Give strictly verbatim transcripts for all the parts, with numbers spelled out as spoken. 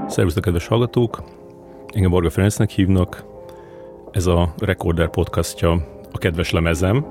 Szervusztok, kedves hallgatók! Engem Varga Ferencnek hívnak. Ez a Recorder podcastja a kedves lemezem.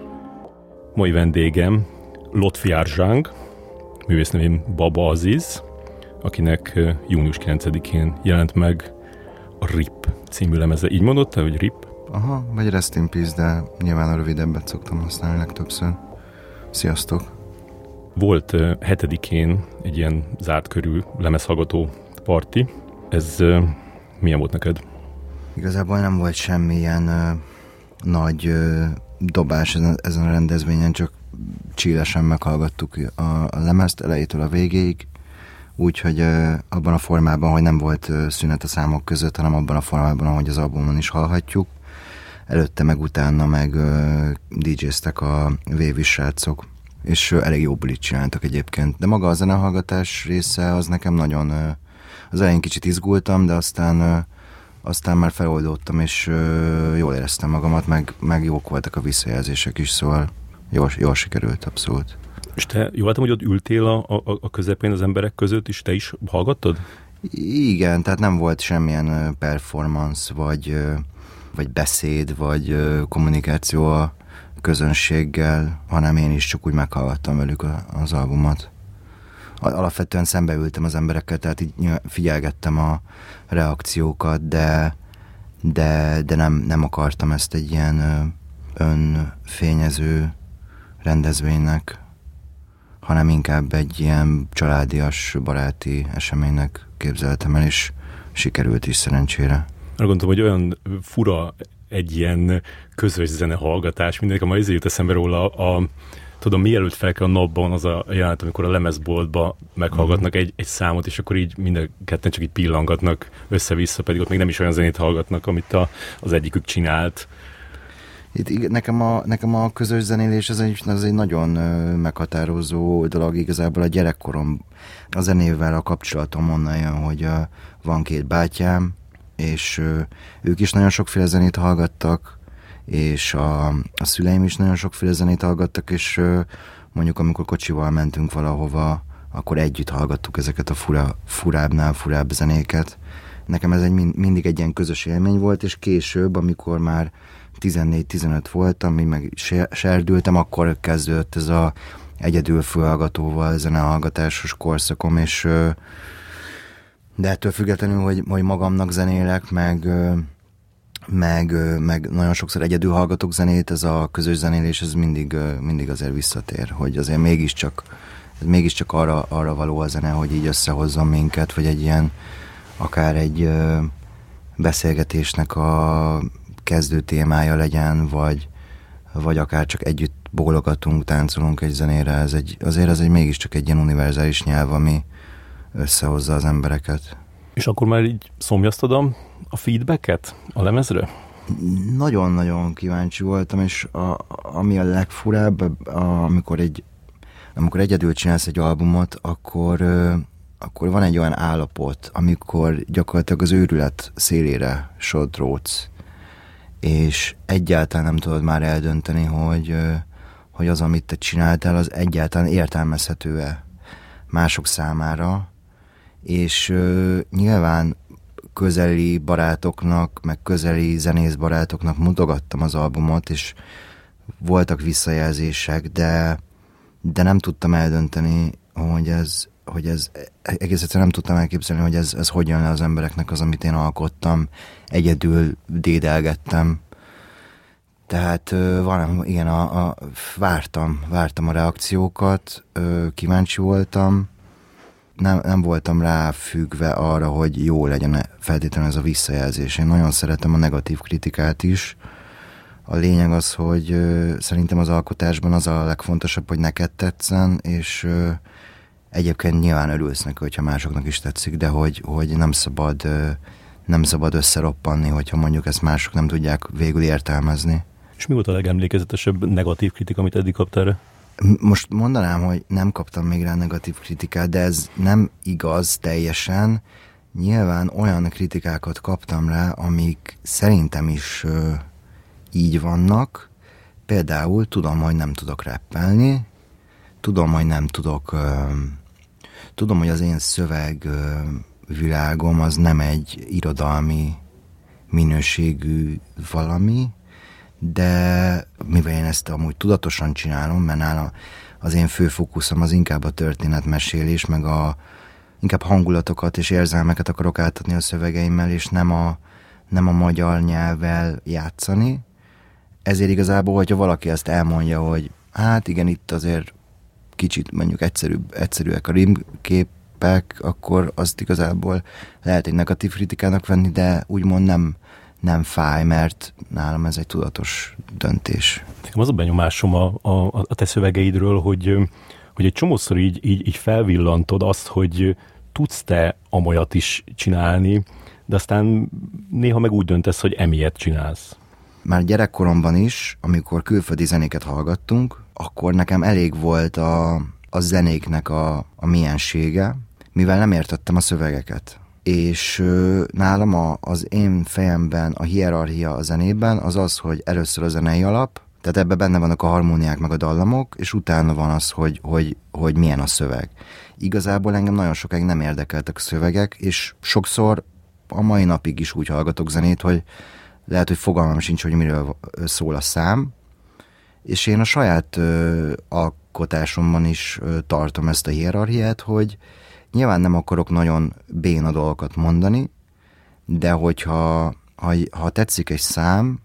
Mai vendégem Lotfi Arzsang, művésznevén Baba Aziz, akinek június kilencedikén jelent meg a RIP című lemeze. Így mondottál, hogy RIP? Aha, vagy Rest in Peace, de nyilván a rövidebbet szoktam használni legtöbbször. Sziasztok! Volt hetedikén egy ilyen zárt körű lemezhallgató parti. Ez uh, milyen volt neked? Igazából nem volt semmilyen uh, nagy uh, dobás ezen, ezen a rendezvényen, csak chillesen meghallgattuk a, a lemezt elejétől a végéig, úgyhogy uh, abban a formában, hogy nem volt uh, szünet a számok között, hanem abban a formában, ahogy az albumon is hallhatjuk. Előtte meg utána meg uh, dé jéztek a Vévis srácok, és uh, elég jó bulit csináltak egyébként. De maga a zenehallgatás része az nekem nagyon... Uh, Az elején kicsit izgultam, de aztán, aztán már feloldódtam, és jól éreztem magamat, meg, meg jók voltak a visszajelzések is, szóval jól, jól sikerült, abszolút. És te jól láttam, hogy ott ültél a, a, a közepén az emberek között, és te is hallgattad? Igen, tehát nem volt semmilyen performance, vagy, vagy beszéd, vagy kommunikáció a közönséggel, hanem én is csak úgy meghallgattam velük az albumot. Alapvetően szembeültem az emberekkel, tehát így figyelgettem a reakciókat, de, de, de nem, nem akartam ezt egy ilyen önfényező rendezvénynek, hanem inkább egy ilyen családias, baráti eseménynek képzeltem el, és sikerült is szerencsére. Arra gondolom, hogy olyan fura egy ilyen közös zenehallgatás, mindenki a mai jut eszembe róla a tudom, mielőtt fel kell a napban az a jelenet, amikor a lemezboltba meghallgatnak egy, egy számot, és akkor így minden ketten csak így pillangatnak össze-vissza, pedig ott még nem is olyan zenét hallgatnak, amit a, az egyikük csinált. Itt nekem a, nekem a közös zenélés az egy, az egy nagyon meghatározó dolog, igazából a gyerekkorom a zenével a kapcsolatom onnan jön, hogy a, van két bátyám, és ők is nagyon sokféle zenét hallgattak, és a, a szüleim is nagyon sokféle zenét hallgattak, és mondjuk amikor kocsival mentünk valahova, akkor együtt hallgattuk ezeket a fura, furábbnál furább zenéket. Nekem ez egy, mindig egy ilyen közös élmény volt, és később, amikor már tizennégy-tizenöt voltam, még meg serdültem, akkor kezdődött ez a egyedül fülhallgatóval zenehallgatásos korszakom, és de ettől függetlenül, hogy, hogy magamnak zenélek, meg Meg, meg nagyon sokszor egyedül hallgatok zenét, ez a közös zenélés, ez mindig, mindig azért visszatér, hogy azért mégiscsak, mégiscsak arra, arra való a zene, hogy így összehozzon minket, vagy egy ilyen, akár egy beszélgetésnek a kezdő témája legyen, vagy, vagy akár csak együtt bólogatunk, táncolunk egy zenére, ez egy, azért ez egy mégiscsak egy ilyen univerzális nyelv, ami összehozza az embereket. És akkor már így szomjaztad a, a feedbacket a lemezre? Nagyon-nagyon kíváncsi voltam, és a, ami a legfurább, a, amikor, egy, amikor egyedül csinálsz egy albumot, akkor, akkor van egy olyan állapot, amikor gyakorlatilag az őrület szélére sodródsz, és egyáltalán nem tudod már eldönteni, hogy, hogy az, amit te csináltál, az egyáltalán értelmezhető-e mások számára, és uh, nyilván közeli barátoknak, meg közeli zenész barátoknak mutogattam az albumot, és voltak visszajelzések, de, de nem tudtam eldönteni, hogy ez, hogy ez egész egyszerűen nem tudtam elképzelni, hogy ez, ez hogy jön le az embereknek az, amit én alkottam. Egyedül dédelgettem. Tehát uh, valami, igen, a, a, vártam, vártam a reakciókat, uh, kíváncsi voltam, Nem, nem voltam ráfüggve arra, hogy jó legyen feltétlenül ez a visszajelzés. Én nagyon szeretem a negatív kritikát is. A lényeg az, hogy ö, szerintem az alkotásban az a legfontosabb, hogy neked tetszen, és ö, egyébként nyilván örülsz neki, hogyha másoknak is tetszik, de hogy, hogy nem szabad, ö, nem szabad összeroppanni, hogyha mondjuk ezt mások nem tudják végül értelmezni. És mi volt a legemlékezetesebb negatív kritika, amit eddig kaptál rá? Most mondanám, hogy nem kaptam még rá negatív kritikát, de ez nem igaz teljesen. Nyilván olyan kritikákat kaptam rá, amik szerintem is ö, így vannak. Például tudom, hogy nem tudok rappelni, tudom, hogy nem tudok, ö, tudom, hogy az én szöveg ö, világom az nem egy irodalmi minőségű valami, de mivel én ezt amúgy tudatosan csinálom, mert nála az én fő fókuszom az inkább a történetmesélés, meg a, inkább hangulatokat és érzelmeket akarok átadni a szövegeimmel, és nem a, nem a magyar nyelvvel játszani. Ezért igazából, hogyha valaki ezt elmondja, hogy hát igen, itt azért kicsit mondjuk egyszerűbb, egyszerűek a rímképek, akkor azt igazából lehet egy negatív kritikának venni, de úgymond nem, nem fáj, mert nálam ez egy tudatos döntés. Nekem az a benyomásom a, a, a te szövegeidről, hogy, hogy egy csomószor így, így, így felvillantod azt, hogy tudsz te amolyat is csinálni, de aztán néha meg úgy döntesz, hogy emiatt csinálsz. Már gyerekkoromban is, amikor külföldi zenéket hallgattunk, akkor nekem elég volt a, a zenéknek a, a miensége, mivel nem értettem a szövegeket. És ö, nálam a, az én fejemben a hierarchia a zenében az az, hogy először a zenei alap, tehát ebben benne vannak a harmóniák meg a dallamok, és utána van az, hogy, hogy, hogy milyen a szöveg. Igazából engem nagyon sokáig nem érdekeltek a szövegek, és sokszor a mai napig is úgy hallgatok zenét, hogy lehet, hogy fogalmam sincs, hogy miről szól a szám, és én a saját ö, alkotásomban is ö, tartom ezt a hierarchiát, hogy nyilván nem akarok nagyon béna dolgokat mondani, de hogyha ha, ha tetszik egy szám,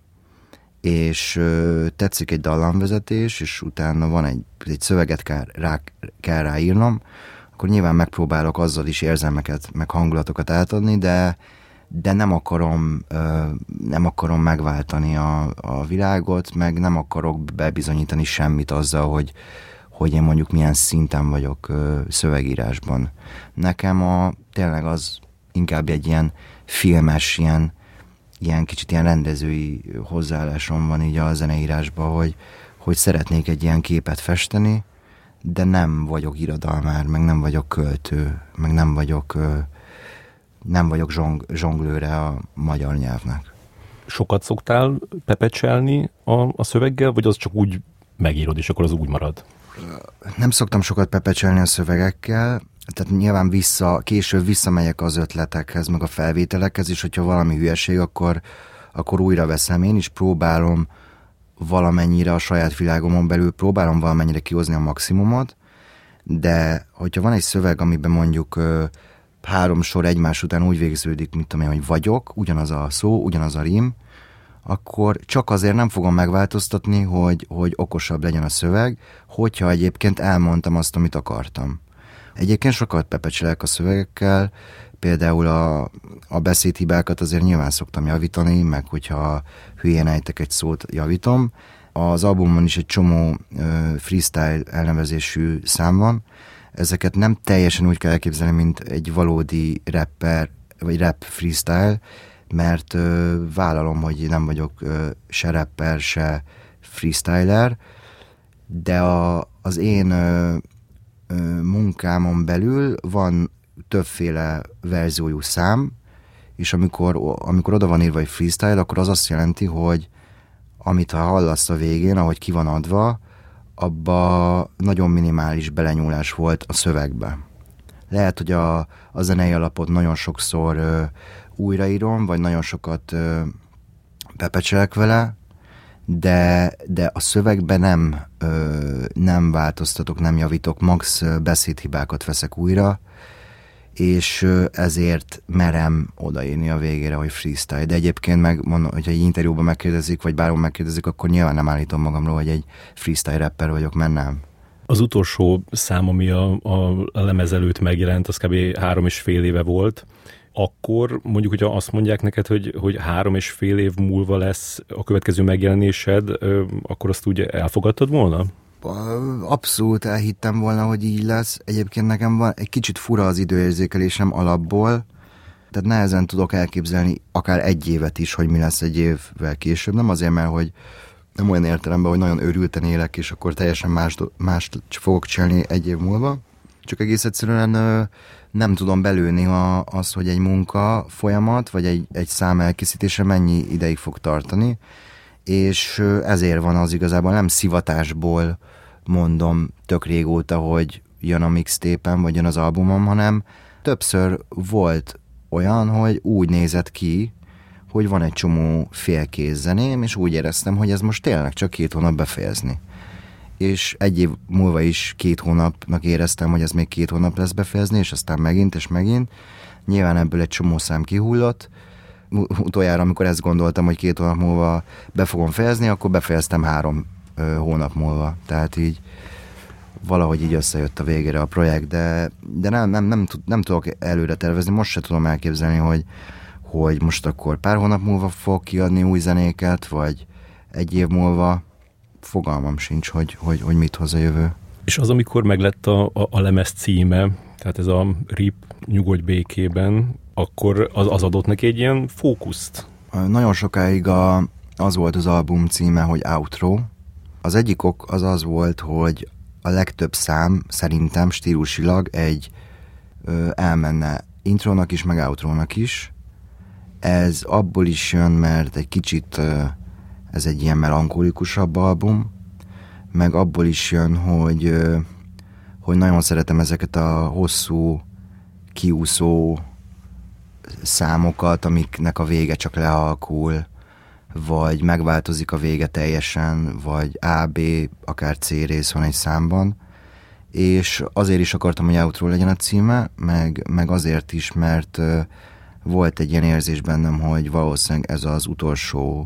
és ö, tetszik egy dallamvezetés, és utána van egy, egy szöveget kell, rá, kell ráírnom, akkor nyilván megpróbálok azzal is érzelmeket, meg hangulatokat átadni, de de nem akarom, nem akarom megváltani a, a világot, meg nem akarok bebizonyítani semmit azzal, hogy, hogy én mondjuk milyen szinten vagyok szövegírásban. Nekem a, tényleg az inkább egy ilyen filmes, ilyen, ilyen kicsit ilyen rendezői hozzáállásom van így a zeneírásban, hogy, hogy szeretnék egy ilyen képet festeni, de nem vagyok irodalmár, meg nem vagyok költő, meg nem vagyok... nem vagyok zsong, zsonglőre a magyar nyelvnek. Sokat szoktál pepecselni a, a szöveggel, vagy az csak úgy megírod, és akkor az úgy marad? Nem szoktam sokat pepecselni a szövegekkel, tehát nyilván vissza, később visszamegyek az ötletekhez, meg a felvételekhez, és hogyha valami hülyeség, akkor, akkor újra veszem. Én is próbálom valamennyire a saját világomon belül, próbálom valamennyire kihozni a maximumot, de hogyha van egy szöveg, amiben mondjuk három sor egymás után úgy végződik, mint amilyen, hogy vagyok, ugyanaz a szó, ugyanaz a rím, akkor csak azért nem fogom megváltoztatni, hogy, hogy okosabb legyen a szöveg, hogyha egyébként elmondtam azt, amit akartam. Egyébként sokat pepecselek a szövegekkel, például a, a beszédhibákat azért nyilván szoktam javítani, meg hogyha hülyén ejtek egy szót, javítom. Az albumon is egy csomó uh, freestyle elnevezésű szám van. Ezeket nem teljesen úgy kell elképzelni, mint egy valódi rapper, vagy rap freestyle, mert ö, vállalom, hogy nem vagyok ö, se rapper, se freestyler, de a, az én ö, ö, munkámon belül van többféle verziójú szám, és amikor, amikor oda van írva egy freestyle, akkor az azt jelenti, hogy amit ha hallasz a végén, ahogy ki van adva, abba nagyon minimális belenyúlás volt a szövegbe. Lehet, hogy a, a zenei alapot nagyon sokszor ö, újraírom, vagy nagyon sokat ö, pepecselek vele, de, de a szövegben nem, ö, nem változtatok, nem javítok, max beszédhibákat veszek újra, és ezért merem odaírni a végére, hogy freestyle. De egyébként meg, mondom, hogyha egy interjúban megkérdezik, vagy bárhol megkérdezik, akkor nyilván nem állítom magamról, hogy egy freestyle rapper vagyok, mert nem. Az utolsó szám, ami a, a lemez előtt megjelent, az kb. három és fél éve volt. Akkor mondjuk, hogyha azt mondják neked, hogy, hogy három és fél év múlva lesz a következő megjelenésed, akkor azt úgy elfogadtad volna? Abszolút elhittem volna, hogy így lesz. Egyébként nekem van egy kicsit fura az időérzékelésem alapból, tehát nehezen tudok elképzelni akár egy évet is, hogy mi lesz egy évvel később. Nem azért, mert hogy nem olyan értelemben, hogy nagyon őrülten élek, és akkor teljesen más, mást fogok csinálni egy év múlva. Csak egész egyszerűen nem tudom belőni az, hogy egy munka folyamat, vagy egy, egy szám elkészítése mennyi ideig fog tartani, és ezért van az igazából nem szivatásból mondom tök régóta, hogy jön a mixtape-em, vagy jön az albumom, hanem, többször volt olyan, hogy úgy nézett ki, hogy van egy csomó félkész zeném, és úgy éreztem, hogy ez most tényleg csak két hónap befejezni. És egy év múlva is két hónapnak éreztem, hogy ez még két hónap lesz befejezni, és aztán megint és megint. Nyilván ebből egy csomó szám kihullott. Utoljára, amikor ezt gondoltam, hogy két hónap múlva be fogom fejezni, akkor befejeztem három ö, hónap múlva. Tehát így valahogy így összejött a végére a projekt, de, de nem, nem, nem, tud, nem tudok előre tervezni. Most se tudom elképzelni, hogy, hogy most akkor pár hónap múlva fog kiadni új zenéket, vagy egy év múlva. Fogalmam sincs, hogy, hogy, hogy mit hoz a jövő. És az, amikor meglett a, a, a lemez címe, tehát ez a Rip, nyugodj békében, akkor az, az adott neki egy ilyen fókuszt? Nagyon sokáig a, az volt az album címe, hogy Outro. Az egyik ok az az volt, hogy a legtöbb szám szerintem stílusilag egy ö, elmenne intrónak is, meg outrónak is. Ez abból is jön, mert egy kicsit ö, ez egy ilyen melankolikusabb album, meg abból is jön, hogy, ö, hogy nagyon szeretem ezeket a hosszú, kiúszó számokat, amiknek a vége csak lehalkul, vagy megváltozik a vége teljesen, vagy A, B, akár C rész van egy számban, és azért is akartam, hogy outro legyen a címe, meg, meg azért is, mert uh, volt egy ilyen érzés bennem, hogy valószínűleg ez az utolsó,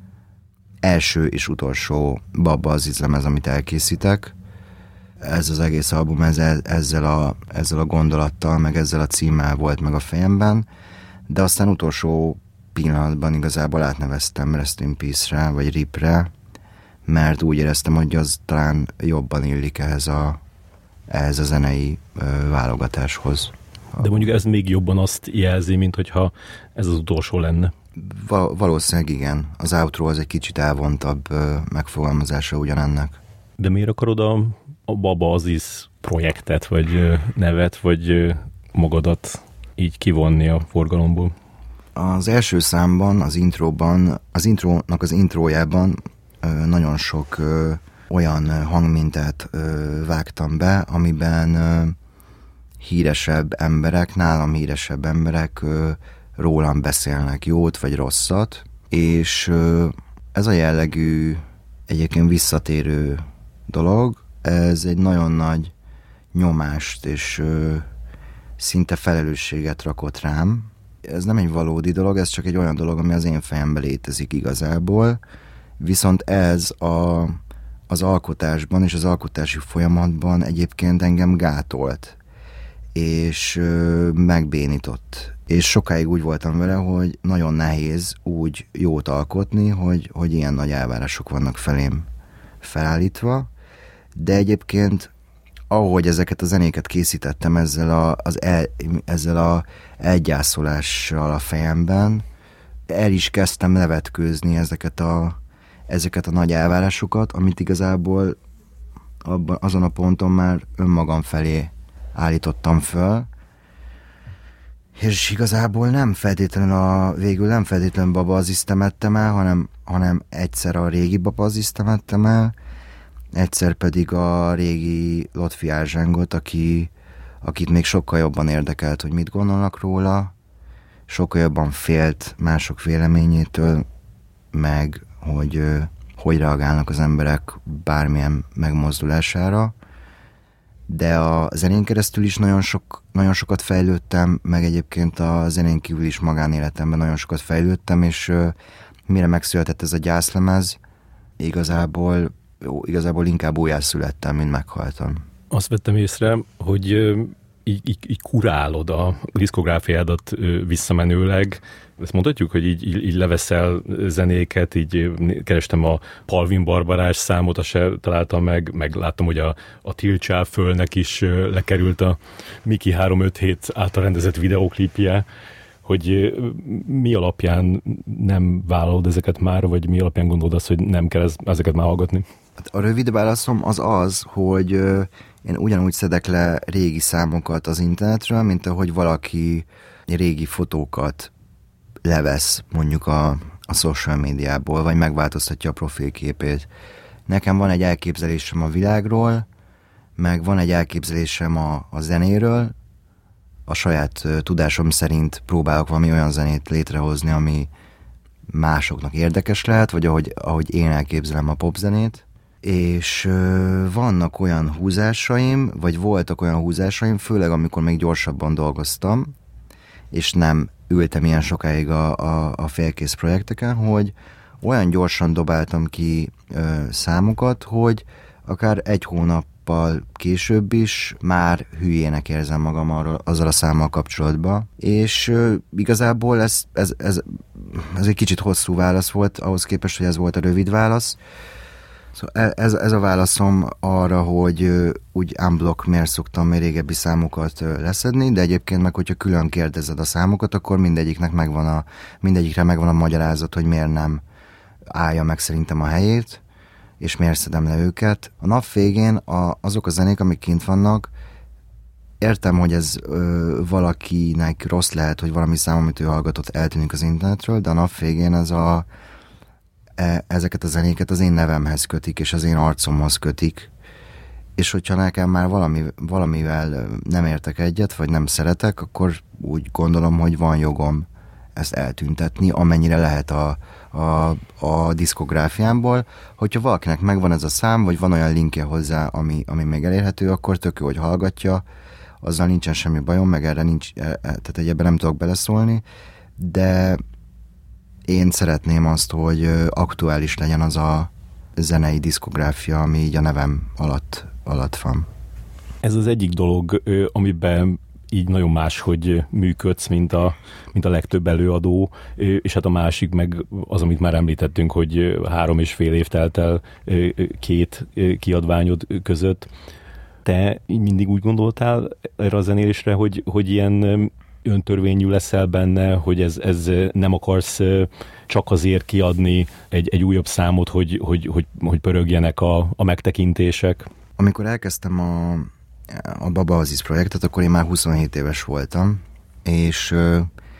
első és utolsó Baba Aziz lemez, amit elkészítek. Ez az egész album ezzel, ezzel, a, ezzel a gondolattal, meg ezzel a címmel volt meg a fejemben, de aztán utolsó pillanatban igazából átneveztem Rest in Peace-re, vagy Rip-re, mert úgy éreztem, hogy az talán jobban illik ehhez a, ehhez a zenei ö, válogatáshoz. De mondjuk ez még jobban azt jelzi, mint hogyha ez az utolsó lenne. Val- valószínűleg igen. Az outro az egy kicsit elvontabb ö, megfogalmazása ugyanennek. De miért akarod a, a Baba Aziz projektet, vagy ö, nevet, vagy ö, magadat így kivonni a forgalomból? Az első számban, az intróban, az intrónak az intrójában ö, nagyon sok ö, olyan hangmintát ö, vágtam be, amiben ö, híresebb emberek, nálam híresebb emberek ö, rólam beszélnek jót vagy rosszat, és ö, ez a jellegű, egyébként visszatérő dolog, ez egy nagyon nagy nyomást és ö, szinte felelősséget rakott rám. Ez nem egy valódi dolog, ez csak egy olyan dolog, ami az én fejemben létezik igazából, viszont ez a, az alkotásban és az alkotási folyamatban egyébként engem gátolt, és ö, megbénított. És sokáig úgy voltam vele, hogy nagyon nehéz úgy jót alkotni, hogy, hogy ilyen nagy elvárások vannak felém felállítva, de egyébként ahogy ezeket a zenéket készítettem ezzel a, az el, ezzel a elgyászolással a fejemben, el is kezdtem nevetkőzni ezeket a, ezeket a nagy elvárásokat, amit igazából abban, azon a ponton már önmagam felé állítottam föl, és igazából nem feltétlenül a, végül nem feltétlenül Baba Azizt temettem el, hanem, hanem egyszer a régi Baba Azizt temettem el, egyszer pedig a régi Lotfi Árzsángot, aki, akit még sokkal jobban érdekelt, hogy mit gondolnak róla, sokkal jobban félt mások véleményétől, meg hogy hogy reagálnak az emberek bármilyen megmozdulására. De a zenén keresztül is nagyon, sok, nagyon sokat fejlődtem, meg egyébként a zenén kívül is magánéletemben nagyon sokat fejlődtem, és mire megszületett ez a gyászlemez, igazából Jó, igazából inkább újjászülettem, mint meghaltam. Azt vettem észre, hogy így, így, így kurálod a diszkográfiádat visszamenőleg. Ezt mondhatjuk, hogy így, így, így leveszel zenéket, így kerestem a Palvin Barbarás számot, azt se találtam meg, meg láttam, hogy a, a Tilcsál fölnek is lekerült a Miki három öt hét által rendezett videóklipje, hogy mi alapján nem vállalod ezeket már, vagy mi alapján gondolod azt, hogy nem kell ezeket már hallgatni? A rövid válaszom az az, hogy én ugyanúgy szedek le régi számokat az internetről, mint ahogy valaki régi fotókat levesz mondjuk a, a social médiából, vagy megváltoztatja a profilképét. Nekem van egy elképzelésem a világról, meg van egy elképzelésem a, a zenéről, a saját tudásom szerint próbálok valami olyan zenét létrehozni, ami másoknak érdekes lehet, vagy ahogy, ahogy én elképzelem a popzenét. És ö, vannak olyan húzásaim, vagy voltak olyan húzásaim, főleg amikor még gyorsabban dolgoztam, és nem ültem ilyen sokáig a, a, a félkész projekteken, hogy olyan gyorsan dobáltam ki ö, számokat, hogy akár egy hónappal később is már hülyének érzem magam arról, azzal a számmal kapcsolatban. És ö, igazából ez, ez, ez, ez egy kicsit hosszú válasz volt, ahhoz képest, hogy ez volt a rövid válasz. Szóval ez, ez a válaszom arra, hogy ö, úgy unblock miért szoktam még régebbi számokat ö, leszedni, de egyébként meg, hogyha külön kérdezed a számokat, akkor mindegyiknek megvan a, mindegyikre megvan a magyarázat, hogy miért nem állja meg szerintem a helyét, és miért szedem le őket. A nap végén a, azok a zenék, amik kint vannak, értem, hogy ez ö, valakinek rossz lehet, hogy valami szám, amit ő hallgatott, eltűnik az internetről, de a nap végén ez a ezeket a zenéket az én nevemhez kötik, és az én arcomhoz kötik, és hogyha nekem már valami, valamivel nem értek egyet, vagy nem szeretek, akkor úgy gondolom, hogy van jogom ezt eltüntetni, amennyire lehet a, a, a diszkográfiámból. Hogyha valakinek megvan ez a szám, vagy van olyan linkje hozzá, ami, ami még elérhető, akkor tök jó, hogy hallgatja, azzal nincsen semmi bajom, meg erre nincs, tehát egyébben nem tudok beleszólni, de én szeretném azt, hogy aktuális legyen az a zenei diszkográfia, ami így a nevem alatt, alatt van. Ez az egyik dolog, amiben így nagyon máshogy működsz, mint a, mint a legtöbb előadó, és hát a másik meg az, amit már említettünk, hogy három és fél év telt el két kiadványod között. Te mindig úgy gondoltál erre a zenélésre, hogy, hogy ilyen öntörvényű leszel benne, hogy ez, ez nem akarsz csak azért kiadni egy, egy újabb számot, hogy, hogy, hogy, hogy pörögjenek a, a megtekintések? Amikor elkezdtem a, a Baba Oasis projektet, akkor én már huszonhét éves voltam, és ö,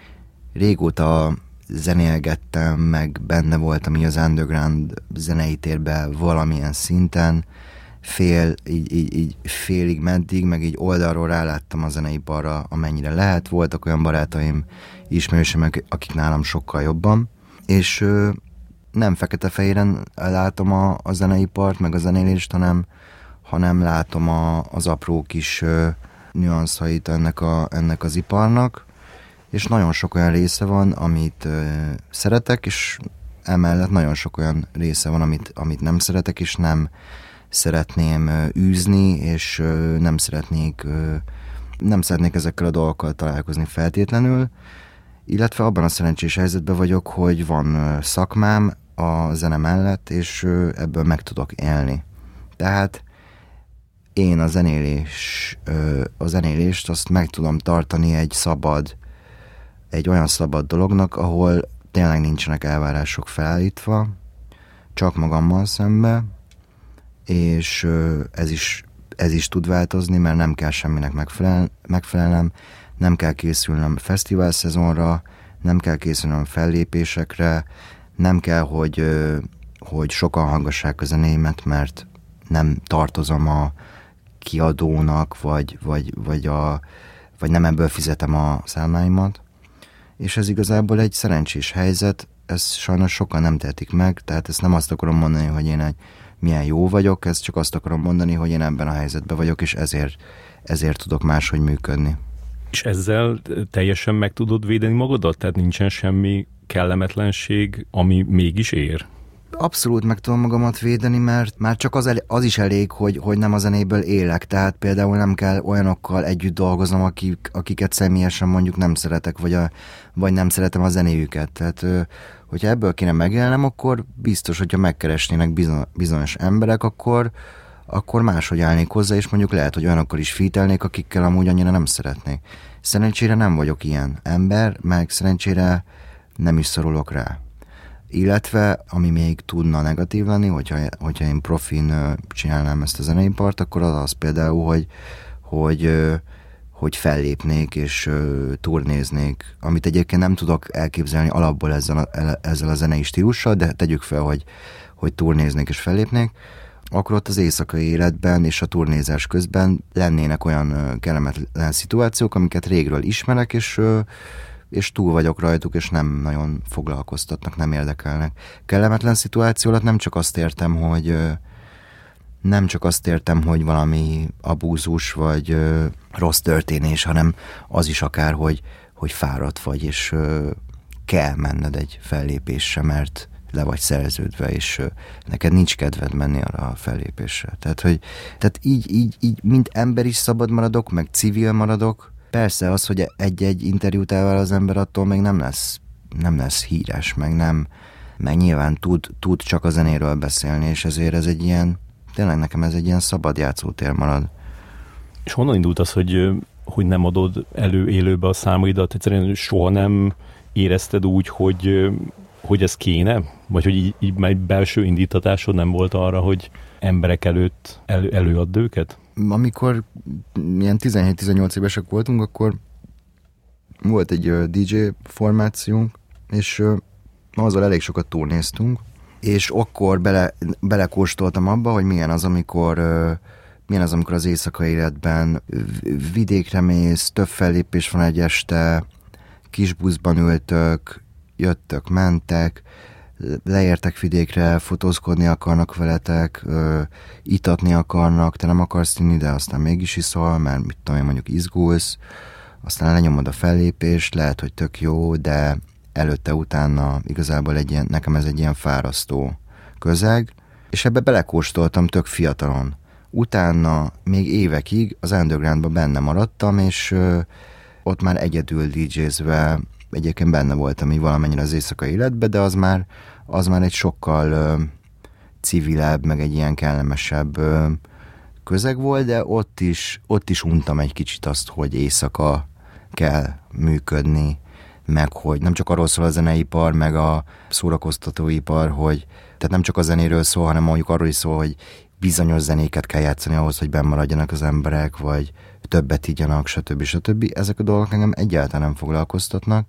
régóta zenélgettem, meg benne voltam így az underground zenei térben valamilyen szinten, fél, így, így, így félig meddig, meg így oldalról ráláttam a zeneiparra, amennyire lehet. Voltak olyan barátaim, ismerősöm, akik nálam sokkal jobban, és ö, nem fekete-fehéren látom a, a zeneipart, meg a zenélést, hanem, hanem látom a, az apró kis ö, nüanszait ennek, a, ennek az iparnak, és nagyon sok olyan része van, amit ö, szeretek, és emellett nagyon sok olyan része van, amit, amit nem szeretek, és nem szeretném űzni, és nem szeretnék, nem szeretnék ezekkel a dolgokkal találkozni feltétlenül, illetve abban a szerencsés helyzetben vagyok, hogy van szakmám a zene mellett, és ebből meg tudok élni. Tehát én a zenélés, a zenélést azt meg tudom tartani egy szabad, egy olyan szabad dolognak, ahol tényleg nincsenek elvárások felállítva, csak magammal szembe, és ez is, ez is tud változni, mert nem kell semminek megfelel, megfelelnem, nem kell készülnöm fesztivál szezonra, nem kell készülnöm fellépésekre, nem kell, hogy, hogy sokan hallgassák a zenémet, mert nem tartozom a kiadónak, vagy, vagy, vagy, a, vagy nem ebből fizetem a számláimat. És ez igazából egy szerencsés helyzet, ezt sajnos sokan nem tehetik meg, tehát ezt nem azt akarom mondani, hogy én egy milyen jó vagyok, ezt csak azt akarom mondani, hogy én ebben a helyzetben vagyok, és ezért, ezért tudok máshogy működni. És ezzel teljesen meg tudod védeni magadat? Tehát nincsen semmi kellemetlenség, ami mégis ér? Abszolút meg tudom magamat védeni, mert már csak az, el, az is elég, hogy, hogy nem a zenéből élek, tehát például nem kell olyanokkal együtt dolgoznom, akik, akiket személyesen mondjuk nem szeretek, vagy, a, vagy nem szeretem a zenéjüket. Tehát hogyha ebből kéne megélnem, akkor biztos, hogyha megkeresnének bizonyos emberek, akkor, akkor máshogy állnék hozzá, és mondjuk lehet, hogy olyanokkal is featelnék, akikkel amúgy annyira nem szeretnék. Szerencsére nem vagyok ilyen ember, meg szerencsére nem is szorulok rá. Illetve, ami még tudna negatív lenni, hogyha, hogyha én profin csinálnám ezt a zeneipart, akkor az az például, hogy, hogy, hogy fellépnék és turnéznék, amit egyébként nem tudok elképzelni alapból ezzel a, ezzel a zenei stílussal, de tegyük fel, hogy, hogy turnéznék és fellépnék, akkor ott az éjszakai életben és a turnézás közben lennének olyan kellemetlen szituációk, amiket régről ismerek, és, és túl vagyok rajtuk, és nem nagyon foglalkoztatnak, nem érdekelnek. Kellemetlen szituáció alatt nem csak azt értem, hogy nem csak azt értem, hogy valami abúzus vagy rossz történés, hanem az is akár, hogy, hogy fáradt vagy, és kell menned egy fellépésre, mert le vagy szerződve, és neked nincs kedved menni arra a fellépésre. Tehát, hogy, tehát így, így, így, mint ember is szabad maradok, meg civil maradok. Persze az, hogy egy-egy interjút elvár az ember, attól még nem lesz, nem lesz híres, meg nem, meg nyilván tud, tud csak a zenéről beszélni, és ezért ez egy ilyen, tényleg nekem ez egy ilyen szabad játszótér marad. És honnan indult az, hogy, hogy nem adod elő élőbe a számaidat? Egyszerűen soha nem érezted úgy, hogy hogy ez kéne? Vagy hogy így, így már belső indítatásod nem volt arra, hogy emberek előtt elő, előadd őket? Amikor ilyen tizenhét-tizennyolc évesek voltunk, akkor volt egy dé dzsé formációnk, és azzal elég sokat turnéztunk, és akkor bele, belekóstoltam abba, hogy milyen az, amikor milyen az, amikor az éjszakai életben vidékre mész, több fellépés van egy este, kis buszban ültök, jöttök, mentek, leértek vidékre, fotózkodni akarnak veletek, ö, itatni akarnak, te nem akarsz inni, de aztán mégis iszol, mert mit tudom én, mondjuk izgulsz, aztán lenyomod a fellépést, lehet, hogy tök jó, de előtte, utána igazából egy ilyen, nekem ez egy ilyen fárasztó közeg, és ebbe belekóstoltam tök fiatalon. Utána még évekig az undergroundba benne maradtam, és ö, ott már egyedül dé dzsézve egyébként benne voltam így valamennyire az éjszakai életbe, de az már, az már egy sokkal ö, civilebb, meg egy ilyen kellemesebb ö, közeg volt, de ott is, ott is untam egy kicsit azt, hogy éjszaka kell működni, meg hogy nem csak arról szól a zeneipar, meg a szórakoztatóipar, hogy tehát nem csak a zenéről szól, hanem mondjuk arról is szól, hogy bizonyos zenéket kell játszani ahhoz, hogy benn maradjanak az emberek, vagy többet igyanak, stb. stb. Ezek a dolgok engem egyáltalán nem foglalkoztatnak,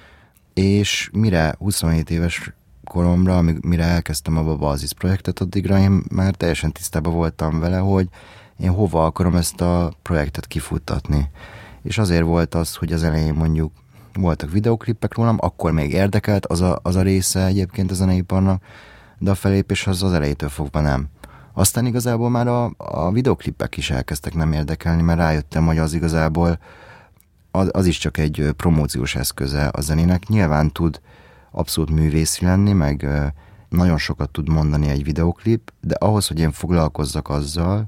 és mire huszonhét éves koromra, mire elkezdtem a Babazis projektet, addigra én már teljesen tisztában voltam vele, hogy én hova akarom ezt a projektet kifuttatni. És azért volt az, hogy az elején mondjuk voltak videóklippek rólam, akkor még érdekelt az a, az a része egyébként a zeneiparnak, de a felépés az az elejétől fogva nem. Aztán igazából már a, a videóklippek is elkezdtek nem érdekelni, mert rájöttem, hogy az igazából az, az is csak egy promóciós eszköze a zenének. Nyilván tud abszolút művészi lenni, meg nagyon sokat tud mondani egy videóklip, de ahhoz, hogy én foglalkozzak azzal,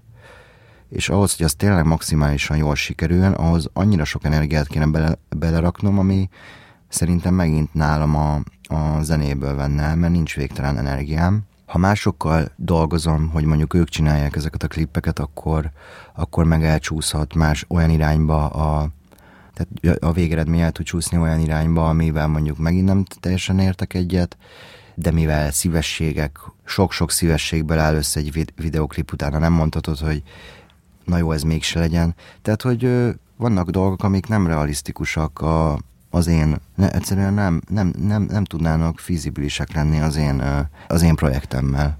és ahhoz, hogy az tényleg maximálisan jól sikerüljön, ahhoz annyira sok energiát kéne bele, beleraknom, ami szerintem megint nálam a, a zenéből venne el, mert nincs végtelen energiám. Ha másokkal dolgozom, hogy mondjuk ők csinálják ezeket a klippeket, akkor, akkor meg elcsúszhat más olyan irányba, a, tehát a végeredmény el tud csúszni olyan irányba, amivel mondjuk megint nem teljesen értek egyet, de mivel szívességek, sok-sok szívességből áll össze egy videóklip, utána nem mondhatod, hogy na jó, ez mégse legyen. Tehát, hogy ö, vannak dolgok, amik nem realisztikusak a, az én, ne, egyszerűen nem, nem, nem, nem tudnának fizibilisek lenni az én, ö, az én projektemmel.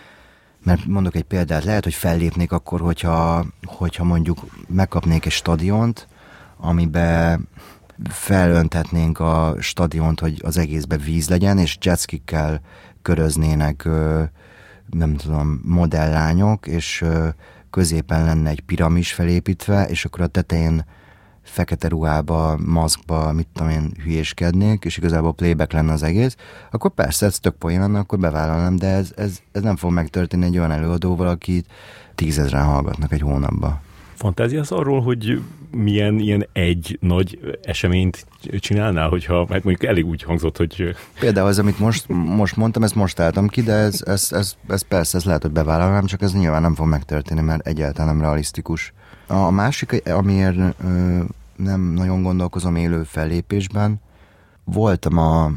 Mert mondok egy példát, lehet, hogy fellépnék akkor, hogyha, hogyha mondjuk megkapnék egy stadiont, amibe felöntetnénk a stadiont, hogy az egészben víz legyen, és jetskikkel köröznének, ö, nem tudom, modelllányok, és ö, középen lenne egy piramis felépítve, és akkor a tetején fekete ruhába, maszkba, mit tudom én, hülyéskednék, és igazából playback lenne az egész, akkor persze ez tök poén lenne, akkor bevállalnám, de ez, ez, ez nem fog megtörténni egy olyan előadóval, akit tízezren hallgatnak egy hónapba. Fantáziasz arról, hogy milyen ilyen egy nagy eseményt csinálnál, hogyha, hát mondjuk elég úgy hangzott, hogy... Például az, amit most, most mondtam, ezt most álltam ki, de ez, ez, ez, ez persze, ez lehet, hogy bevállalnám, csak ez nyilván nem fog megtörténni, mert egyáltalán nem realisztikus. A másik, amiért ö, nem nagyon gondolkozom élő fellépésben, voltam a,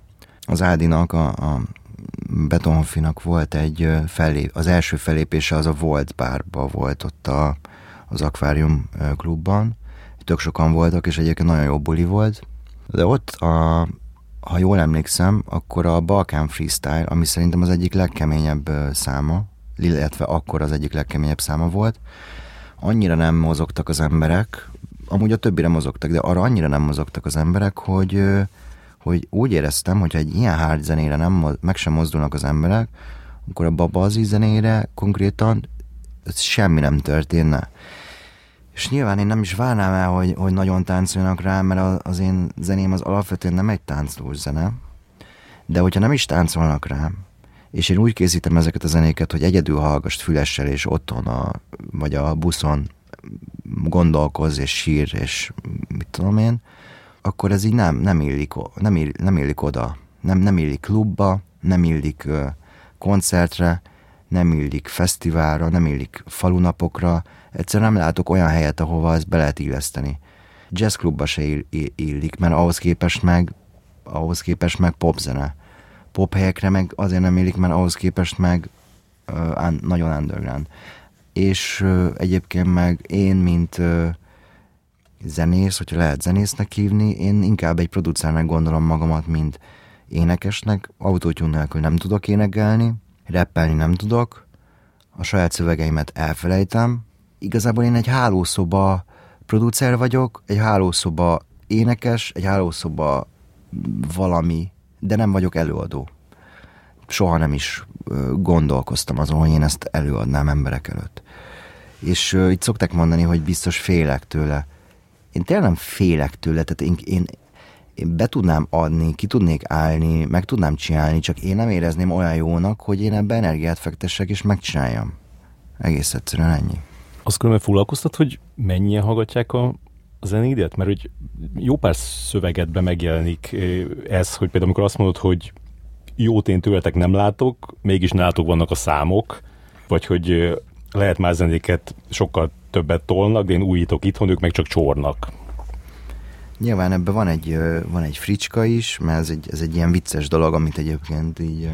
az Ádinak, a, a Betonhoffinak volt egy fellép, az első fellépése az a Volt bárba volt ott a az Akvárium klubban. Tök sokan voltak, és egyébként nagyon jó buli volt. De ott, a, ha jól emlékszem, akkor a Balkán Freestyle, ami szerintem az egyik legkeményebb száma illetve akkor az egyik legkeményebb száma volt. Annyira nem mozogtak az emberek, amúgy a többire mozogtak, de arra annyira nem mozogtak az emberek, hogy, hogy úgy éreztem, hogy egy ilyen hard zenére nem, meg sem mozdulnak az emberek, akkor a Babazi zenére konkrétan semmi nem történne. És nyilván én nem is várnám el, hogy, hogy nagyon táncoljanak rá, mert az én zeném az alapvetően nem egy táncolós zene, de hogyha nem is táncolnak rá, és én úgy készítem ezeket a zenéket, hogy egyedül hallgass fülessel, és otthon, a, vagy a buszon gondolkozz, és sír, és mit tudom én, akkor ez így nem, nem, illik, nem, illik, nem illik oda. Nem, nem illik klubba, nem illik uh, koncertre, nem illik fesztiválra, nem illik falunapokra. Egyszerűen nem látok olyan helyet, ahova ezt be lehet illeszteni. Jazzklubba se ill, illik, mert ahhoz képest meg, ahhoz képest meg popzene. Pop helyekre meg azért nem illik, mert ahhoz képest meg uh, nagyon underground. És uh, egyébként meg én, mint uh, zenész, hogyha lehet zenésznek hívni, én inkább egy producernek gondolom magamat, mint énekesnek. Autótune nélkül nem tudok énekelni, rappelni nem tudok, a saját szövegeimet elfelejtem. Igazából én egy hálószoba producer vagyok, egy hálószoba énekes, egy hálószoba valami, de nem vagyok előadó. Soha nem is gondolkoztam azon, hogy én ezt előadnám emberek előtt. És uh, itt szokták mondani, hogy biztos félek tőle. Én tényleg nem félek tőle, tehát én, én, én be tudnám adni, ki tudnék állni, meg tudnám csinálni, csak én nem érezném olyan jónak, hogy én ebbe energiát fektessek és megcsináljam. Egész egyszerűen ennyi. Azt különben foglalkoztat, hogy mennyien hallgatják a zenédet? Mert hogy jó pár szövegedben megjelenik ez, hogy például amikor azt mondod, hogy jót én tőletek nem látok, mégis nálatok vannak a számok, vagy hogy lehet már zenéket sokkal többet tolnak, de én újítok itthon, ők meg csak csornak. Nyilván ebben van egy, van egy fricska is, mert ez egy, ez egy ilyen vicces dolog, amit egyébként így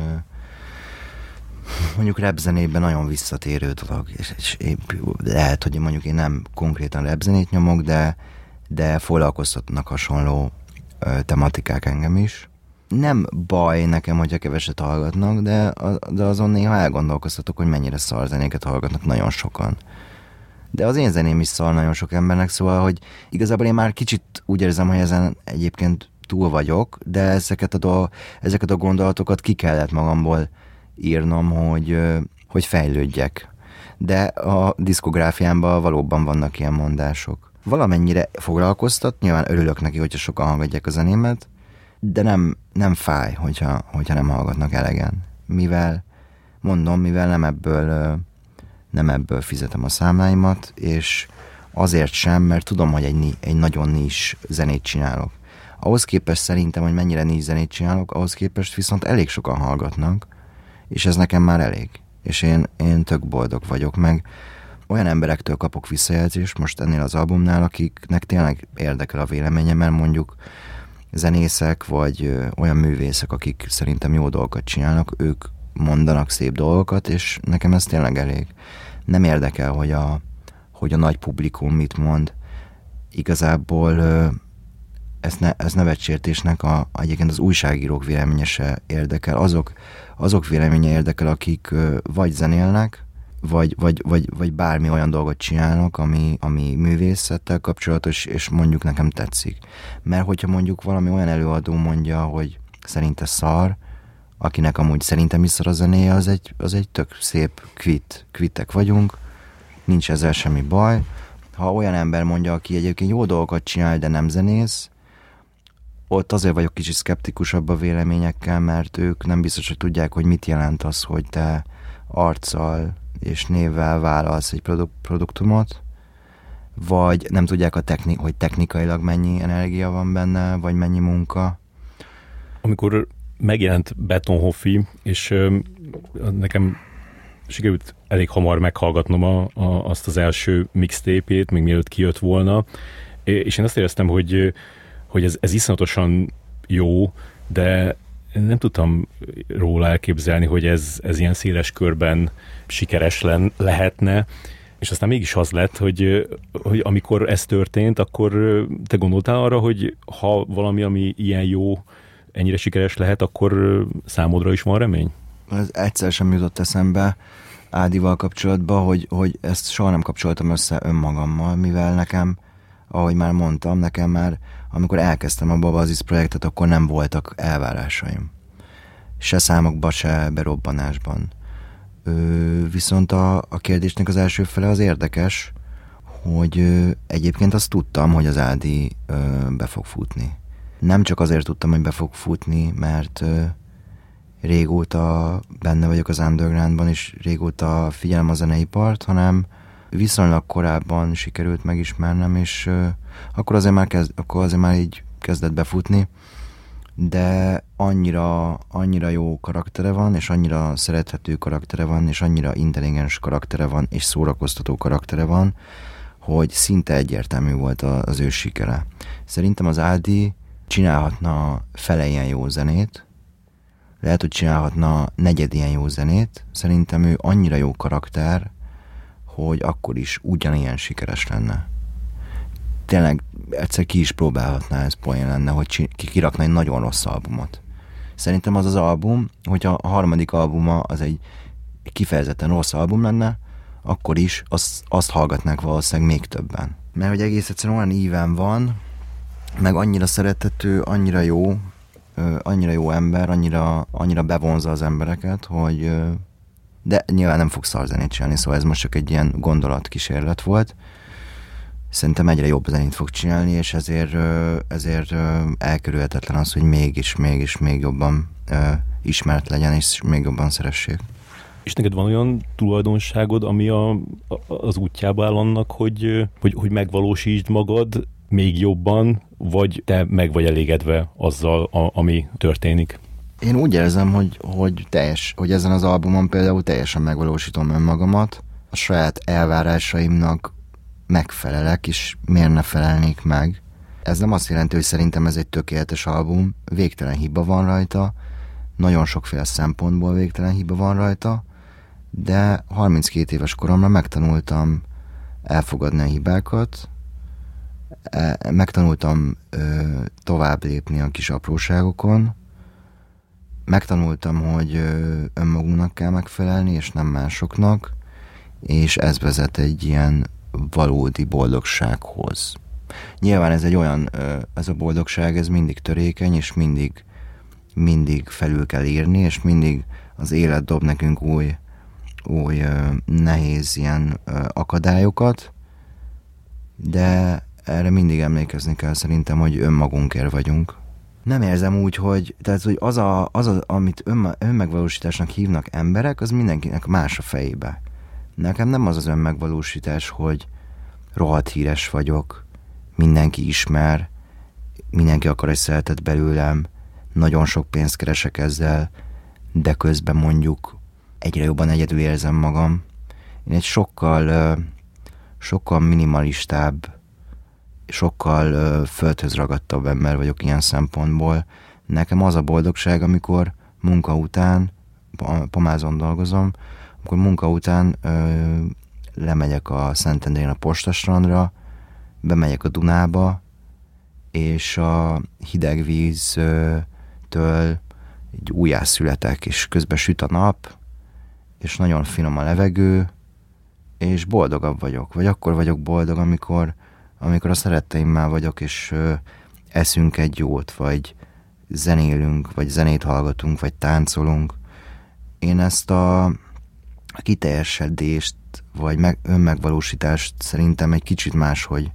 mondjuk rapzenében nagyon visszatérő dolog, és, és lehet, hogy mondjuk én nem konkrétan rapzenét nyomok, de, de foglalkoztatnak hasonló tematikák engem is. Nem baj nekem, hogyha keveset hallgatnak, de, de azon néha elgondolkoztatok, hogy mennyire szar zenéket hallgatnak nagyon sokan. De az én zeném is szar nagyon sok embernek, szóval, hogy igazából én már kicsit úgy érzem, hogy ezen egyébként túl vagyok, de ezeket a, do- ezeket a gondolatokat ki kellett magamból írnom, hogy, hogy fejlődjek. De a diszkográfiámban valóban vannak ilyen mondások. Valamennyire foglalkoztat, nyilván örülök neki, hogyha sokan hallgatják a zenémet, de nem, nem fáj, hogyha, hogyha nem hallgatnak elegen. Mivel, mondom, mivel nem ebből, nem ebből fizetem a számláimat, és azért sem, mert tudom, hogy egy, egy nagyon nis zenét csinálok. Ahhoz képest szerintem, hogy mennyire nis zenét csinálok, ahhoz képest viszont elég sokan hallgatnak, és ez nekem már elég. És én, én tök boldog vagyok, meg olyan emberektől kapok visszajelzést most ennél az albumnál, akiknek tényleg érdekel a véleményem, mert mondjuk zenészek, vagy ö, olyan művészek, akik szerintem jó dolgokat csinálnak, ők mondanak szép dolgokat, és nekem ez tényleg elég. Nem érdekel, hogy a, hogy a nagy publikum mit mond. Igazából ö, ez, ne, ez nevecsértésnek a, egyébként az újságírók véleménye se érdekel. Azok, azok véleménye érdekel, akik ö, vagy zenélnek, vagy, vagy, vagy, vagy bármi olyan dolgot csinálnak, ami, ami művészettel kapcsolatos, és mondjuk nekem tetszik. Mert hogyha mondjuk valami olyan előadó mondja, hogy szerinte szar, akinek amúgy szerintem is szar a zenéje, az egy, az egy tök szép kvit. Kvittek vagyunk, nincs ezzel semmi baj. Ha olyan ember mondja, aki egyébként jó dolgokat csinál, de nem zenész, ott azért vagyok kicsit szkeptikusabb a véleményekkel, mert ők nem biztos, hogy tudják, hogy mit jelent az, hogy te arccal és névvel vállalsz egy produk- produktumot, vagy nem tudják, a techni- hogy technikailag mennyi energia van benne, vagy mennyi munka. Amikor megjelent Betonhoffi, és ö, nekem sikerült elég hamar meghallgatnom a, a, azt az első mixtape-ét, még mielőtt kijött volna, és én azt éreztem, hogy, hogy ez, ez iszonyatosan jó, de nem tudtam róla elképzelni, hogy ez, ez ilyen széles körben sikeres len, lehetne, és aztán mégis az lett, hogy, hogy amikor ez történt, akkor te gondoltál arra, hogy ha valami, ami ilyen jó, ennyire sikeres lehet, akkor számodra is van remény? Ez egyszer sem jutott eszembe. Ádival kapcsolatban, hogy, hogy ezt soha nem kapcsoltam össze önmagammal, mivel nekem, ahogy már mondtam, nekem már, amikor elkezdtem a Babazis projektet, akkor nem voltak elvárásaim. Se számokban, se berobbanásban. Ö, viszont a, a kérdésnek az első fele az érdekes, hogy ö, egyébként azt tudtam, hogy az Ádi ö, be fog futni. Nem csak azért tudtam, hogy be fog futni, mert ö, régóta benne vagyok az undergroundban, és régóta figyelem a zeneipart, hanem viszonylag korábban sikerült megismernem, és ö, akkor, azért már kezd, akkor azért már így kezdett befutni, de annyira, annyira jó karaktere van, és annyira szerethető karaktere van, és annyira intelligens karaktere van, és szórakoztató karaktere van, hogy szinte egyértelmű volt az ő sikere. Szerintem az Ádi csinálhatna fele ilyen jó zenét, lehet, hogy csinálhatna negyed ilyen jó zenét. Szerintem ő annyira jó karakter, hogy akkor is ugyanilyen sikeres lenne. Tényleg egyszer ki is próbálhatná, ez poén lenne, hogy ki kirakna egy nagyon rossz albumot. Szerintem az az album, hogyha a harmadik albuma az egy kifejezetten rossz album lenne, akkor is azt, azt hallgatnák valószínűleg még többen. Mert hogy egész egyszerűen olyan íven van, meg annyira szerethető, annyira jó, annyira jó ember, annyira, annyira bevonza az embereket, hogy de nyilván nem fog szarzenét csinálni, szóval ez most csak egy ilyen gondolatkísérlet volt. Szerintem egyre jobb zenét fog csinálni, és ezért, ezért elkerülhetetlen az, hogy mégis, mégis, még jobban ismert legyen, és még jobban szeressék. És neked van olyan tulajdonságod, ami a, az útjába áll annak, hogy, hogy, hogy megvalósítsd magad még jobban, vagy te meg vagy elégedve azzal, a, ami történik? Én úgy érzem, hogy, hogy, teljes, hogy ezen az albumon például teljesen megvalósítom önmagamat, a saját elvárásaimnak megfelelek, és miért ne felelnék meg. Ez nem azt jelenti, hogy szerintem ez egy tökéletes album, végtelen hiba van rajta, nagyon sokféle szempontból végtelen hiba van rajta, de harminckét éves koromra megtanultam elfogadni a hibákat, megtanultam ö, tovább lépni a kis apróságokon, megtanultam, hogy ö, önmagunknak kell megfelelni, és nem másoknak, és ez vezet egy ilyen valódi boldogsághoz. Nyilván ez egy olyan, ö, ez a boldogság, ez mindig törékeny, és mindig, mindig felül kell írni, és mindig az élet dob nekünk új, új ö, nehéz ilyen ö, akadályokat, de erre mindig emlékezni kell szerintem, hogy önmagunkért vagyunk. Nem érzem úgy, hogy, tehát, hogy az, a, az a, amit ön, önmegvalósításnak hívnak emberek, az mindenkinek más a fejébe. Nekem nem az az önmegvalósítás, hogy rohadt híres vagyok, mindenki ismer, mindenki akar egy szeretet belőlem, nagyon sok pénzt keresek ezzel, de közben mondjuk egyre jobban egyedül érzem magam. Én egy sokkal, sokkal minimalistább, sokkal ö, földhöz ragadtabb ember vagyok ilyen szempontból. Nekem az a boldogság, amikor munka után, Pomázon dolgozom, amikor munka után ö, lemegyek a Szentendrén a Postastrandra, bemegyek a Dunába, és a hideg víztől egy újjászületek, és közben süt a nap, és nagyon finom a levegő, és boldogabb vagyok. Vagy akkor vagyok boldog, amikor amikor a szeretteimmel vagyok, és ö, eszünk egy jót, vagy zenélünk, vagy zenét hallgatunk, vagy táncolunk. Én ezt a, a kiteljesedést, vagy meg, önmegvalósítást szerintem egy kicsit máshogy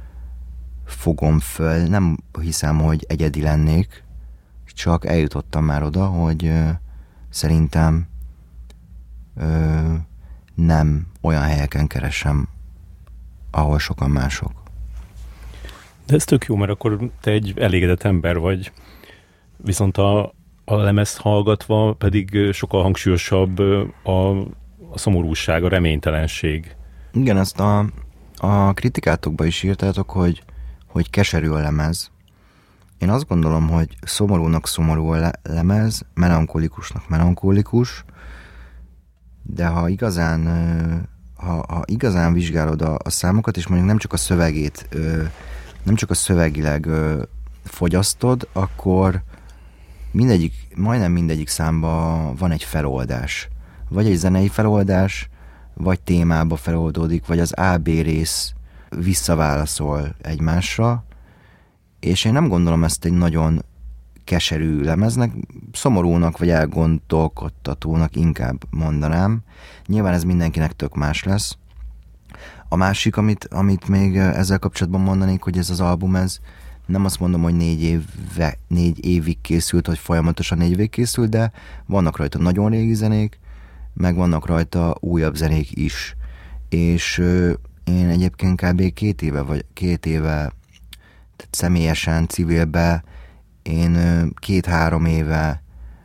fogom föl. Nem hiszem, hogy egyedi lennék, csak eljutottam már oda, hogy ö, szerintem ö, nem olyan helyeken keresem, ahol sokan mások. De ez tök jó, mert akkor te egy elégedett ember vagy, viszont a, a lemezt hallgatva pedig sokkal hangsúlyosabb a, a szomorúság, a reménytelenség. Igen, ezt a, a kritikátokban is írtátok, hogy, hogy keserű a lemez. Én azt gondolom, hogy szomorúnak szomorú a lemez, melankolikusnak melankolikus, de ha igazán, ha, ha igazán vizsgálod a, a számokat, és mondjuk nem csak a szövegét, nem csak a szövegileg fogyasztod, akkor mindegyik, majdnem mindegyik számban van egy feloldás. vagy egy zenei feloldás, vagy témába feloldódik, vagy az A B rész visszaválaszol egymásra, és én nem gondolom ezt egy nagyon keserű lemeznek, szomorúnak vagy elgondolkodtatónak inkább mondanám. Nyilván ez mindenkinek tök más lesz. A másik, amit, amit még ezzel kapcsolatban mondanék, hogy ez az album, ez nem azt mondom, hogy négy, éve, négy évig készült, vagy folyamatosan négy évig készült, de vannak rajta nagyon régi zenék, meg vannak rajta újabb zenék is. És ö, én egyébként kb. két éve, vagy két éve tehát személyesen, civilbe én ö, két-három éve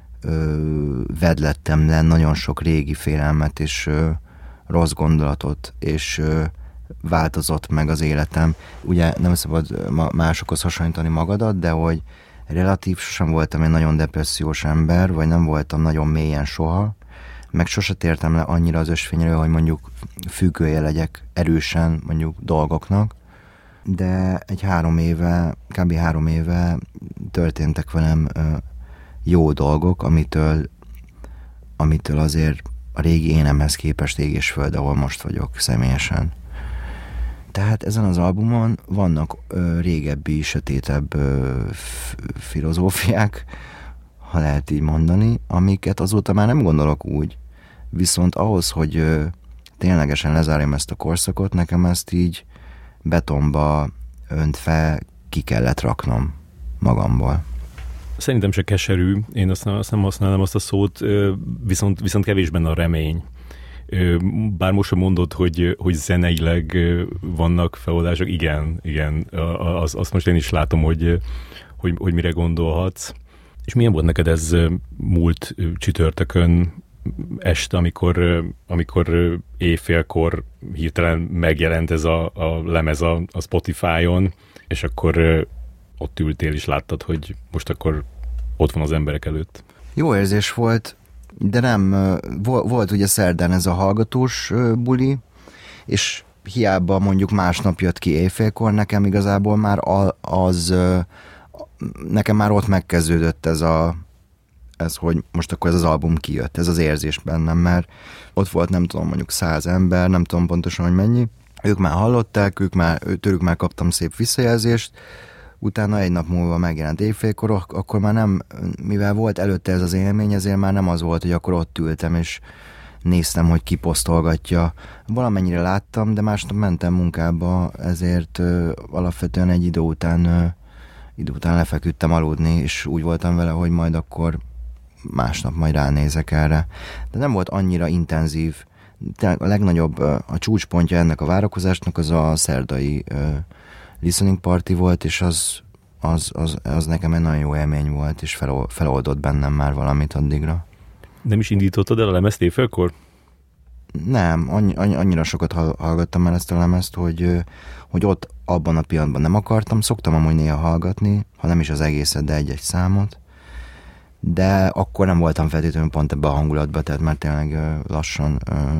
ö, vedlettem le nagyon sok régi félelmet és ö, rossz gondolatot, és ö, változott meg az életem. Ugye nem szabad másokhoz hasonlítani magadat, de hogy relatív sosem voltam egy nagyon depressziós ember, vagy nem voltam nagyon mélyen soha, meg sose tértem le annyira az ösvényről, hogy mondjuk függője legyek erősen mondjuk dolgoknak, de egy három éve, kb. három éve történtek velem ö, jó dolgok, amitől, amitől azért a régi énemhez képest ég és föld, ahol most vagyok személyesen. Tehát ezen az albumon vannak ö, régebbi, sötétebb ö, f- filozófiák, ha lehet így mondani, amiket azóta már nem gondolok úgy. Viszont ahhoz, hogy ö, ténylegesen lezárjam ezt a korszakot, nekem ezt így betonba öntve ki kellett raknom magamból. Szerintem se keserű, én azt, azt nem használom azt a szót, viszont, viszont kevés benne a remény. Bár most sem mondod, hogy, hogy zeneileg vannak feloldások, igen, igen, az, azt most én is látom, hogy, hogy, hogy mire gondolhatsz. És milyen volt neked ez múlt csütörtökön este, amikor, amikor éjfélkor hirtelen megjelent ez a, a lemez a, a Spotify-on, és akkor ott ültél és láttad, hogy most akkor ott van az emberek előtt. Jó érzés volt, de nem, volt ugye szerdán ez a hallgatós buli, és hiába mondjuk másnap jött ki éjfélkor, nekem igazából már az, nekem már ott megkezdődött ez a, ez, hogy most akkor ez az album kijött, ez az érzés bennem, mert ott volt nem tudom mondjuk száz ember, nem tudom pontosan, hogy mennyi, ők már hallották, ők már, tőlük már kaptam szép visszajelzést, utána egy nap múlva megjelent éjfélkor, akkor már nem, mivel volt előtte ez az élmény, ezért már nem az volt, hogy akkor ott ültem, és néztem, hogy ki posztolgatja. Valamennyire láttam, de másnap mentem munkába, ezért ö, alapvetően egy idő után, ö, idő után lefeküdtem aludni, és úgy voltam vele, hogy majd akkor másnap majd ránézek erre. De nem volt annyira intenzív. A legnagyobb, a csúcspontja ennek a várakozásnak az a szerdai ö, listening party volt, és az, az, az, az nekem egy nagyon jó élmény volt, és feloldott bennem már valamit addigra. Nem is indítottad el a lemezt éjfélkor? Nem, annyi, annyira sokat hallgattam már ezt a lemezt, hogy, hogy ott abban a pillanatban nem akartam, szoktam amúgy néha hallgatni, ha nem is az egészet, de egy-egy számot, de akkor nem voltam feltétlenül pont ebbe a hangulatba, tehát már tényleg lassan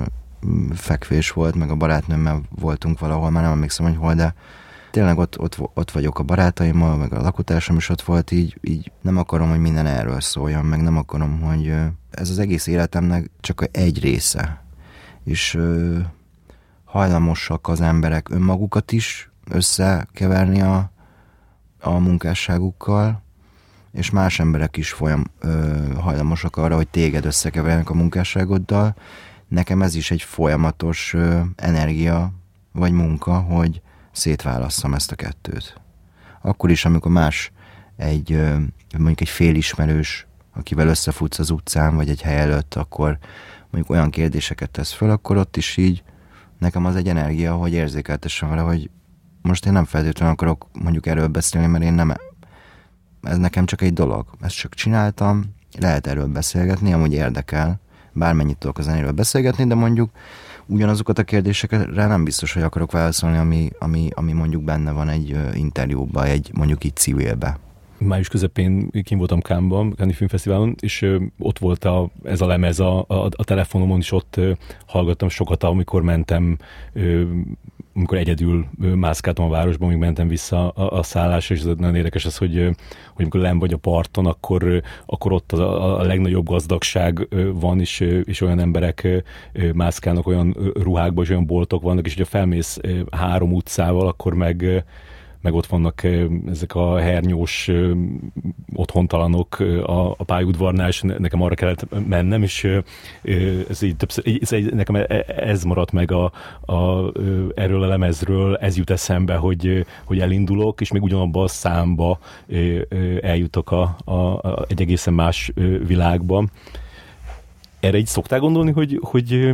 fekvés volt, meg a barátnőmmel voltunk valahol, már nem emlékszem, hogy hol, de tényleg ott, ott, ott vagyok a barátaimmal, meg a lakótársam is ott volt, így, így nem akarom, hogy minden erről szóljon, meg nem akarom, hogy ez az egész életemnek csak egy része. És ö, hajlamosak az emberek önmagukat is összekeverni a, a munkásságukkal, és más emberek is folyam, ö, hajlamosak arra, hogy téged összekeverjenek a munkásságoddal. Nekem ez is egy folyamatos ö, energia, vagy munka, hogy szétválasszam ezt a kettőt. Akkor is, amikor más egy, mondjuk egy félismerős, akivel összefutsz az utcán, vagy egy hely előtt, akkor mondjuk olyan kérdéseket tesz föl, akkor ott is így nekem az egy energia, hogy érzékeltessem vele, hogy most én nem feltétlenül akarok mondjuk erről beszélni, mert én nem, ez nekem csak egy dolog. Ezt csak csináltam, lehet erről beszélgetni, amúgy érdekel, bármennyit tudok az zenéről beszélgetni, de mondjuk ugyanazokat a kérdésekre nem biztos, hogy akarok válaszolni, ami, ami, ami mondjuk benne van egy interjúban, egy mondjuk így civilbe. Május közepén kint voltam Cannes-ban, Cannes Filmfesztiválon, és ö, ott volt a, ez a lemez a, a, a telefonomon, és ott ö, hallgattam sokat, amikor mentem ö, amikor egyedül mászkáltam a városban, még mentem vissza a, a szállásra, és ez nagyon érdekes az, hogy, hogy amikor lenn vagy a parton, akkor, akkor ott a, a legnagyobb gazdagság van, és, és olyan emberek mászkálnak, olyan ruhákban, és olyan boltok vannak, és hogyha felmész három utcával, akkor meg meg ott vannak ezek a hernyós otthontalanok a, a pályaudvarnál, és nekem arra kellett mennem, és ez így többször, ez, nekem ez maradt meg a, a, erről a lemezről, ez jut eszembe, hogy, hogy elindulok, és még ugyanabban a számba eljutok a, a, a, egy egészen más világba. Erre így szoktál gondolni, hogy, hogy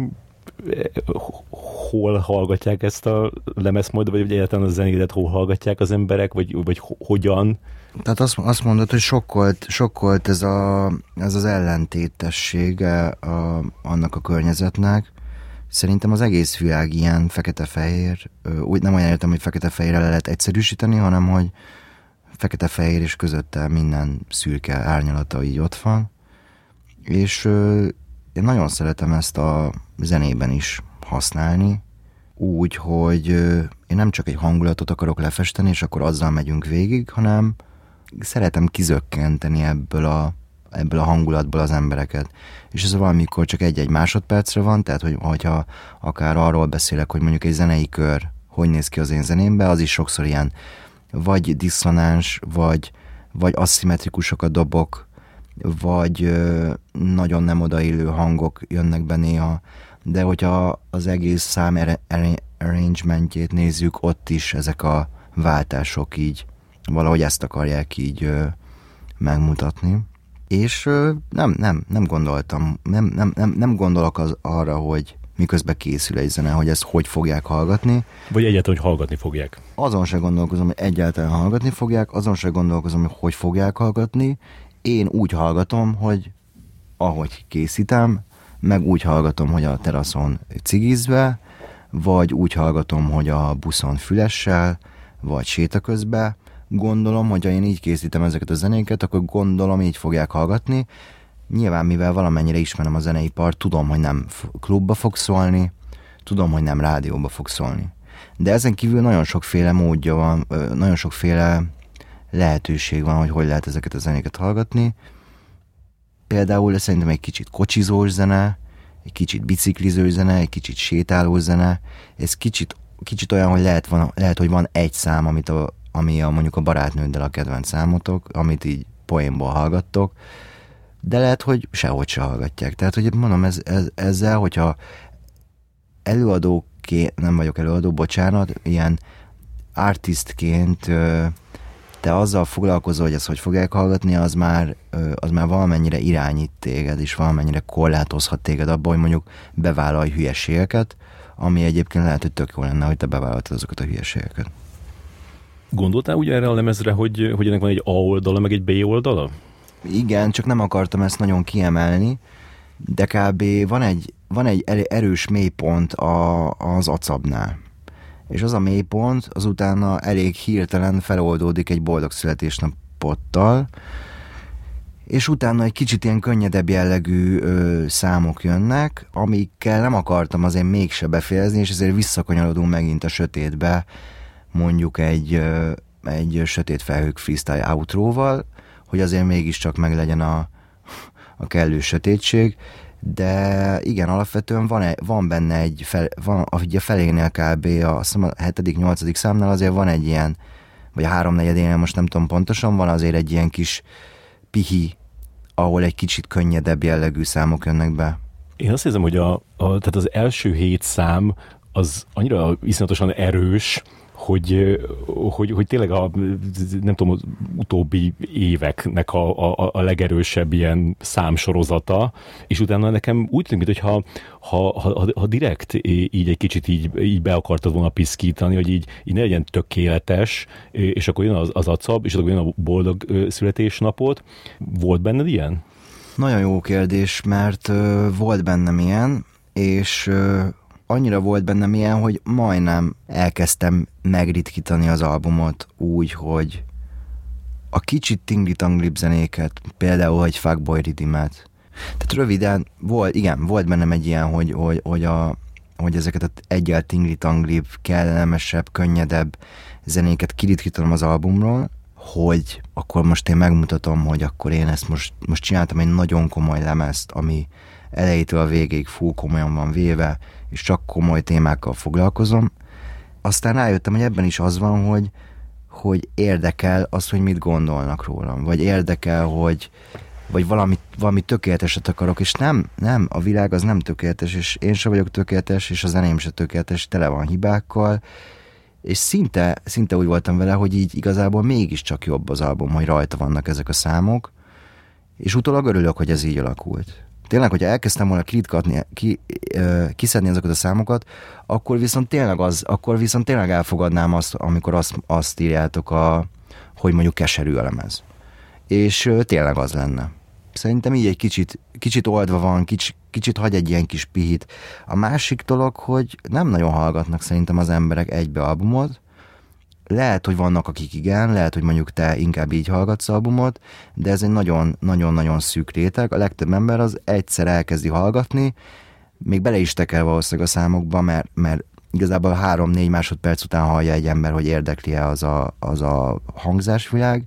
hol hallgatják ezt a lemezt majd, vagy egyáltalán a zenédet hol hallgatják az emberek, vagy, vagy hogyan? Tehát azt, azt mondod, hogy sokkolt, sokkolt ez, a, ez az ellentétessége a, annak a környezetnek. Szerintem az egész világ ilyen fekete-fehér, úgy nem olyan értem, hogy fekete-fehérre le lehet egyszerűsíteni, hanem hogy fekete-fehér és közötte minden szürke árnyalata így ott van. És én nagyon szeretem ezt a zenében is használni, úgy, hogy én nem csak egy hangulatot akarok lefesteni, és akkor azzal megyünk végig, hanem szeretem kizökkenteni ebből a, ebből a hangulatból az embereket. És ez valamikor csak egy-egy másodpercre van, tehát hogy, hogyha akár arról beszélek, hogy mondjuk egy zenei kör hogy néz ki az én zenémben, az is sokszor ilyen vagy diszonáns, vagy, vagy aszimmetrikusokat dobok, vagy ö, nagyon nem odaillő hangok jönnek be néha, de hogyha az egész szám arrangementjét nézzük, ott is ezek a váltások így, valahogy ezt akarják így ö, megmutatni. És ö, nem, nem, nem gondoltam, nem, nem, nem, nem gondolok az, arra, hogy miközben készül egy zene, hogy ezt hogy fogják hallgatni. Vagy egyáltalán, hogy hallgatni fogják. Azon se gondolkozom, hogy egyáltalán hallgatni fogják, azon se gondolkozom, hogy hogy fogják hallgatni. Én úgy hallgatom, hogy ahogy készítem, meg úgy hallgatom, hogy a teraszon cigizve, vagy úgy hallgatom, hogy a buszon fülessel, vagy séta közben. Gondolom, hogy ha én így készítem ezeket a zenéket, akkor gondolom, így fogják hallgatni. Nyilván, mivel valamennyire ismerem a zeneipart, tudom, hogy nem klubba fog szólni, tudom, hogy nem rádióba fog szólni. De ezen kívül nagyon sokféle módja van, nagyon sokféle lehetőség van, hogy hogy lehet ezeket a zenéket hallgatni. Például szerintem egy kicsit kocsizós zene, egy kicsit biciklizős zene, egy kicsit sétálós zene. Ez kicsit, kicsit olyan, hogy lehet, van, lehet, hogy van egy szám, amit a, ami a, mondjuk a barátnőddel a kedvenc számotok, amit így poénból hallgattok, de lehet, hogy sehogy se hallgatják. Tehát, hogy mondom, ez, ez, ezzel, hogyha előadóként, nem vagyok előadó, bocsánat, ilyen artistként te azzal foglalkozol, hogy ezt hogy fogják hallgatni, az már, az már valamennyire irányít téged, és valamennyire korlátozhat téged abban, hogy mondjuk bevállalj hülyeségeket, ami egyébként lehet, hogy tök jó lenne, hogy te bevállaltad azokat a hülyeségeket. Gondoltál úgy erre a lemezre, hogy, hogy ennek van egy A oldala, meg egy B oldala? Igen, csak nem akartam ezt nagyon kiemelni, de kb. van egy, van egy erős mélypont a, az acabnál. És az a mélypont az utána elég hirtelen feloldódik egy boldog születésnapottal, és utána egy kicsit ilyen könnyedebb jellegű ö, számok jönnek, amikkel nem akartam azért mégse befejezni, és ezért visszakanyarodunk megint a sötétbe, mondjuk egy, ö, egy sötét felhők freestyle outróval, hogy azért mégiscsak meg legyen a, a kellő sötétség, de igen, alapvetően van, van benne egy, fel, van, a felénél kb. A, a hetedik, nyolcadik számnál azért van egy ilyen, vagy a háromnegyedénél, most nem tudom pontosan, van azért egy ilyen kis pihi, ahol egy kicsit könnyedebb jellegű számok jönnek be. Én azt hiszem, hogy a, a, tehát az első hét szám az annyira iszonyatosan erős, hogy, hogy, hogy tényleg a, nem tudom, az utóbbi éveknek a, a, a legerősebb ilyen számsorozata, és utána nekem úgy tűnik, mintha ha, ha, ha direkt így egy kicsit így, így be akartad volna piszkítani, hogy így, így ne legyen tökéletes, és akkor jön az, az acab, és akkor jön a boldog születésnapot. Volt benned ilyen? Nagyon jó kérdés, mert uh, volt bennem ilyen, és uh, annyira volt bennem ilyen, hogy majdnem elkezdtem megritkítani az albumot úgy, hogy a kicsit tingli-tanglibb zenéket, például egy Fuckboy Riddimet. Tehát röviden, volt, igen, volt bennem egy ilyen, hogy, hogy, hogy a, hogy ezeket az egyel tingli-tanglibb, kellemesebb, könnyedebb zenéket kiritkítanom az albumról, hogy akkor most én megmutatom, hogy akkor én ezt most, most csináltam egy nagyon komoly lemezt, ami elejétől a végéig full komolyan van véve, és csak komoly témákkal foglalkozom. Aztán rájöttem, hogy ebben is az van, hogy, hogy érdekel az, hogy mit gondolnak rólam, vagy érdekel, hogy vagy valami, valami tökéleteset akarok, és nem, nem, a világ az nem tökéletes, és én sem vagyok tökéletes, és a zeném sem tökéletes, tele van hibákkal, és szinte, szinte úgy voltam vele, hogy így igazából mégiscsak jobb az album, hogy rajta vannak ezek a számok, és utólag örülök, hogy ez így alakult. Tényleg, hogyha elkezdtem volna kritkatni, ki, kiszedni ezeket a számokat, akkor viszont tényleg az, akkor viszont tényleg elfogadnám azt, amikor azt, azt írjátok, a, hogy mondjuk keserű a lemez. És tényleg az lenne. Szerintem így egy kicsit, kicsit oldva van, kicsit, kicsit hagy egy ilyen kis pihit. A másik dolog, hogy nem nagyon hallgatnak szerintem az emberek egybe albumot. Lehet, hogy vannak, akik igen, lehet, hogy mondjuk te inkább így hallgatsz albumot, de ez egy nagyon-nagyon-nagyon szűk réteg. A legtöbb ember az egyszer elkezdi hallgatni, még bele is teker valószínűleg a számokba, mert, mert igazából három-négy másodperc után hallja egy ember, hogy érdekli-e az a, az a hangzásvilág,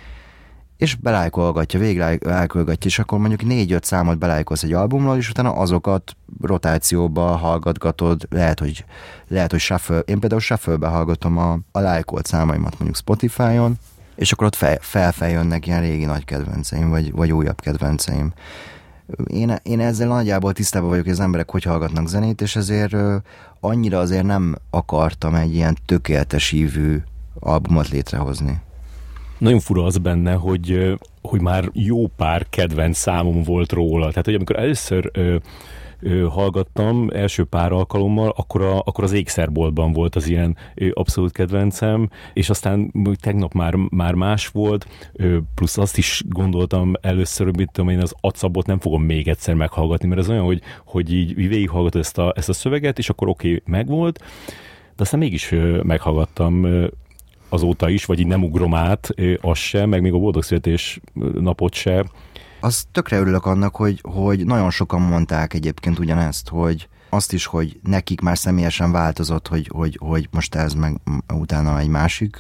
és belájkolgatja, végig lájkolgatja, és akkor mondjuk négy-öt számot belájkolsz egy albumról, és utána azokat rotációba hallgatgatod, lehet, hogy, lehet, hogy shuffle, én például shuffle-be hallgatom a, a lájkolt számaimat mondjuk Spotify-on, és akkor ott fel, felfeljönnek ilyen régi nagy kedvenceim, vagy, vagy újabb kedvenceim. Én, én ezzel nagyjából tisztában vagyok, hogy az emberek hogy hallgatnak zenét, és ezért uh, annyira azért nem akartam egy ilyen tökéletes ívű albumot létrehozni. Nagyon fura az benne, hogy, hogy már jó pár kedvenc számom volt róla. Tehát, hogy amikor először ö, ö, hallgattam, első pár alkalommal, akkor, a, akkor az Ékszerboltban volt az ilyen ö, abszolút kedvencem, és aztán tegnap már, már más volt, ö, plusz azt is gondoltam először, hogy mit tudom én, az Acabot nem fogom még egyszer meghallgatni, mert ez olyan, hogy, hogy így végighallgatod ezt a, ezt a szöveget, és akkor oké, okay, megvolt, de aztán mégis ö, meghallgattam ö, azóta is, vagy így nem ugrom át, az sem, meg még a boldog születés napot se. Azt tökre örülök annak, hogy, hogy nagyon sokan mondták egyébként ugyanezt, hogy azt is, hogy nekik már személyesen változott, hogy, hogy, hogy most ez meg utána egy másik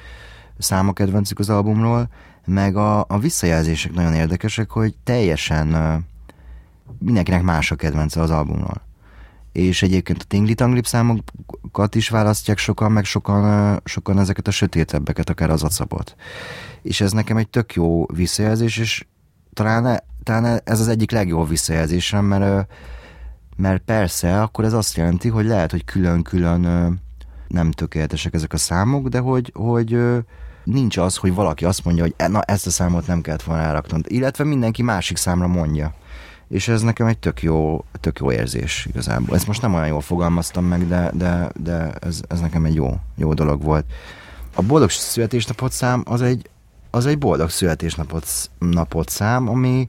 száma kedvencük az albumról, meg a, a visszajelzések nagyon érdekesek, hogy teljesen mindenkinek más a kedvence az albumról. És egyébként a tingli-tanglip számokat is választják sokan, meg sokan, sokan ezeket a sötétebbeket, akár az Acabot. És ez nekem egy tök jó visszajelzés, és talán, talán ez az egyik legjobb visszajelzésem, mert, mert persze, akkor ez azt jelenti, hogy lehet, hogy külön-külön nem tökéletesek ezek a számok, de hogy, hogy nincs az, hogy valaki azt mondja, hogy na, ezt a számot nem kellett volna elraknod, illetve mindenki másik számra mondja. És ez nekem egy tök jó, tök jó érzés igazából. Ezt most nem olyan jól fogalmaztam meg, de, de, de ez, ez nekem egy jó, jó dolog volt. A boldog születésnapot szám az egy, az egy boldog születésnapot napot szám, ami,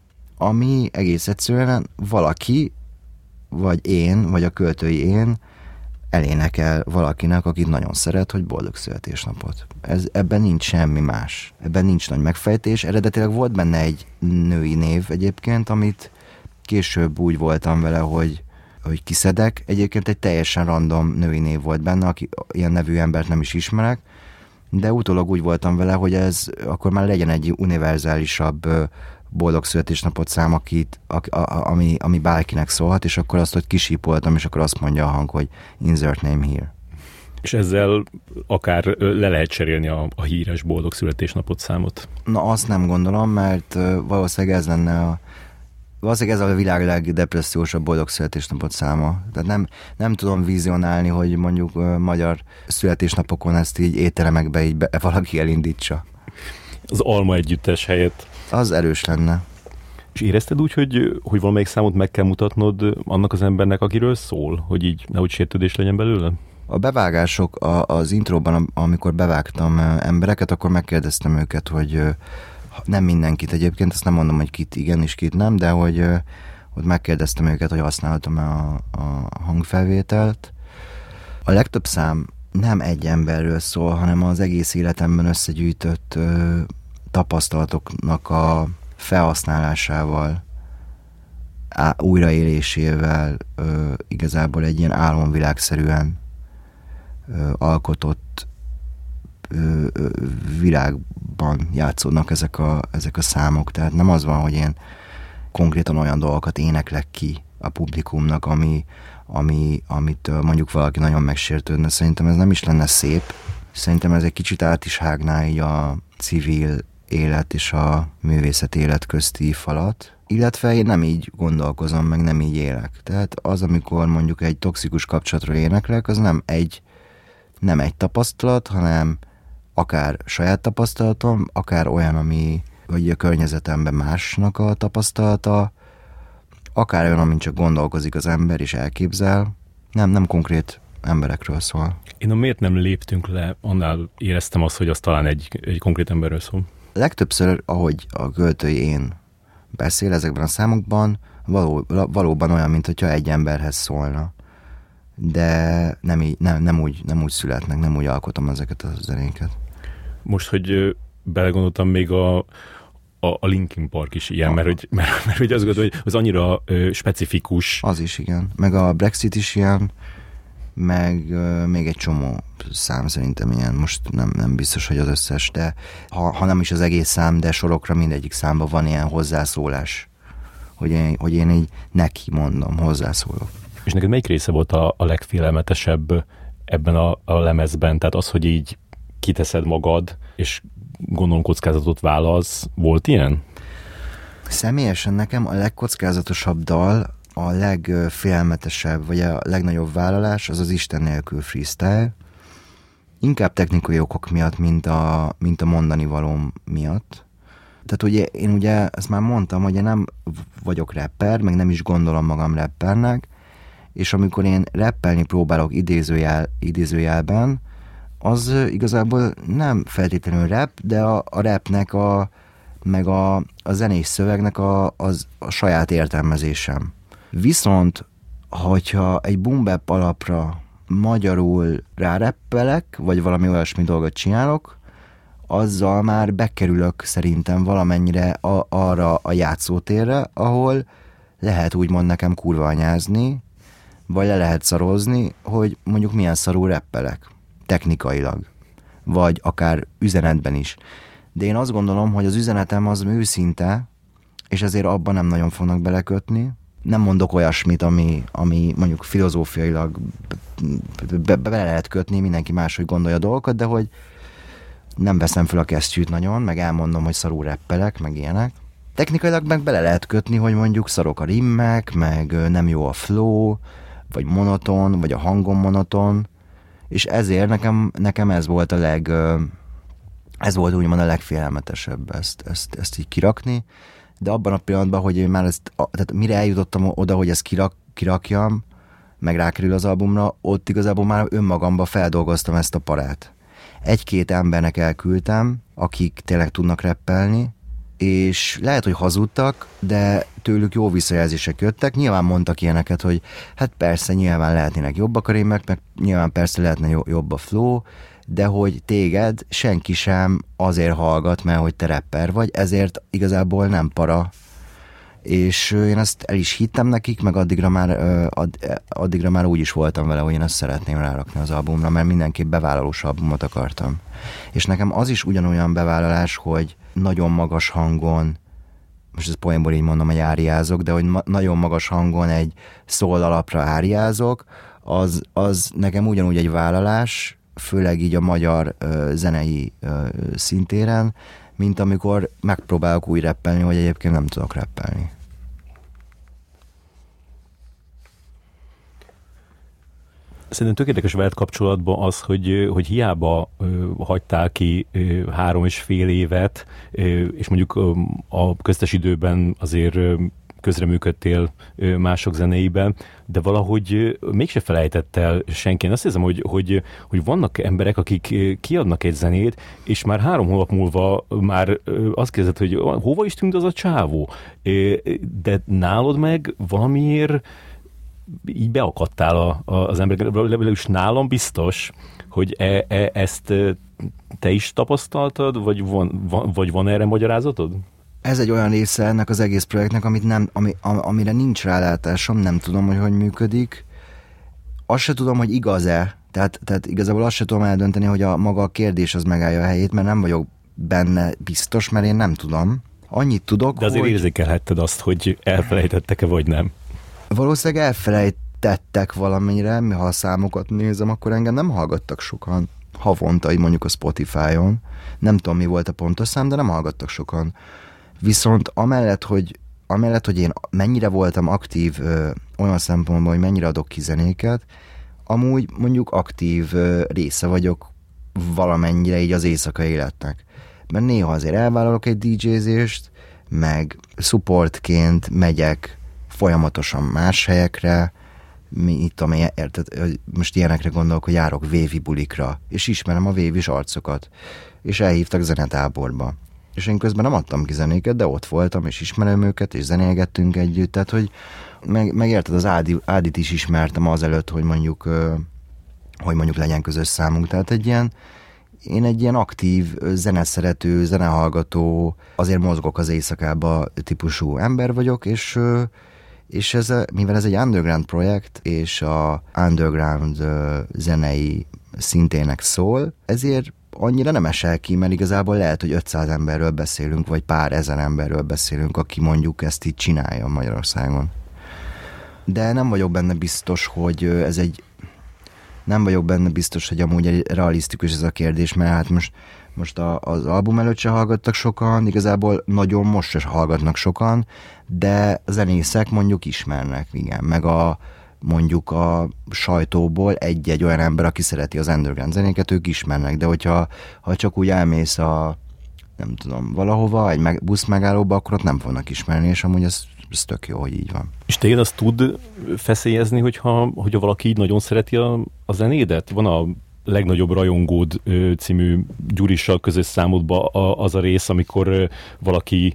ami egész egyszerűen valaki, vagy én, vagy a költői én elénekel valakinek, akit nagyon szeret, hogy boldog születésnapot. Ez, ebben nincs semmi más. Ebben nincs nagy megfejtés. Eredetileg volt benne egy női név egyébként, amit később úgy voltam vele, hogy, hogy kiszedek. Egyébként egy teljesen random női név volt benne, aki ilyen nevű embert nem is ismerek, de utólag úgy voltam vele, hogy ez akkor már legyen egy univerzálisabb boldog születésnapot szám, akit, a, a, ami, ami bárkinek szólhat, és akkor azt, hogy kisípoltam, és akkor azt mondja a hang, hogy insert name here. És ezzel akár le lehet cserélni a, a híres boldog születésnapot számot? Na, azt nem gondolom, mert valószínűleg ez lenne a valószínűleg ez a világ legdepressziósabb boldog születésnapot száma. Tehát nem, nem tudom vizionálni, hogy mondjuk uh, magyar születésnapokon ezt így étteremekbe így be, valaki elindítsa. Az Alma együttes helyett. Az erős lenne. És érezted úgy, hogy, hogy valamelyik számot meg kell mutatnod annak az embernek, akiről szól, hogy így nehogy sértődés legyen belőle? A bevágások a, az intróban, amikor bevágtam embereket, akkor megkérdeztem őket, hogy nem mindenkit egyébként, ezt nem mondom, hogy kit igen és kit nem, de hogy ott megkérdeztem őket, hogy használhatom-e a, a hangfelvételt. A legtöbb szám nem egy emberről szól, hanem az egész életemben összegyűjtött ö, tapasztalatoknak a felhasználásával á, újraélésével ö, igazából egy ilyen álomvilágszerűen ö, alkotott ö, ö, világban játszódnak ezek a, ezek a számok. Tehát nem az van, hogy én konkrétan olyan dolgokat éneklek ki a publikumnak, ami, ami, amit mondjuk valaki nagyon megsértődne. Szerintem ez nem is lenne szép. Szerintem ez egy kicsit át is hágná így a civil élet és a művészet élet közti falat. Illetve én nem így gondolkozom, meg nem így élek. Tehát az, amikor mondjuk egy toxikus kapcsolatról éneklek, az nem egy, nem egy tapasztalat, hanem akár saját tapasztalatom, akár olyan, ami vagy a környezetemben másnak a tapasztalata, akár olyan, amin csak gondolkozik az ember és elképzel. Nem, nem konkrét emberekről szól. Én a miért nem léptünk le, annál éreztem azt, hogy az talán egy, egy konkrét emberről szól. Legtöbbször, ahogy a költői én beszél ezekben a számokban, való, valóban olyan, mint hogyha egy emberhez szólna. De nem, így, nem, nem, úgy, nem úgy születnek, nem úgy alkotom ezeket a zenéket. Most, hogy belegondoltam, még a, a, a Linkin Park is ilyen, mert, hogy, mert, mert hogy azt gondolom, hogy az annyira ö, specifikus. Az is, igen. Meg a Brexit is ilyen, meg ö, még egy csomó szám szerintem ilyen. Most nem, nem biztos, hogy az összes, de ha, ha nem is az egész szám, de sorokra mindegyik számban van ilyen hozzászólás, hogy én, hogy én így neki mondom, hozzászólok. És neked melyik része volt a, a legfélelmetesebb ebben a, a lemezben? Tehát az, hogy így kiteszed magad, és gondolom kockázatot vállalsz. Volt ilyen? Személyesen nekem a legkockázatosabb dal, a legfélelmetesebb, vagy a legnagyobb vállalás, az az Isten nélkül freestyle. Inkább technikai okok miatt, mint a, mint a mondani valóm miatt. Tehát ugye én ugye, ezt már mondtam, hogy én nem vagyok rapper, meg nem is gondolom magam rappernek, és amikor én rappelni próbálok idézőjel, idézőjelben, az igazából nem feltétlenül rap, de a, a rapnek, a, meg a, a zenés szövegnek a, az, a saját értelmezésem. Viszont, hogyha egy boom bap alapra magyarul ráreppelek, vagy valami olyasmi dolgot csinálok, azzal már bekerülök szerintem valamennyire a, arra a játszótérre, ahol lehet úgymond nekem kurva anyázni, vagy le lehet szarozni, hogy mondjuk milyen szarul reppelek, technikailag, vagy akár üzenetben is. De én azt gondolom, hogy az üzenetem az őszinte, és ezért abban nem nagyon fognak belekötni. Nem mondok olyasmit, ami, ami mondjuk filozófiailag be, be, bele lehet kötni, mindenki máshogy gondolja a dolgokat, de hogy nem veszem fel a kesztyűt nagyon, meg elmondom, hogy szarul reppelek, meg ilyenek. Technikailag meg bele lehet kötni, hogy mondjuk szarok a rimmek, meg nem jó a flow, vagy monoton, vagy a hangom monoton, és ezért nekem, nekem ez volt a leg, ez volt úgymond a legfélelmetesebb ezt, ezt, ezt így kirakni, de abban a pillanatban, hogy én már ezt, tehát mire eljutottam oda, hogy ezt kirak, kirakjam, meg rákerül az albumra, ott igazából már önmagamba feldolgoztam ezt a parát. Egy-két embernek elküldtem, akik tényleg tudnak rappelni, és lehet, hogy hazudtak, de tőlük jó visszajelzések jöttek. Nyilván mondtak ilyeneket, hogy hát persze, nyilván lehetnének jobbak a rímek, meg nyilván persze lehetne jobb a flow, de hogy téged senki sem azért hallgat, mert hogy te rapper vagy, ezért igazából nem para. És én ezt el is hittem nekik, meg addigra már, addigra már úgy is voltam vele, hogy én ezt szeretném rárakni az albumra, mert mindenképp bevállalós albumot akartam. És nekem az is ugyanolyan bevállalás, hogy nagyon magas hangon, most ez poénból így mondom, hogy áriázok, de hogy ma- nagyon magas hangon egy szól alapra áriázok, az, az nekem ugyanúgy egy vállalás, főleg így a magyar ö, zenei ö, szintéren, mint amikor megpróbálok úgy rappelni, hogy egyébként nem tudok rappelni. Szerintem tök érdekes veled kapcsolatban az, hogy, hogy hiába ö, hagytál ki ö, három és fél évet, ö, és mondjuk ö, a köztes időben azért ö, közreműködtél ö, mások zenéiben, de valahogy ö, mégse felejtett el senki. Én azt hiszem, hogy, hogy, hogy vannak emberek, akik ö, kiadnak egy zenét, és már három hónap múlva már ö, azt kérdezed, hogy hova is tűnt az a csávó. Ö, de nálad meg valamiért így beakadtál a, a, az emberek, legalábbis nálam biztos, hogy e, e, ezt te is tapasztaltad, vagy van, van, vagy van erre magyarázatod? ez egy olyan része ennek az egész projektnek, amit nem, ami, amire nincs rálátásom, nem tudom, hogy hogy működik. Azt se tudom, hogy igaz-e, tehát, tehát igazából azt se tudom eldönteni, hogy a maga a kérdés az megállja a helyét, mert nem vagyok benne biztos, mert én nem tudom. Annyit tudok, de azért hogy... érzékelhetted azt, hogy elfelejtettek-e, vagy nem? Valószínűleg elfelejtettek valamennyire, ha a számokat nézem, akkor engem nem hallgattak sokan havonta, így mondjuk a Spotify-on. Nem tudom, mi volt a pontos szám, de nem hallgattak sokan. Viszont amellett, hogy, amellett, hogy én mennyire voltam aktív ö, olyan szempontból, hogy mennyire adok ki zenéket, amúgy mondjuk aktív ö, része vagyok valamennyire így az éjszakai életnek. Mert néha azért elvállalok egy dé jézést, meg supportként megyek folyamatosan más helyekre, mi itt, ami érted, most ilyenekre gondolok, hogy járok vévi bulikra, és ismerem a vévis arcokat, és elhívtak zenetáborba. És én közben nem adtam ki zenéket, de ott voltam, és ismerem őket, és zenélgettünk együtt, tehát, hogy meg, megérted, az Ádi, Ádit is ismertem azelőtt, hogy mondjuk, hogy mondjuk legyen közös számunk, tehát egy ilyen, én egy ilyen aktív, zeneszerető, zenehallgató, azért mozgok az éjszakába típusú ember vagyok, és és ez, mivel ez egy underground projekt, és a underground zenei szintének szól, ezért annyira nem esel ki, mert igazából lehet, hogy ötszáz emberről beszélünk, vagy pár ezer emberről beszélünk, aki mondjuk ezt így csinálja Magyarországon. De nem vagyok benne biztos, hogy ez egy nem vagyok benne biztos, hogy amúgy egy realisztikus ez a kérdés, mert hát most, most a, az album előtt se hallgattak sokan, igazából nagyon most se hallgatnak sokan, de zenészek mondjuk ismernek, igen, meg a mondjuk a sajtóból egy-egy olyan ember, aki szereti az underground zenéket, ők ismernek, de hogyha ha csak úgy elmész a nem tudom, valahova, egy meg, busz megállóba, akkor ott nem fognak ismerni, és amúgy ez, ez tök jó, hogy így van. És téged azt tud feszélyezni, hogyha, hogyha valaki így nagyon szereti a, a zenédet? Van a legnagyobb rajongód című Gyurissal közös számodban az a rész, amikor valaki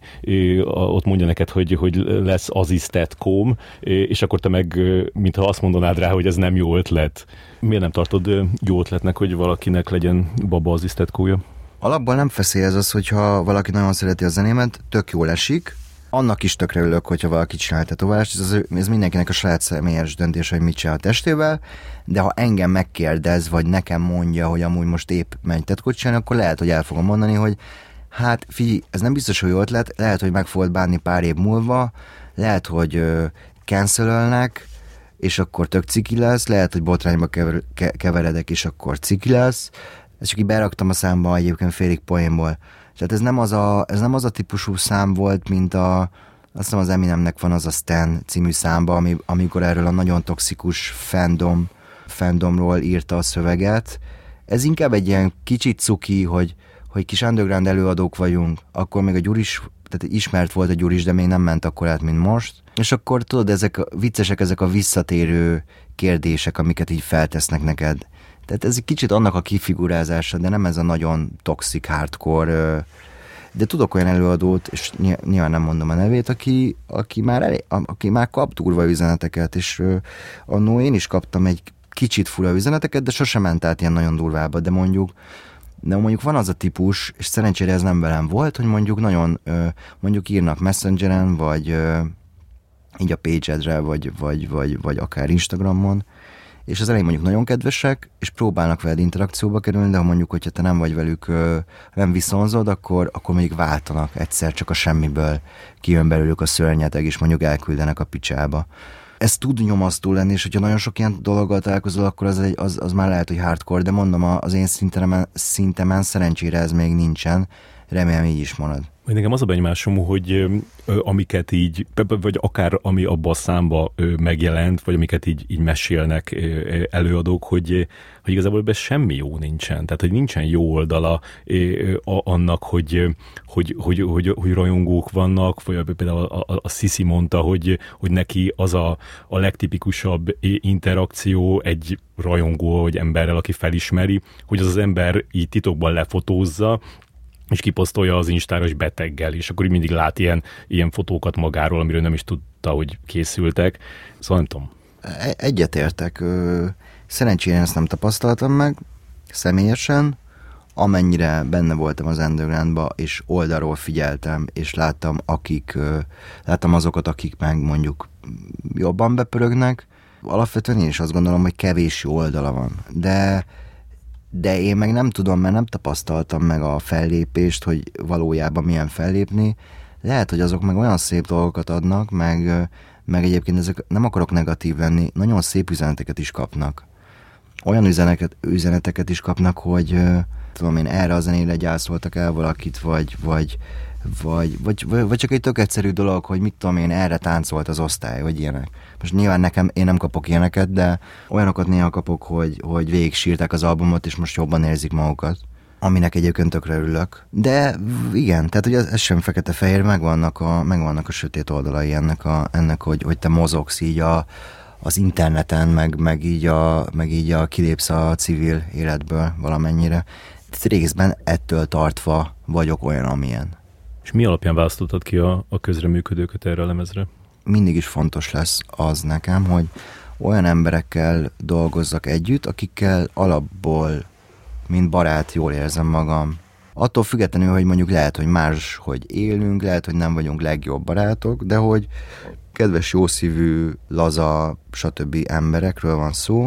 ott mondja neked, hogy, hogy lesz azisztet.com, és akkor te meg, mintha azt mondanád rá, hogy ez nem jó ötlet. Miért nem tartod jó ötletnek, hogy valakinek legyen baba azisztet.com-ja? Alapból nem feszélyez az, hogyha valaki nagyon szereti a zenémet, tök jól esik. Annak is tökre ülök, hogyha valaki csinál tetoválást, ez, ez mindenkinek a saját személyes döntés, hogy mit csinál a testével, de ha engem megkérdez, vagy nekem mondja, hogy amúgy most épp menj tetkót csinálni, akkor lehet, hogy el fogom mondani, hogy hát figyelj, ez nem biztos, hogy jó ötlet, lehet, hogy meg fogod bánni pár év múlva, lehet, hogy uh, cancelölnek, és akkor tök ciki lesz, lehet, hogy botrányba kever, ke, keveredek, és akkor ciki lesz. Ezt csak így beraktam a számba egyébként félig poénból. Tehát ez nem az a, ez nem az a típusú szám volt, mint a, azt hiszem az Eminemnek van az a Stan című számba, ami, amikor erről a nagyon toxikus fandom, fandomról írta a szöveget. Ez inkább egy ilyen kicsit cuki, hogy, hogy kis underground előadók vagyunk, akkor még a Gyuris, tehát ismert volt a Gyuris, de még nem ment akkor át, mint most. És akkor tudod, ezek a, viccesek ezek a visszatérő kérdések, amiket így feltesznek neked. Tehát ez egy kicsit annak a kifigurázása, de nem ez a nagyon toxic, hardcore, de tudok olyan előadót, és nyilván nem mondom a nevét, aki, aki, már, elé, aki már kap durva üzeneteket, és annó én is kaptam egy kicsit fura üzeneteket, de sosem ment át ilyen nagyon durvába, de mondjuk, de mondjuk van az a típus, és szerencsére ez nem velem volt, hogy mondjuk nagyon, mondjuk írnak Messengeren, vagy így a page-edre, vagy, vagy, vagy, vagy akár Instagramon, és az elején mondjuk nagyon kedvesek, és próbálnak veled interakcióba kerülni, de ha mondjuk, hogyha te nem vagy velük, nem viszonzod, akkor, akkor még váltanak egyszer csak a semmiből, kijön belőlük a szörnyeteg, és mondjuk elküldenek a picsába. Ez tud nyomasztó lenni, és hogyha nagyon sok ilyen dologgal találkozol, akkor az, egy, az, az már lehet, hogy hardcore, de mondom, az én szintemen, szintemen szerencsére ez még nincsen, remélem így is marad. Nekem az a benyomásom, hogy ö, amiket így, vagy akár ami abban a számba ö, megjelent, vagy amiket így, így mesélnek ö, előadók, hogy, hogy igazából ebben semmi jó nincsen. Tehát, hogy nincsen jó oldala ö, a, annak, hogy, hogy, hogy, hogy, hogy rajongók vannak, vagy például a, a, a Sisi mondta, hogy, hogy neki az a, a legtipikusabb interakció egy rajongó, vagy emberrel, aki felismeri, hogy az az ember így titokban lefotózza, és kiposztolja az Instára, és beteggel, és akkor így mindig lát ilyen, ilyen fotókat magáról, amiről nem is tudta, hogy készültek. Szóval nem tudom. Egyetértek. Szerencsére ezt nem tapasztaltam meg személyesen. amennyire benne voltam az undergroundba, és oldalról figyeltem, és láttam, akik, láttam azokat, akik meg mondjuk jobban bepörögnek, alapvetően én is azt gondolom, hogy kevés jó oldala van. De, de én meg nem tudom, mert nem tapasztaltam meg a fellépést, hogy valójában milyen fellépni. Lehet, hogy azok meg olyan szép dolgokat adnak, meg, meg egyébként ezek nem akarok negatív lenni, nagyon szép üzeneteket is kapnak. Olyan üzeneteket, üzeneteket is kapnak, hogy tudom én, erre a zenére gyászoltak el valakit, vagy, vagy, vagy, vagy, vagy, vagy csak egy tök egyszerű dolog, hogy mit tudom én, erre táncolt az osztály, vagy ilyenek. Most nyilván nekem, én nem kapok ilyeneket, de olyanokat néha kapok, hogy, hogy végig sírták az albumot, és most jobban érzik magukat, aminek egyébként tökre örülök. De igen, tehát hogy ez, ez sem fekete-fehér, megvannak a, megvannak a sötét oldalai ennek, a, ennek hogy, hogy te mozogsz így a, az interneten, meg, meg, így a, meg így a kilépsz a civil életből valamennyire. Tehát részben ettől tartva vagyok olyan, amilyen. És mi alapján választottad ki a, a közreműködőket erre a lemezre? Mindig is fontos lesz az nekem, hogy olyan emberekkel dolgozzak együtt, akikkel alapból, mint barát, jól érzem magam. Attól függetlenül, hogy mondjuk lehet, hogy más, hogy élünk, lehet, hogy nem vagyunk legjobb barátok, de hogy kedves, jószívű, laza, stb. Emberekről van szó,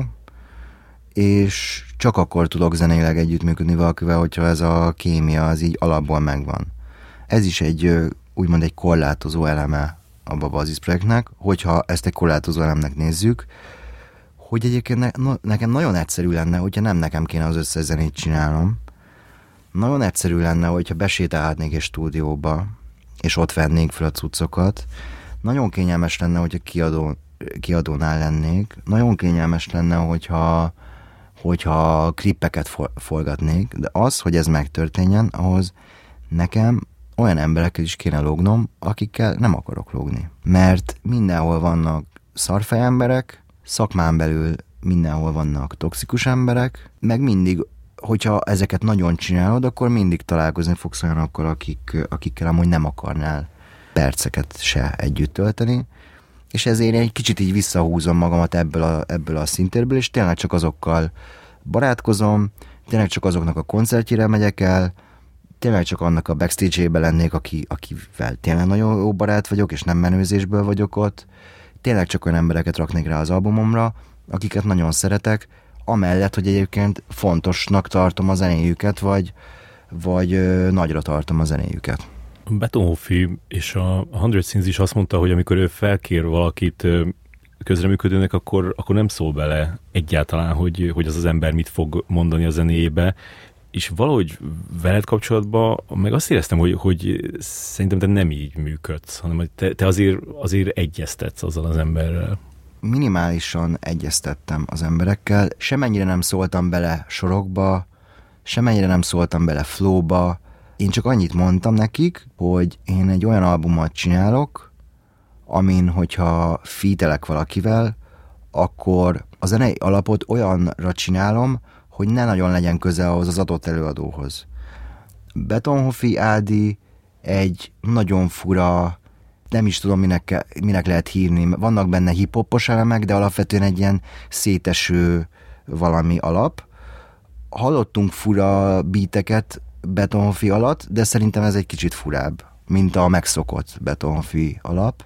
és csak akkor tudok zeneileg együttműködni valakivel, hogyha ez a kémia az így alapból megvan. Ez is egy úgymond egy korlátozó eleme a Babazis projektnek, hogyha ezt egy korlátozó elemnek nézzük, hogy egyébként ne, no, nekem nagyon egyszerű lenne, hogyha nem nekem kéne az összes zenét csinálnom. Nagyon egyszerű lenne, hogyha besétálhatnék egy stúdióba, és ott vennénk fel a cuccokat. Nagyon kényelmes lenne, hogyha kiadó, kiadónál lennék. Nagyon kényelmes lenne, hogyha, hogyha klippeket for, forgatnék, de az, hogy ez megtörténjen, ahhoz nekem olyan emberekkel is kéne lógnom, akikkel nem akarok lógni. Mert mindenhol vannak szarfej emberek, szakmán belül mindenhol vannak toxikus emberek, meg mindig, hogyha ezeket nagyon csinálod, akkor mindig találkozni fogsz olyanokkal, akik, akikkel amúgy nem akarnál perceket se együtt tölteni, és ezért én egy kicsit így visszahúzom magamat ebből a, ebből a szintérből, és tényleg csak azokkal barátkozom, tényleg csak azoknak a koncertjére megyek el, tényleg csak annak a backstage-ébe lennék, aki, akivel tényleg nagyon jó barát vagyok, és nem menőzésből vagyok ott. Tényleg csak olyan embereket raknék rá az albumomra, akiket nagyon szeretek, amellett, hogy egyébként fontosnak tartom a zenéjüket, vagy, vagy ö, nagyra tartom a zenéjüket. Betonhoffi és a Hundred Sins is azt mondta, hogy amikor ő felkér valakit közreműködőnek, akkor, akkor nem szól bele egyáltalán, hogy, hogy az az ember mit fog mondani a zenéjébe, és valahogy veled kapcsolatban meg azt éreztem, hogy, hogy szerintem te nem így működsz, hanem hogy te, te azért, azért egyeztetsz azzal az emberrel. Minimálisan egyeztettem az emberekkel, semennyire nem szóltam bele sorokba, semennyire nem szóltam bele flowba. Én csak annyit mondtam nekik, hogy én egy olyan albumot csinálok, amin, hogyha featelek valakivel, akkor a zenei alapot olyanra csinálom, hogy ne nagyon legyen köze ahhoz az adott előadóhoz. Betonhoffi Ádi egy nagyon fura, nem is tudom, minek, ke, minek lehet hívni. Vannak benne hip-hopos elemek, de alapvetően egy ilyen széteső valami alap. Hallottunk fura beateket Betonhoffi alatt, de szerintem ez egy kicsit furább, mint a megszokott Betonhoffi alap.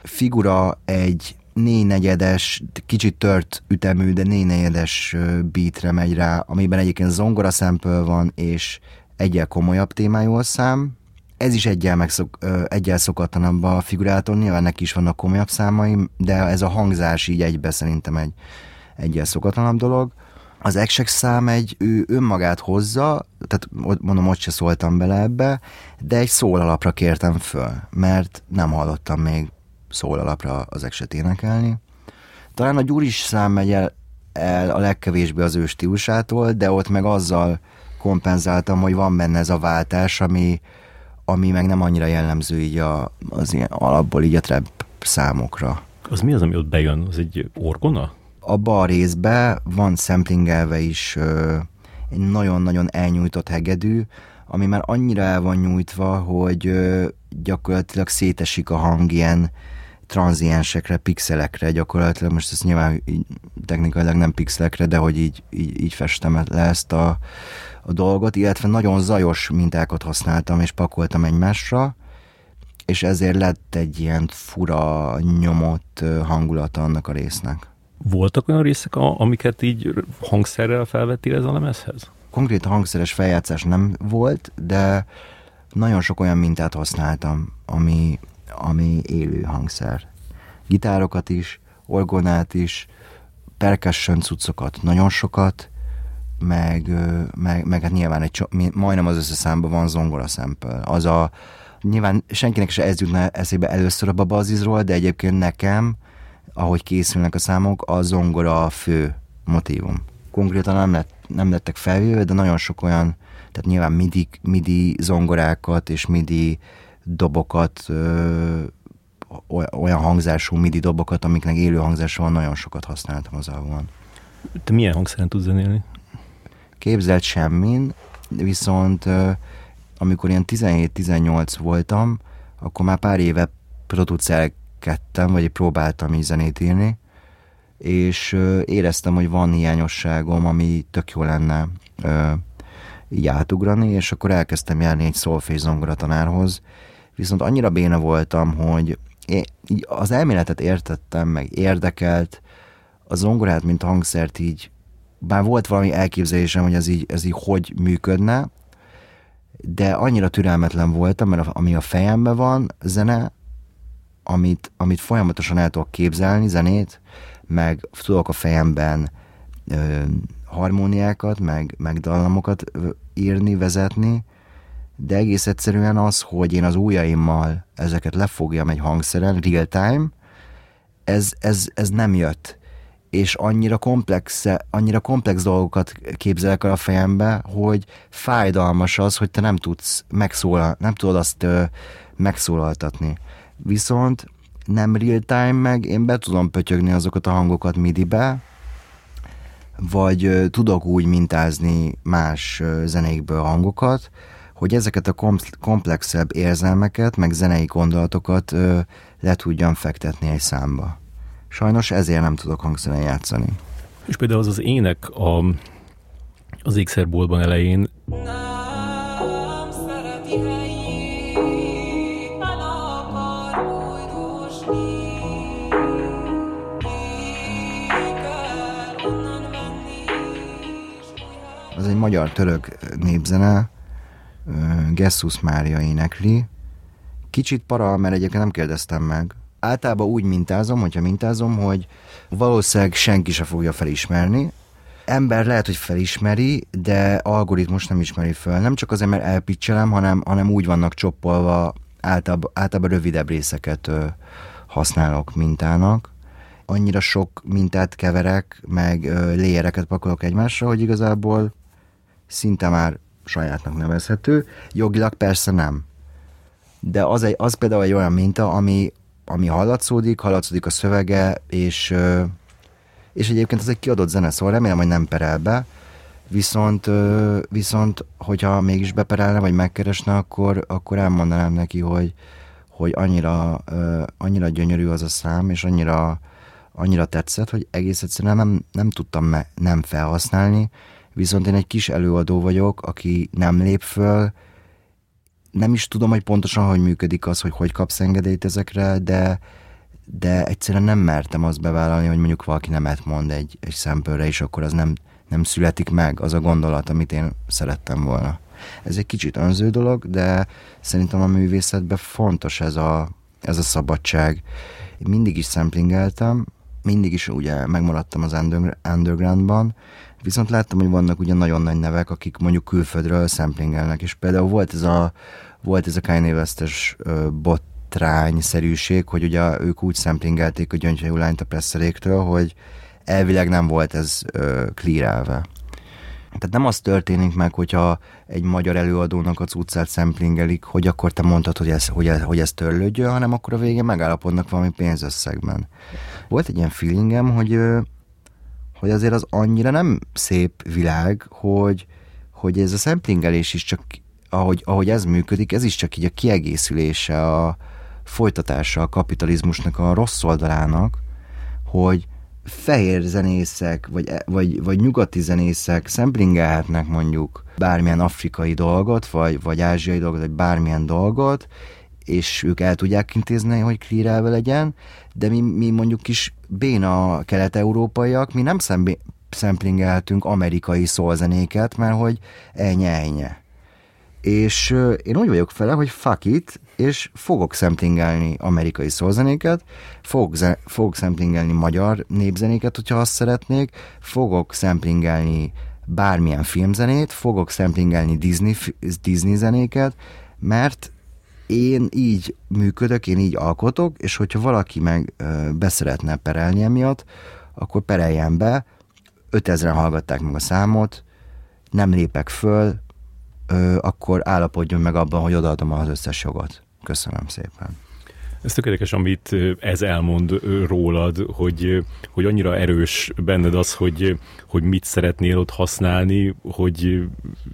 Figura egy négynegyedes, kicsit tört ütemű, de négynegyedes beatre megy rá, amiben egyébként zongora sample van, és egyel komolyabb témájú a szám. Ez is egyel, megszok, egyel szokatlanabb a figurától, nyilván neki is vannak komolyabb számaim, de ez a hangzás így egybe szerintem egy egyel szokatlanabb dolog. Az Exek szám egy, ő önmagát hozza, tehát mondom, ott se szóltam bele ebbe, de egy szólalapra kértem föl, mert nem hallottam még szólalapra az Exet énekelni. Talán a Gyuris szám megy el, el a legkevésbé az ő stílusától, de ott meg azzal kompenzáltam, hogy van benne ez a váltás, ami, ami meg nem annyira jellemző így a, az ilyen alapból így a trap számokra. Az mi az, ami ott bejön? Az egy orgona? Abba a részben van samplingelve is ö, egy nagyon-nagyon elnyújtott hegedű, ami már annyira el van nyújtva, hogy ö, gyakorlatilag szétesik a hang ilyen tranziensekre, pixelekre gyakorlatilag, most ezt nyilván így, technikailag nem pixelekre, de hogy így, így, így festem le ezt a, a dolgot, illetve nagyon zajos mintákat használtam, és pakoltam egymásra, és ezért lett egy ilyen fura, nyomott hangulata annak a résznek. Voltak olyan részek, amiket így hangszerrel felvettél ez a lemezhez? Konkrét hangszeres feljátszás nem volt, de nagyon sok olyan mintát használtam, ami, ami élő hangszer. Gitárokat is, orgonát is, percussion cuccokat, nagyon sokat, meg, meg, meg hát nyilván egy, majdnem az összes számban van zongora sample. Az a, nyilván senkinek se ez jutna eszébe először a Baba Azizról, de egyébként nekem, ahogy készülnek a számok, a zongora a fő motívum. Konkrétan nem, lett, nem lettek felvéve, de nagyon sok olyan, tehát nyilván midi, midi zongorákat és midi dobokat, ö, olyan hangzású midi dobokat, amiknek élő hangzása van, nagyon sokat használtam az albumon. Te milyen hangszeren tudsz zenélni? Képzelt semmin, viszont ö, amikor ilyen tizenhét-tizennyolc voltam, akkor már pár éve producerkedtem, vagy próbáltam így zenét írni, és ö, éreztem, hogy van hiányosságom, ami tök jó lenne ö, így átugrani, és akkor elkezdtem járni egy szolfés zongora tanárhoz, viszont annyira béna voltam, hogy én az elméletet értettem, meg érdekelt, a zongorát, mint hangszert így, bár volt valami elképzelésem, hogy ez így, ez így hogy működne, de annyira türelmetlen voltam, mert ami a fejemben van, zene, amit, amit folyamatosan el tudok képzelni, zenét, meg tudok a fejemben ö, harmóniákat, meg, meg dallamokat írni, vezetni, de egész egyszerűen az, hogy én az ujjaimmal ezeket lefogjam egy hangszeren, real time, ez, ez, ez nem jött. És annyira komplex, annyira komplex dolgokat képzelek el a fejembe, hogy fájdalmas az, hogy te nem tudsz megszólal, nem tudod azt ö, megszólaltatni. Viszont nem real time meg, én be tudom pötyögni azokat a hangokat midibe, vagy ö, tudok úgy mintázni más ö, zenékből hangokat, hogy ezeket a komplexebb érzelmeket, meg zenei gondolatokat ö, le tudjam fektetni egy számba. Sajnos ezért nem tudok hangszeren játszani. És például az az ének a, az ékszerboltban elején. Nem szereti helyét, el akar bújdosni. Ki kell onnan menni. Az egy magyar-török népzene, Gessus Mária énekli. Kicsit para, mert egyébként nem kérdeztem meg. Általában úgy mintázom, hogyha mintázom, hogy valószínűleg senki se fogja felismerni. Ember lehet, hogy felismeri, de algoritmus nem ismeri föl. Nem csak azért, mert elpicselem, hanem, hanem úgy vannak csoppolva, általában, általában rövidebb részeket ö, használok mintának. Annyira sok mintát keverek, meg ö, léjereket pakolok egymásra, hogy igazából szinte már sajátnak nevezhető. Jogilag persze nem. De az, egy, az például egy olyan minta, ami, ami hallatszódik, hallatszódik a szövege, és, és egyébként ez egy kiadott zene, szóval remélem, hogy nem perel be, viszont, viszont hogyha mégis beperelne, vagy megkeresne, akkor, akkor elmondanám neki, hogy, hogy annyira, annyira gyönyörű az a szám, és annyira, annyira tetszett, hogy egész egyszerűen nem, nem tudtam me, nem felhasználni, viszont én egy kis előadó vagyok, aki nem lép föl, nem is tudom, hogy pontosan hogy működik az, hogy hogy kapsz engedélyt ezekre, de, de egyszerűen nem mertem azt bevállalni, hogy mondjuk valaki nemet mond egy, egy sample-re, és akkor az nem, nem születik meg, az a gondolat, amit én szerettem volna. Ez egy kicsit önző dolog, de szerintem a művészetben fontos ez a, ez a szabadság. Én mindig is samplingeltem, mindig is ugye megmaradtam az undergroundban, viszont láttam, hogy vannak ugye nagyon nagy nevek, akik mondjuk külföldről samplingelnek, és például volt ez a, volt ez a Kanye West-es uh, botrány-szerűség, hogy ugye ők úgy samplingelték a Gyöngyhajú lányt a Presseréktől, hogy elvileg nem volt ez uh, clearelve. Tehát nem az történik meg, hogyha egy magyar előadónak a cuccát samplingelik, hogy akkor te mondtad, hogy ez, hogy ez, hogy ez törlődjön, hanem akkor a végén megállapodnak valami pénzösszegben. Volt egy ilyen feelingem, hogy, hogy azért az annyira nem szép világ, hogy, hogy ez a samplingelés is csak, ahogy, ahogy ez működik, ez is csak így a kiegészülése a folytatása a kapitalizmusnak a rossz oldalának, hogy fehér zenészek, vagy, vagy, vagy nyugati zenészek szemplingelhetnek mondjuk bármilyen afrikai dolgot, vagy, vagy ázsiai dolgot, vagy bármilyen dolgot, és ők el tudják intézni, hogy clearelve legyen, de mi, mi mondjuk kis béna kelet-európaiak, mi nem szembi, szemplingelhetünk amerikai szólzenéket, mert hogy ennyi, ennyi. És uh, én úgy vagyok fele, hogy fuck it, és fogok szemplingelni amerikai szólzenéket, fogok, ze- fogok szemplingelni magyar népzenéket, hogyha azt szeretnék, fogok szemplingelni bármilyen filmzenét, fogok szemplingelni Disney, Disney zenéket, mert én így működök, én így alkotok, és hogyha valaki meg uh, beszeretne perelni emiatt, akkor pereljen be, ötezren hallgatták meg a számot, nem lépek föl, ö, akkor állapodjon meg abban, hogy odaadom az összes jogot. Köszönöm szépen. Ez tök érdekes, amit ez elmond rólad, hogy, hogy annyira erős benned az, hogy, hogy mit szeretnél ott használni, hogy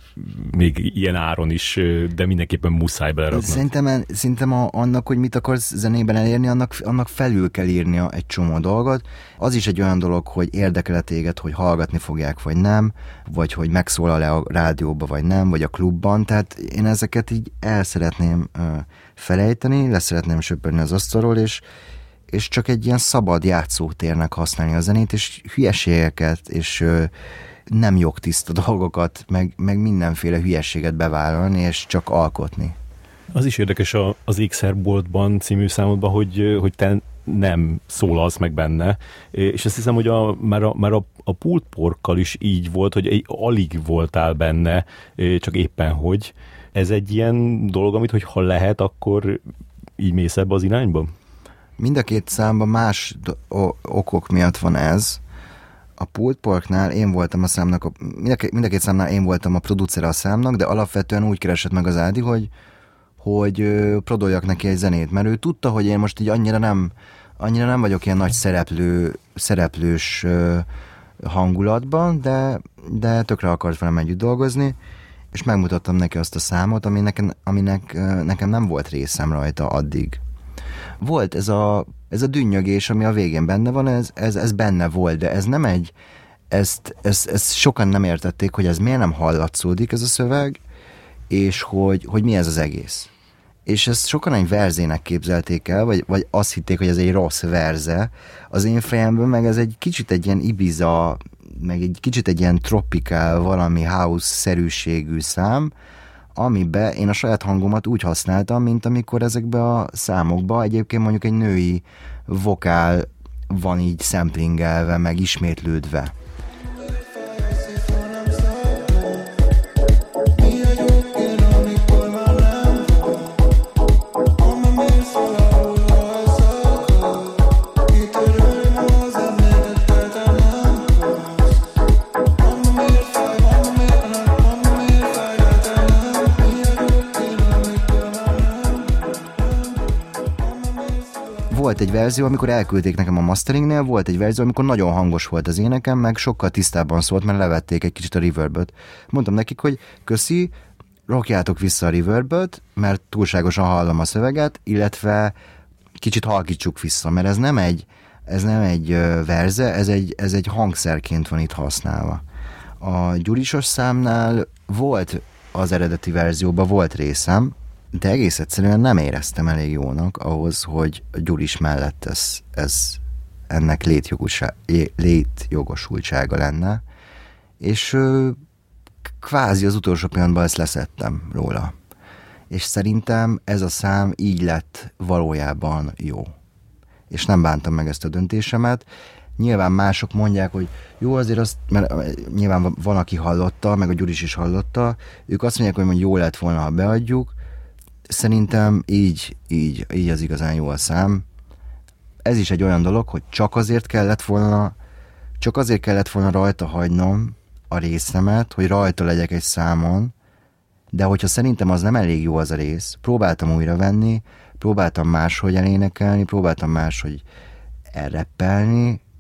még ilyen áron is, de mindenképpen muszáj beleraknod. Szerintem, szerintem a, annak, hogy mit akarsz zenében elérni, annak, annak felül kell írnia egy csomó dolgot. Az is egy olyan dolog, hogy érdekel téged, hogy hallgatni fogják, vagy nem, vagy hogy megszólal-e a rádióba, vagy nem, vagy a klubban. Tehát én ezeket így el szeretném uh, felejteni, leszeretném söpörni az asztalról, és, és csak egy ilyen szabad játszótérnek használni a zenét, és hülyeségeket, és ö, nem jogtiszta dolgokat, meg, meg mindenféle hülyeséget bevállalni, és csak alkotni. Az is érdekes a, az Ékszerboltban című számodban, hogy, hogy te nem szólalsz meg benne, és azt hiszem, hogy a, már, a, már a, a pultporkkal is így volt, hogy egy, alig voltál benne, csak éppen hogy. Ez egy ilyen dolog, amit hogy ha lehet, akkor így mész ebbe az irányba? Mind a két számban más do- okok miatt van ez. A Pulled Porknál én voltam a számnak, a, mind, a két, mind a két számnál én voltam a producere a számnak, de alapvetően úgy keresett meg az Ádi, hogy, hogy ö, produljak neki egy zenét, mert ő tudta, hogy én most így annyira nem, annyira nem vagyok ilyen nagy szereplő, szereplős ö, hangulatban, de, de tökre akart velem együtt dolgozni, és megmutattam neki azt a számot, ami nekem, aminek nekem nem volt részem rajta addig. Volt ez a, ez a dünnyögés, ami a végén benne van, ez, ez, ez benne volt, de ez nem egy, ezt, ezt, ezt sokan nem értették, hogy ez miért nem hallatszódik ez a szöveg, és hogy, hogy mi ez az egész. És ezt sokan egy verzének képzelték el, vagy, vagy azt hitték, hogy ez egy rossz verze. Az én fejemben meg ez egy kicsit egy ilyen Ibiza, meg egy kicsit egy ilyen tropikál, valami house-szerűségű szám, amiben én a saját hangomat úgy használtam, mint amikor ezekbe a számokba egyébként mondjuk egy női vokál van így szemplingelve, meg ismétlődve. Volt egy verzió, amikor elküldték nekem a masteringnél, volt egy verzió, amikor nagyon hangos volt az énekem, meg sokkal tisztábban szólt, mert levették egy kicsit a reverböt. Mondtam nekik, hogy köszi, rakjátok vissza a reverböt, mert túlságosan hallom a szöveget, illetve kicsit halkítsuk vissza, mert ez nem egy, ez nem egy verze, ez egy, ez egy hangszerként van itt használva. A Gyurisos számnál volt az eredeti verzióban volt részem, de egész egyszerűen nem éreztem elég jónak ahhoz, hogy a Gyuris mellett ez, ez ennek létjogosultsága lenne, és ö, kvázi az utolsó pillanatban ezt leszettem róla. És szerintem ez a szám így lett valójában jó. És nem bántam meg ezt a döntésemet. Nyilván mások mondják, hogy jó, azért azt, mert nyilván van, aki hallotta, meg a Gyuris is hallotta, ők azt mondják, hogy jó lett volna, ha beadjuk. Szerintem így, így, így az igazán jó a szám. Ez is egy olyan dolog, hogy csak azért kellett volna, csak azért kellett volna rajta hagynom a részemet, hogy rajta legyek egy számon, de hogyha szerintem az nem elég jó az a rész, próbáltam újra venni, próbáltam máshogy elénekelni, próbáltam máshogy elreppelni,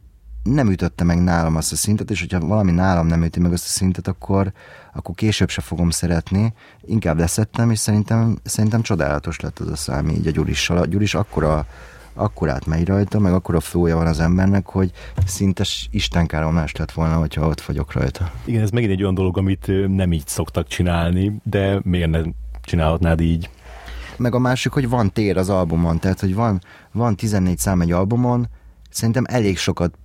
nem ütötte meg nálam azt a szintet, és hogyha valami nálam nem üti meg azt a szintet, akkor, akkor később se fogom szeretni. Inkább leszettem, és szerintem, szerintem csodálatos lett az a szám így a Gyurissal. A Gyuris akkora, akkorát megy rajta, meg akkora flója van az embernek, hogy szinte istenkáromlás lett volna, hogyha ott vagyok rajta. Igen, ez megint egy olyan dolog, amit nem így szoktak csinálni, de miért nem csinálhatnád így? Meg a másik, hogy van tér az albumon, tehát hogy van, van tizennégy szám egy albumon, szerintem elég sokat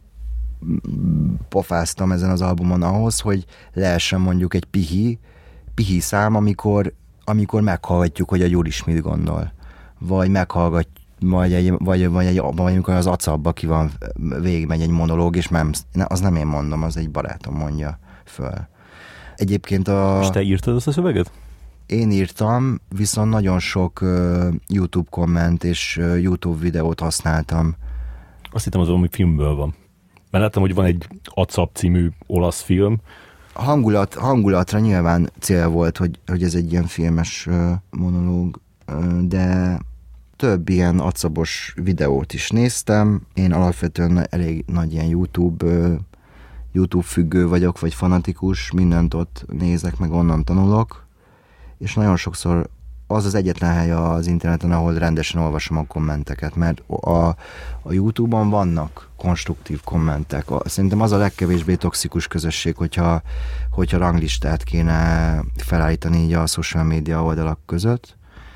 pofáztam ezen az albumon ahhoz, hogy lehessen mondjuk egy pihi, pihi szám, amikor, amikor meghallgatjuk, hogy a Gyuris mit gondol. Vagy meghallgatjuk, vagy, egy, vagy, vagy, egy, vagy amikor az acabba ki van, végigmegy egy monológ, és nem, az nem én mondom, az egy barátom mondja föl. Egyébként a... És te írtad azt a szöveget? Én írtam, viszont nagyon sok uh, YouTube komment és uh, YouTube videót használtam. Azt hittem, az valami filmből van. Mert láttam, hogy van egy Acap című olasz film. A hangulat, hangulatra nyilván cél volt, hogy, hogy ez egy ilyen filmes uh, monológ, uh, de több ilyen acabos videót is néztem. Én alapvetően elég nagy ilyen YouTube, uh, YouTube függő vagyok, vagy fanatikus, mindent ott nézek, meg onnan tanulok. És nagyon sokszor az az egyetlen hely az interneten, ahol rendesen olvasom a kommenteket, mert a, a YouTube-on vannak konstruktív kommentek. Szerintem az a legkevésbé toxikus közösség, hogyha, hogyha ranglistát kéne felállítani így a social media oldalak között,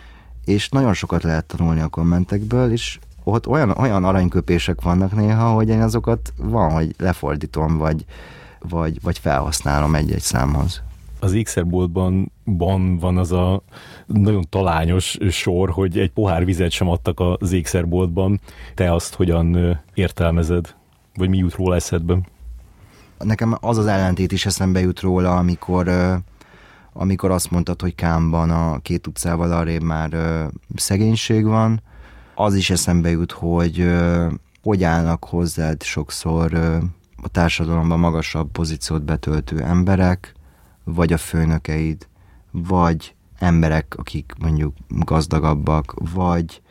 és nagyon sokat lehet tanulni a kommentekből, és ott olyan, olyan aranyköpések vannak néha, hogy én azokat van, hogy lefordítom, vagy, vagy, vagy felhasználom egy-egy számhoz. Az ékszerboltban van az a nagyon talányos sor, hogy egy pohár vizet sem adtak az ékszerboltban. Te azt hogyan értelmezed? Vagy mi jut róla eszedbe? Nekem az az ellentét is eszembe jut róla, amikor, amikor azt mondtad, hogy Kámban a két utcával arrébb már szegénység van. Az is eszembe jut, hogy hogy állnak hozzád sokszor a társadalomban magasabb pozíciót betöltő emberek, vagy a főnökeid, vagy emberek, akik mondjuk gazdagabbak, vagy,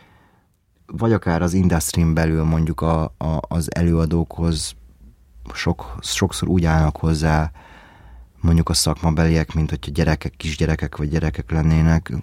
vagy akár az industrin belül mondjuk a, a, az előadókhoz sok, sokszor úgy állnak hozzá mondjuk a szakmabeliek, mint hogyha gyerekek, kisgyerekek vagy gyerekek lennének.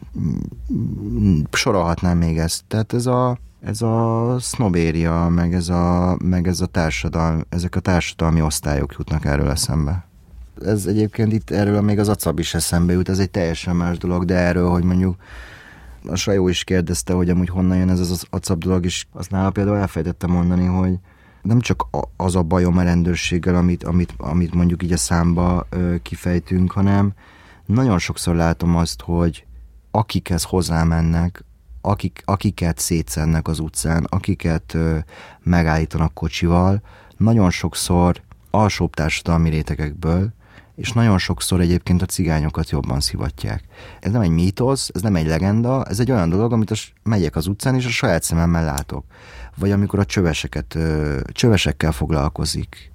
Sorolhatnám még ezt. Tehát ez a, ez a sznobéria, meg ez a, meg ez a társadalmi, ezek a társadalmi osztályok jutnak erről eszembe. Ez egyébként itt erről még az acab is eszembe jut, ez egy teljesen más dolog, de erről, hogy mondjuk a Sajó is kérdezte, hogy amúgy honnan jön ez az acab dolog, és azt nála például elfelejtettem mondani, hogy nem csak az a bajom a rendőrséggel, amit, amit, amit mondjuk így a számba ö, kifejtünk, hanem nagyon sokszor látom azt, hogy akikhez hozzámennek, akik, akiket szétszednek az utcán, akiket ö, megállítanak kocsival, nagyon sokszor alsóbb társadalmi rétegekből, és nagyon sokszor egyébként a cigányokat jobban szivatják. Ez nem egy mítosz, ez nem egy legenda, ez egy olyan dolog, amit a, megyek az utcán, és a saját szememmel látok. Vagy amikor a csöveseket, ö, csövesekkel foglalkozik,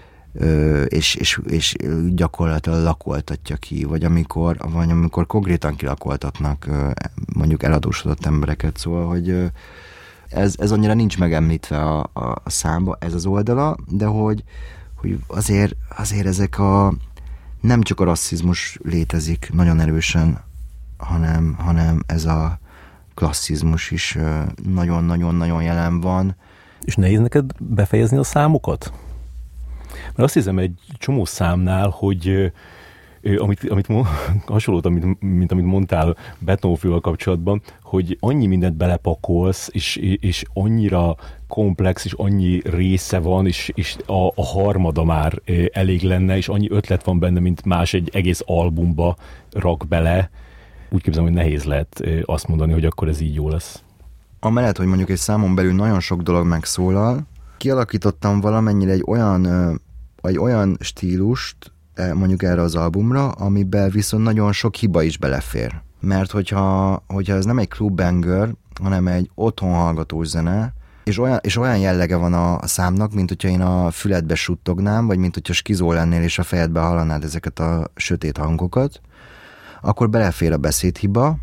ö, és, és, és gyakorlatilag lakoltatja ki, vagy amikor, vagy amikor konkrétan kilakoltatnak ö, mondjuk eladósodott embereket, szóval, hogy ö, ez, ez annyira nincs megemlítve a, a, a számba, ez az oldala, de hogy, hogy azért, azért ezek a nem csak a rasszizmus létezik nagyon erősen, hanem, hanem ez a klasszizmus is nagyon-nagyon-nagyon jelen van. És nehéz neked befejezni a számokat? Mert azt hiszem egy csomó számnál, hogy amit, amit hasonlót, amit, mint amit mondtál Betonfővel kapcsolatban, hogy annyi mindent belepakolsz, és, és annyira komplex, és annyi része van, és, és a, a harmada már elég lenne, és annyi ötlet van benne, mint más egy egész albumba rak bele. Úgy képzelem, hogy nehéz lehet azt mondani, hogy akkor ez így jó lesz. Amellett, hogy mondjuk egy számon belül nagyon sok dolog megszólal, kialakítottam valamennyire egy olyan, egy olyan stílust, mondjuk erre az albumra, amiben viszont nagyon sok hiba is belefér. Mert hogyha, hogyha ez nem egy clubbanger, hanem egy otthon hallgatós zene, és olyan, és olyan jellege van a, a számnak, mint hogyha én a füledbe suttognám, vagy mint hogyha skizó lennél, és a fejedbe hallanád ezeket a sötét hangokat, akkor belefér a beszédhiba,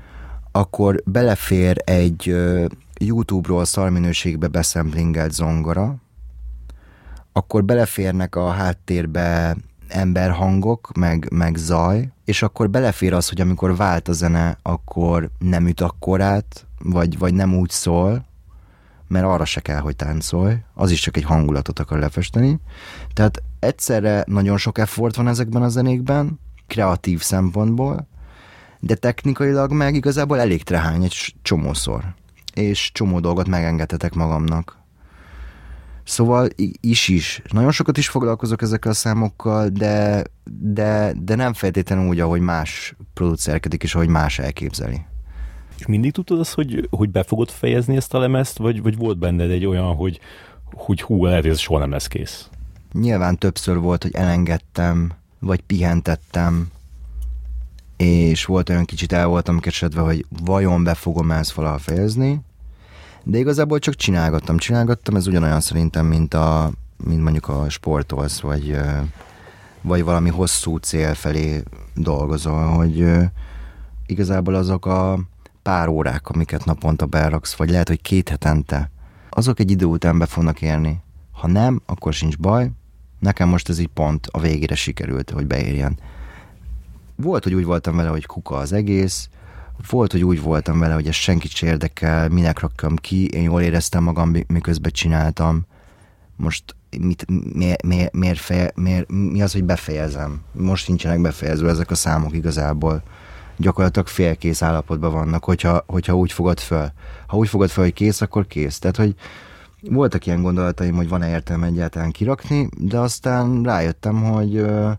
akkor belefér egy uh, YouTube-ról szarminőségbe beszemplingelt zongora, akkor beleférnek a háttérbe emberhangok, meg, meg zaj, és akkor belefér az, hogy amikor vált a zene, akkor nem üt akkorát, vagy, vagy nem úgy szól, mert arra se kell, hogy táncolj, az is csak egy hangulatot akar lefesteni. Tehát egyszerre nagyon sok effort van ezekben a zenékben, kreatív szempontból, de technikailag meg igazából elég trehány egy csomószor, és csomó dolgot megengedhetek magamnak. Szóval is-is. Nagyon sokat is foglalkozok ezekkel a számokkal, de, de, de nem feltétlenül úgy, ahogy más producerkedik, és ahogy más elképzeli. És mindig tudtad azt, hogy, hogy be fogod fejezni ezt a lemezt, vagy, vagy volt benned egy olyan, hogy, hogy hú, lehet, hogy ez soha nem lesz kész? Nyilván többször volt, hogy elengedtem, vagy pihentettem, és volt olyan kicsit el voltam kesedve, hogy vajon be fogom ezt valaha fejezni, de igazából csak csinálgattam, csinálgattam, ez ugyanolyan szerintem, mint, a, mint mondjuk a sportolsz, vagy, vagy valami hosszú cél felé dolgozol, hogy igazából azok a pár órák, amiket naponta beraksz, vagy lehet, hogy két hetente, azok egy idő után be fognak érni. Ha nem, akkor sincs baj. Nekem most ez így pont a végére sikerült, hogy beérjen. Volt, hogy úgy voltam vele, hogy kuka az egész, volt, hogy úgy voltam vele, hogy ez senkit se érdekel, minek rakjam ki, én jól éreztem magam, miközben csináltam. Most mit, miért, miért, miért feje, miért, mi az, hogy befejezem? Most nincsenek befejezve ezek a számok igazából. Gyakorlatilag félkész állapotban vannak, hogyha, hogyha úgy fogod föl. Ha úgy fogod föl, hogy kész, akkor kész. Tehát, hogy voltak ilyen gondolataim, hogy van-e értelme egyáltalán kirakni, de aztán rájöttem, hogy uh,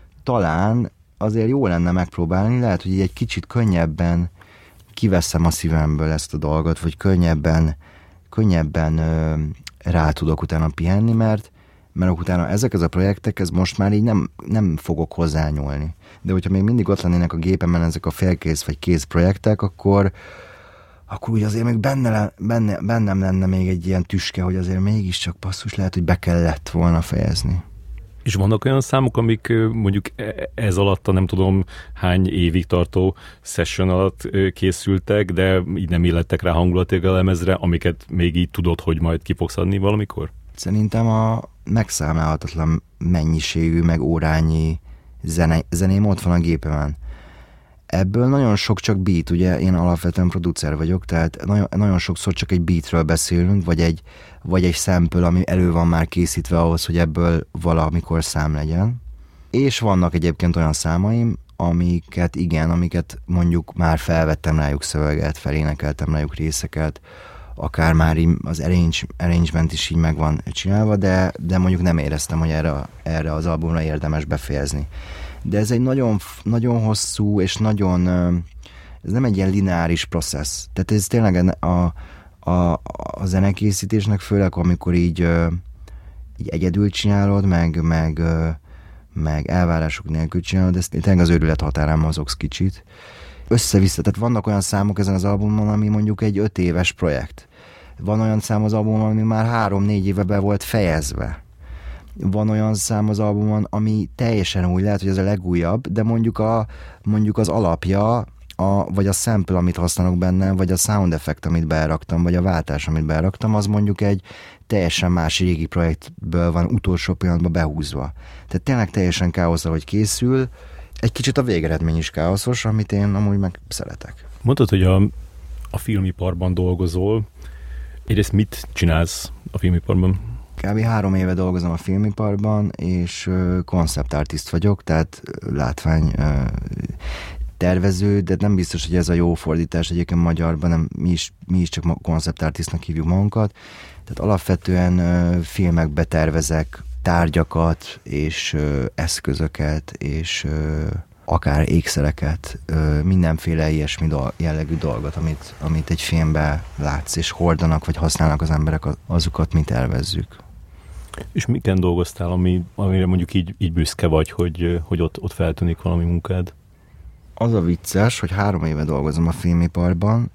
talán azért jó lenne megpróbálni, lehet, hogy így egy kicsit könnyebben kiveszem a szívemből ezt a dolgot, vagy könnyebben, könnyebben uh, rá tudok utána pihenni, mert, mert utána ezek az a projektek, ez most már így nem, nem fogok hozzányúlni. De hogyha még mindig ott lennének a gépemen ezek a félkész vagy kész projektek, akkor, akkor úgy azért még benne, benne, bennem lenne még egy ilyen tüske, hogy azért mégiscsak basszus, lehet, hogy be kellett volna fejezni. És vannak olyan számok, amik mondjuk ez alatt a nem tudom hány évig tartó session alatt készültek, de így nem illettek rá hangulatilag a lemezre, amiket még így tudod, hogy majd ki fogsz adni valamikor? Szerintem a megszámlálhatatlan mennyiségű, meg órányi zene, zeném ott van a gépemen. Ebből nagyon sok csak beat, ugye én alapvetően producer vagyok, tehát nagyon, nagyon sokszor csak egy beatről beszélünk, vagy egy, vagy egy sample, ami elő van már készítve ahhoz, hogy ebből valamikor szám legyen. És vannak egyébként olyan számaim, amiket igen, amiket mondjuk már felvettem rájuk szöveget, felénekeltem rájuk részeket, akár már az arrange, arrangement is így meg van csinálva, de, de mondjuk nem éreztem, hogy erre, erre az albumra érdemes befejezni. De ez egy nagyon, nagyon hosszú, és nagyon, ez nem egy ilyen lineáris processz. Tehát ez tényleg a, a, a zenekészítésnek, főleg amikor így, így egyedül csinálod, meg, meg, meg elvárások nélkül csinálod, ez tényleg az őrület határán mozogsz kicsit. Össze-vissza, tehát vannak olyan számok ezen az albumon, ami mondjuk egy öt éves projekt. Van olyan szám az albumon, ami már három-négy éve be volt fejezve. Van olyan szám az albumon, ami teljesen új, lehet, hogy ez a legújabb, de mondjuk, a, mondjuk az alapja, a, vagy a sample, amit használok benne, vagy a sound effect, amit beraktam, vagy a váltás, amit beraktam, az mondjuk egy teljesen más régi projektből van utolsó pillanatban behúzva. Tehát tényleg teljesen káosz, hogy készül, egy kicsit a végeredmény is káoszos, amit én amúgy meg szeretek. Mondtad, hogy a, a filmiparban dolgozol. Egyrészt mit csinálsz a filmiparban? Kb. három éve dolgozom a filmiparban, és konceptartist vagyok, tehát látvány tervező, de nem biztos, hogy ez a jó fordítás egyébként magyarban, nem, mi is, mi is csak konceptartistnak hívjuk magunkat. Tehát alapvetően filmekbe tervezek tárgyakat, és eszközöket, és akár ékszereket, mindenféle ilyesmi jellegű dolgot, amit, amit egy filmben látsz, és hordanak, vagy használnak az emberek, azokat mi tervezzük. És miken dolgoztál, ami, amire mondjuk így, így büszke vagy, hogy, hogy ott, ott feltűnik valami munkád? Az a vicces, hogy három éve dolgozom a filmiparban,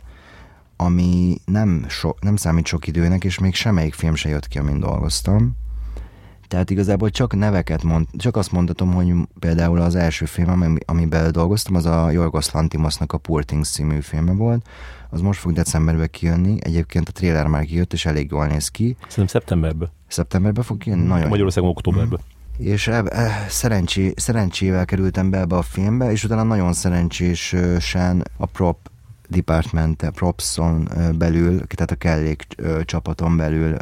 ami nem, so, nem számít sok időnek, és még semmelyik film se jött ki, amin dolgoztam. Tehát igazából csak neveket mond, csak azt mondhatom, hogy például az első film, amiben dolgoztam, az a Yorgos Lanthimosnak a Poor Things című filme volt. Az most fog decemberben kijönni. Egyébként a trailer már kijött, és elég jól néz ki. Szerintem szeptemberben. Szeptemberben fog kijönni? Nagyon Magyarországon októberben. És e, e, szerencsé, szerencsével kerültem be ebbe a filmbe, és utána nagyon szerencsésen a prop department, propson belül, tehát a kellék csapaton belül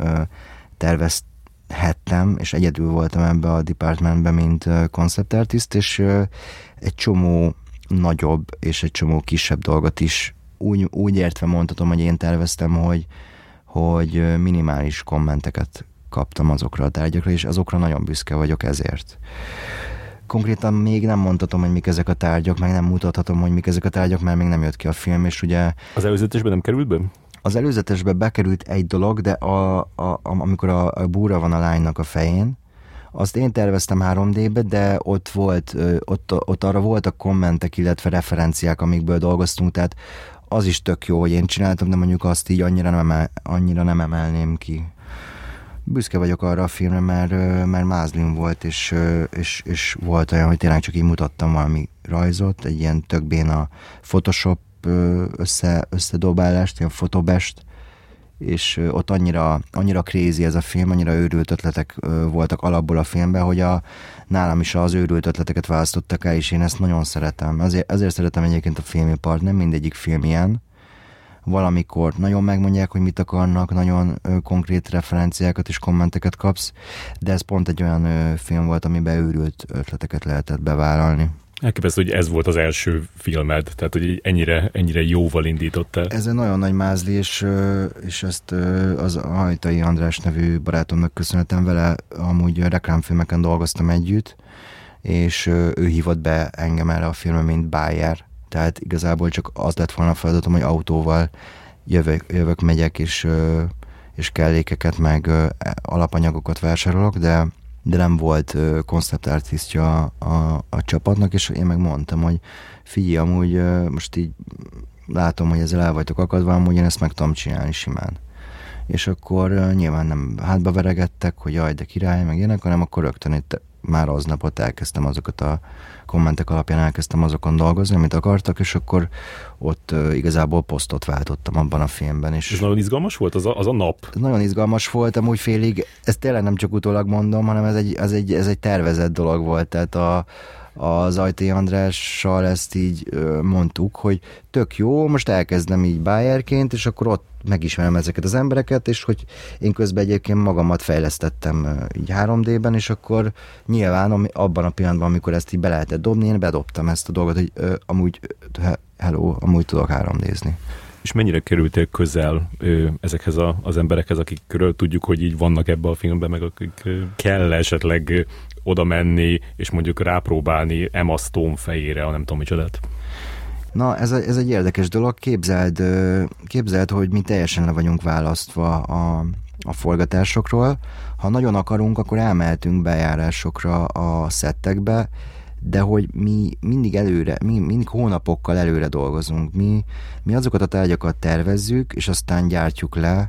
tervezhettem, és egyedül voltam ebbe a departmentben, mint concept artist, és egy csomó nagyobb és egy csomó kisebb dolgot is úgy, úgy értve mondhatom, hogy én terveztem, hogy, hogy minimális kommenteket kaptam azokra a tárgyakra, és azokra nagyon büszke vagyok ezért. Konkrétan még nem mondhatom, hogy mik ezek a tárgyak, meg nem mutathatom, hogy mik ezek a tárgyak, mert még nem jött ki a film, és ugye... Az előzetesben nem került be? Az előzetesbe bekerült egy dolog, de a, a, amikor a, a búra van a lánynak a fején, azt én terveztem három dé-be, de ott volt, ott, ott arra voltak kommentek, illetve referenciák, amikből dolgoztunk, tehát az is tök jó, hogy én csináltam, de mondjuk azt így annyira nem, emel, annyira nem emelném ki. Büszke vagyok arra a filmre, mert, mert mázlim volt, és, és, és volt olyan, hogy tényleg csak így mutattam valami rajzot, egy ilyen tök béna Photoshop össze, összedobálást, ilyen fotobest, és ott annyira, annyira crazy ez a film, annyira őrült ötletek voltak alapból a filmben, hogy a, nálam is az őrült ötleteket választottak el, és én ezt nagyon szeretem. Azért, azért szeretem egyébként a filmipart, nem mindegyik film ilyen. Valamikor nagyon megmondják, hogy mit akarnak, nagyon ö, konkrét referenciákat és kommenteket kapsz, de ez pont egy olyan ö, film volt, amiben őrült ötleteket lehetett bevállalni. Elképesztő, hogy ez volt az első filmed, tehát hogy ennyire, ennyire jóval indítottál. Ez egy nagyon nagy mázli, és, és ezt az Ajtai András nevű barátomnak köszönhetem, vele amúgy reklámfilmeken dolgoztam együtt, és ő hívott be engem erre a filmre, mint buyer. Tehát igazából csak az lett volna a feladatom, hogy autóval jövök, jövök megyek, és, és kellékeket, meg alapanyagokat vásárolok, de de nem volt concept artistja a, a, a csapatnak, és én meg mondtam, hogy figyelj, amúgy most így látom, hogy ezzel el vagytok akadva, amúgy én ezt meg tudom csinálni simán. És akkor nyilván nem hátba veregettek, hogy jaj, de király, meg ilyenek, hanem akkor rögtön itt már aznapot elkezdtem azokat a kommentek alapján elkezdtem azokon dolgozni, amit akartak, és akkor ott uh, igazából posztot váltottam abban a filmben. És ez nagyon izgalmas volt, az a, az a nap? Ez nagyon izgalmas volt, amúgy félig, ezt tényleg nem csak utólag mondom, hanem ez egy, ez egy, ez egy tervezett dolog volt, tehát a az Ajtai Andrással ezt így ö, mondtuk, hogy tök jó, most elkezdem így buyerként, és akkor ott megismerem ezeket az embereket, és hogy én közben egyébként magamat fejlesztettem ö, így három dé-ben, és akkor nyilván ami, abban a pillanatban, amikor ezt így be lehetett dobni, én bedobtam ezt a dolgot, hogy ö, amúgy, hello, amúgy tudok három dé-zni. És mennyire kerültél közel ö, ezekhez a, az emberekhez, akikről tudjuk, hogy így vannak ebbe a filmben, meg akik ö, kell esetleg ö, oda menni, és mondjuk rápróbálni Emma Stone fejére, a nem tudom micsodát? Na, ez, a, ez egy érdekes dolog. Képzeld, képzeld, hogy mi teljesen le vagyunk választva a, a forgatásokról. Ha nagyon akarunk, akkor elmehetünk bejárásokra a szettekbe, de hogy mi mindig előre, mi mindig hónapokkal előre dolgozunk. Mi, mi azokat a tárgyakat tervezzük, és aztán gyártjuk le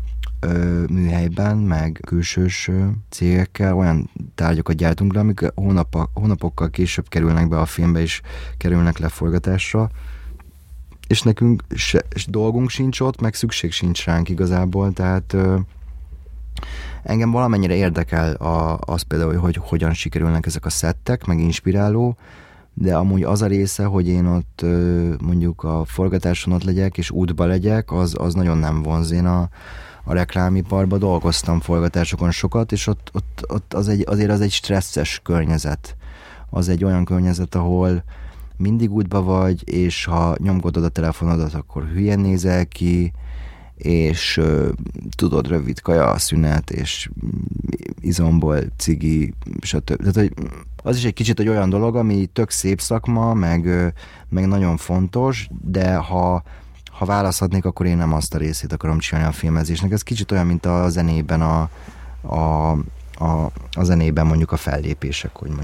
ö, műhelyben, meg külsős ö, cégekkel, olyan tárgyakat gyártunk le, amik hónap, hónapokkal később kerülnek be a filmbe, és kerülnek le forgatásra, és nekünk se, dolgunk sincs ott, meg szükség sincs ránk igazából, tehát ö, engem valamennyire érdekel a, az például, hogy hogyan sikerülnek ezek a szettek, meg inspiráló, de amúgy az a része, hogy én ott mondjuk a forgatáson ott legyek, és útba legyek, az, az nagyon nem vonz. Én a, a reklámiparban dolgoztam forgatásokon sokat, és ott, ott, ott az egy, azért az egy stresszes környezet. Az egy olyan környezet, ahol mindig útba vagy, és ha nyomkodod a telefonodat, akkor hülyen nézel ki, és uh, tudod, rövid kaja, szünet, és izomból cigi, stb. Tehát, hogy az is egy kicsit egy olyan dolog, ami tök szép szakma, meg, meg nagyon fontos, de ha, ha választhatnék, akkor én nem azt a részét akarom csinálni a filmezésnek. Ez kicsit olyan, mint a zenében a, a, a, a zenében mondjuk a fellépések, hogy mondjuk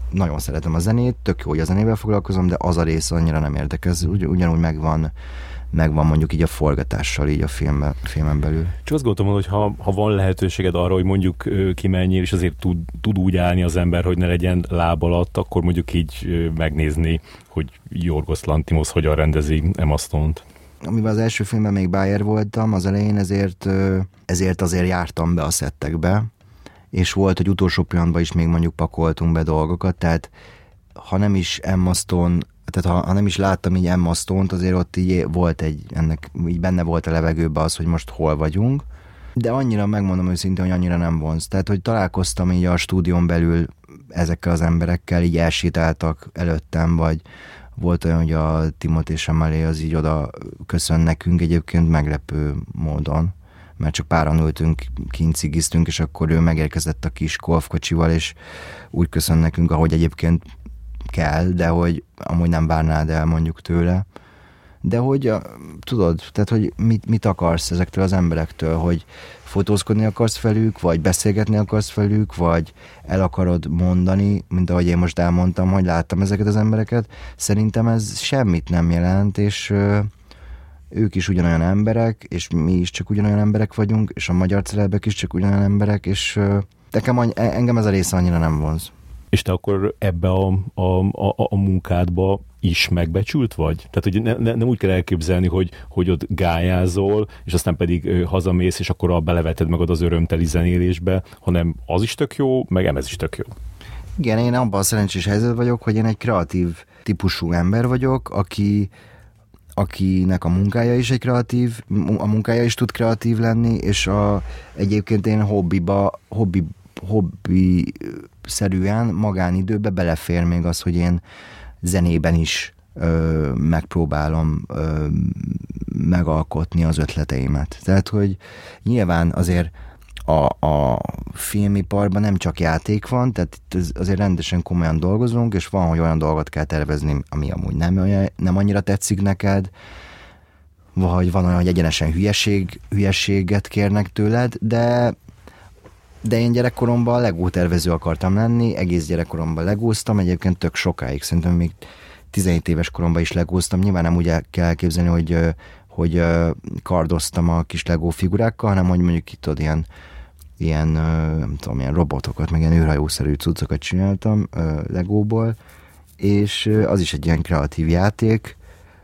nagyon szeretem a zenét, tök jó, hogy a zenével foglalkozom, de az a rész annyira nem érdekes, Ugy, ugyanúgy megvan, megvan mondjuk így a forgatással így a filmben, filmen belül. Csak azt gondolom, hogy ha, ha van lehetőséged arra, hogy mondjuk kimenjél, és azért tud, tud úgy állni az ember, hogy ne legyen láb alatt, akkor mondjuk így megnézni, hogy Jorgos Lanthimos hogyan rendezi Emma Stone-t. Amivel az első filmben még Bayer voltam az elején, ezért, ezért azért jártam be a szettekbe, és volt, hogy utolsó pillanatban is még mondjuk pakoltunk be dolgokat, tehát ha nem is Emma Stone, tehát ha, ha nem is láttam így Emma Stone-t, azért ott így volt egy, ennek így benne volt a levegőben az, hogy most hol vagyunk, de annyira, megmondom őszintén, hogy annyira nem vonz. Tehát, hogy találkoztam így a stúdión belül ezekkel az emberekkel, így elsétáltak előttem, vagy volt olyan, hogy a Timothée Chalamet az így oda köszön nekünk egyébként meglepő módon, mert csak páran ültünk, kint cigiztünk, és akkor ő megérkezett a kis golfkocsival, és úgy köszön nekünk, ahogy egyébként kell, de hogy amúgy nem várnád el mondjuk tőle. De hogy tudod, tehát hogy mit, mit akarsz ezektől az emberektől, hogy fotózkodni akarsz velük, vagy beszélgetni akarsz velük, vagy el akarod mondani, mint ahogy én most elmondtam, hogy láttam ezeket az embereket. Szerintem ez semmit nem jelent, és ö, ők is ugyanolyan emberek, és mi is csak ugyanolyan emberek vagyunk, és a magyar celebek is csak ugyanolyan emberek, és ö, nekem any- engem ez a része annyira nem vonz. És te akkor ebbe a, a, a, a munkádba is megbecsült vagy? Tehát, hogy ne, ne, nem úgy kell elképzelni, hogy, hogy ott gályázol, és aztán pedig ö, hazamész, és akkor beleveted magad az örömteli zenélésbe, hanem az is tök jó, meg ez is tök jó. Igen, én abban a szerencsés helyzet vagyok, hogy én egy kreatív típusú ember vagyok, aki, akinek a munkája is egy kreatív, a munkája is tud kreatív lenni, és a, egyébként én hobbiba, hobbi, hobbi szerűen magánidőbe belefér még az, hogy én zenében is ö, megpróbálom ö, megalkotni az ötleteimet. Tehát, hogy nyilván azért a, a filmiparban nem csak játék van, tehát itt azért rendesen komolyan dolgozunk, és van, hogy olyan dolgot kell tervezni, ami amúgy nem, olyan, nem annyira tetszik neked, vagy van olyan, hogy egyenesen hülyeség, hülyeséget kérnek tőled, de De én gyerekkoromban Lego tervező akartam lenni, egész gyerekkoromban legóztam, egyébként tök sokáig, szerintem még tizenhét éves koromban is legóztam, nyilván nem úgy kell elképzelni, hogy, hogy kardoztam a kis Lego figurákkal, hanem hogy mondjuk itt tudod, ilyen, ilyen, nem tudom, ilyen robotokat, meg ilyen űrhajószerű cuccokat csináltam Legóból, és az is egy ilyen kreatív játék,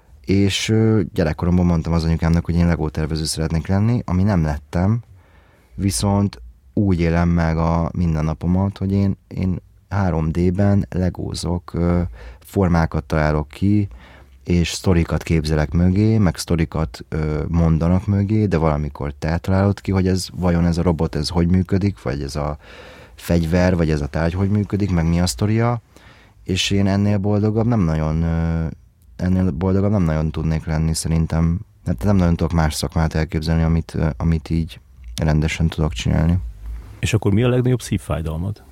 és gyerekkoromban mondtam az anyukámnak, hogy én Lego tervező szeretnék lenni, ami nem lettem, viszont úgy élem meg a mindennapomat, hogy én, én három dében legózok, formákat találok ki, és sztorikat képzelek mögé, meg sztorikat mondanak mögé, de valamikor te találod ki, hogy ez vajon ez a robot, ez hogy működik, vagy ez a fegyver, vagy ez a tárgy hogy működik, meg mi a sztoria, és én ennél boldogabb nem nagyon, ennél boldogabb nem nagyon tudnék lenni szerintem. Hát nem nagyon tudok más szakmát elképzelni, amit, amit így rendesen tudok csinálni. És akkor mi a legnagyobb szívfájdalmad?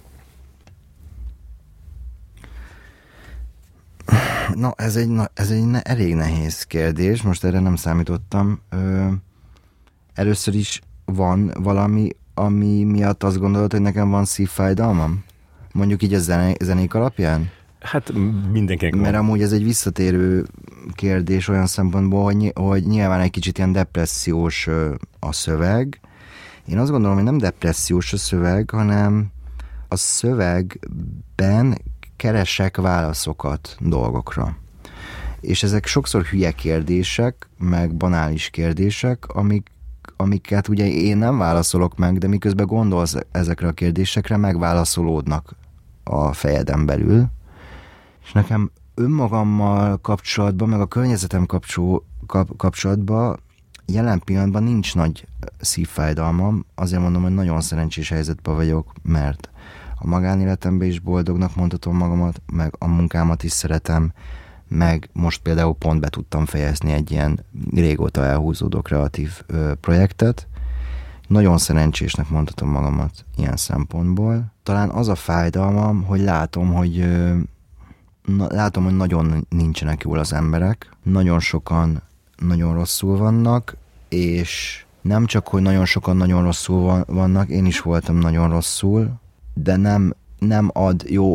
Na, ez egy, na, ez egy ne, elég nehéz kérdés, most erre nem számítottam. Ö, először is van valami, ami miatt azt gondolod, hogy nekem van szívfájdalmam? Mondjuk így a zene, zenék alapján? Hát mindenkinek van. Mert amúgy ez egy visszatérő kérdés olyan szempontból, hogy, hogy nyilván egy kicsit ilyen depressziós a szöveg. Én azt gondolom, hogy nem depressziós a szöveg, hanem a szövegben keresek válaszokat dolgokra. És ezek sokszor hülye kérdések, meg banális kérdések, amik, amiket ugye én nem válaszolok meg, de miközben gondolsz ezekre a kérdésekre, megválaszolódnak a fejeden belül. És nekem önmagammal kapcsolatban, meg a környezetem kapcsol, kap, kapcsolatban jelen pillanatban nincs nagy szívfájdalmam, azért mondom, hogy nagyon szerencsés helyzetben vagyok, mert a magánéletemben is boldognak mondhatom magamat, meg a munkámat is szeretem, meg most például pont be tudtam fejezni egy ilyen régóta elhúzódó kreatív ö, projektet. Nagyon szerencsésnek mondhatom magamat ilyen szempontból. Talán az a fájdalmam, hogy látom, hogy ö, na, látom, hogy nagyon nincsenek jól az emberek, nagyon sokan nagyon rosszul vannak, és nem csak, hogy nagyon sokan nagyon rosszul vannak, én is voltam nagyon rosszul, de nem, nem ad jó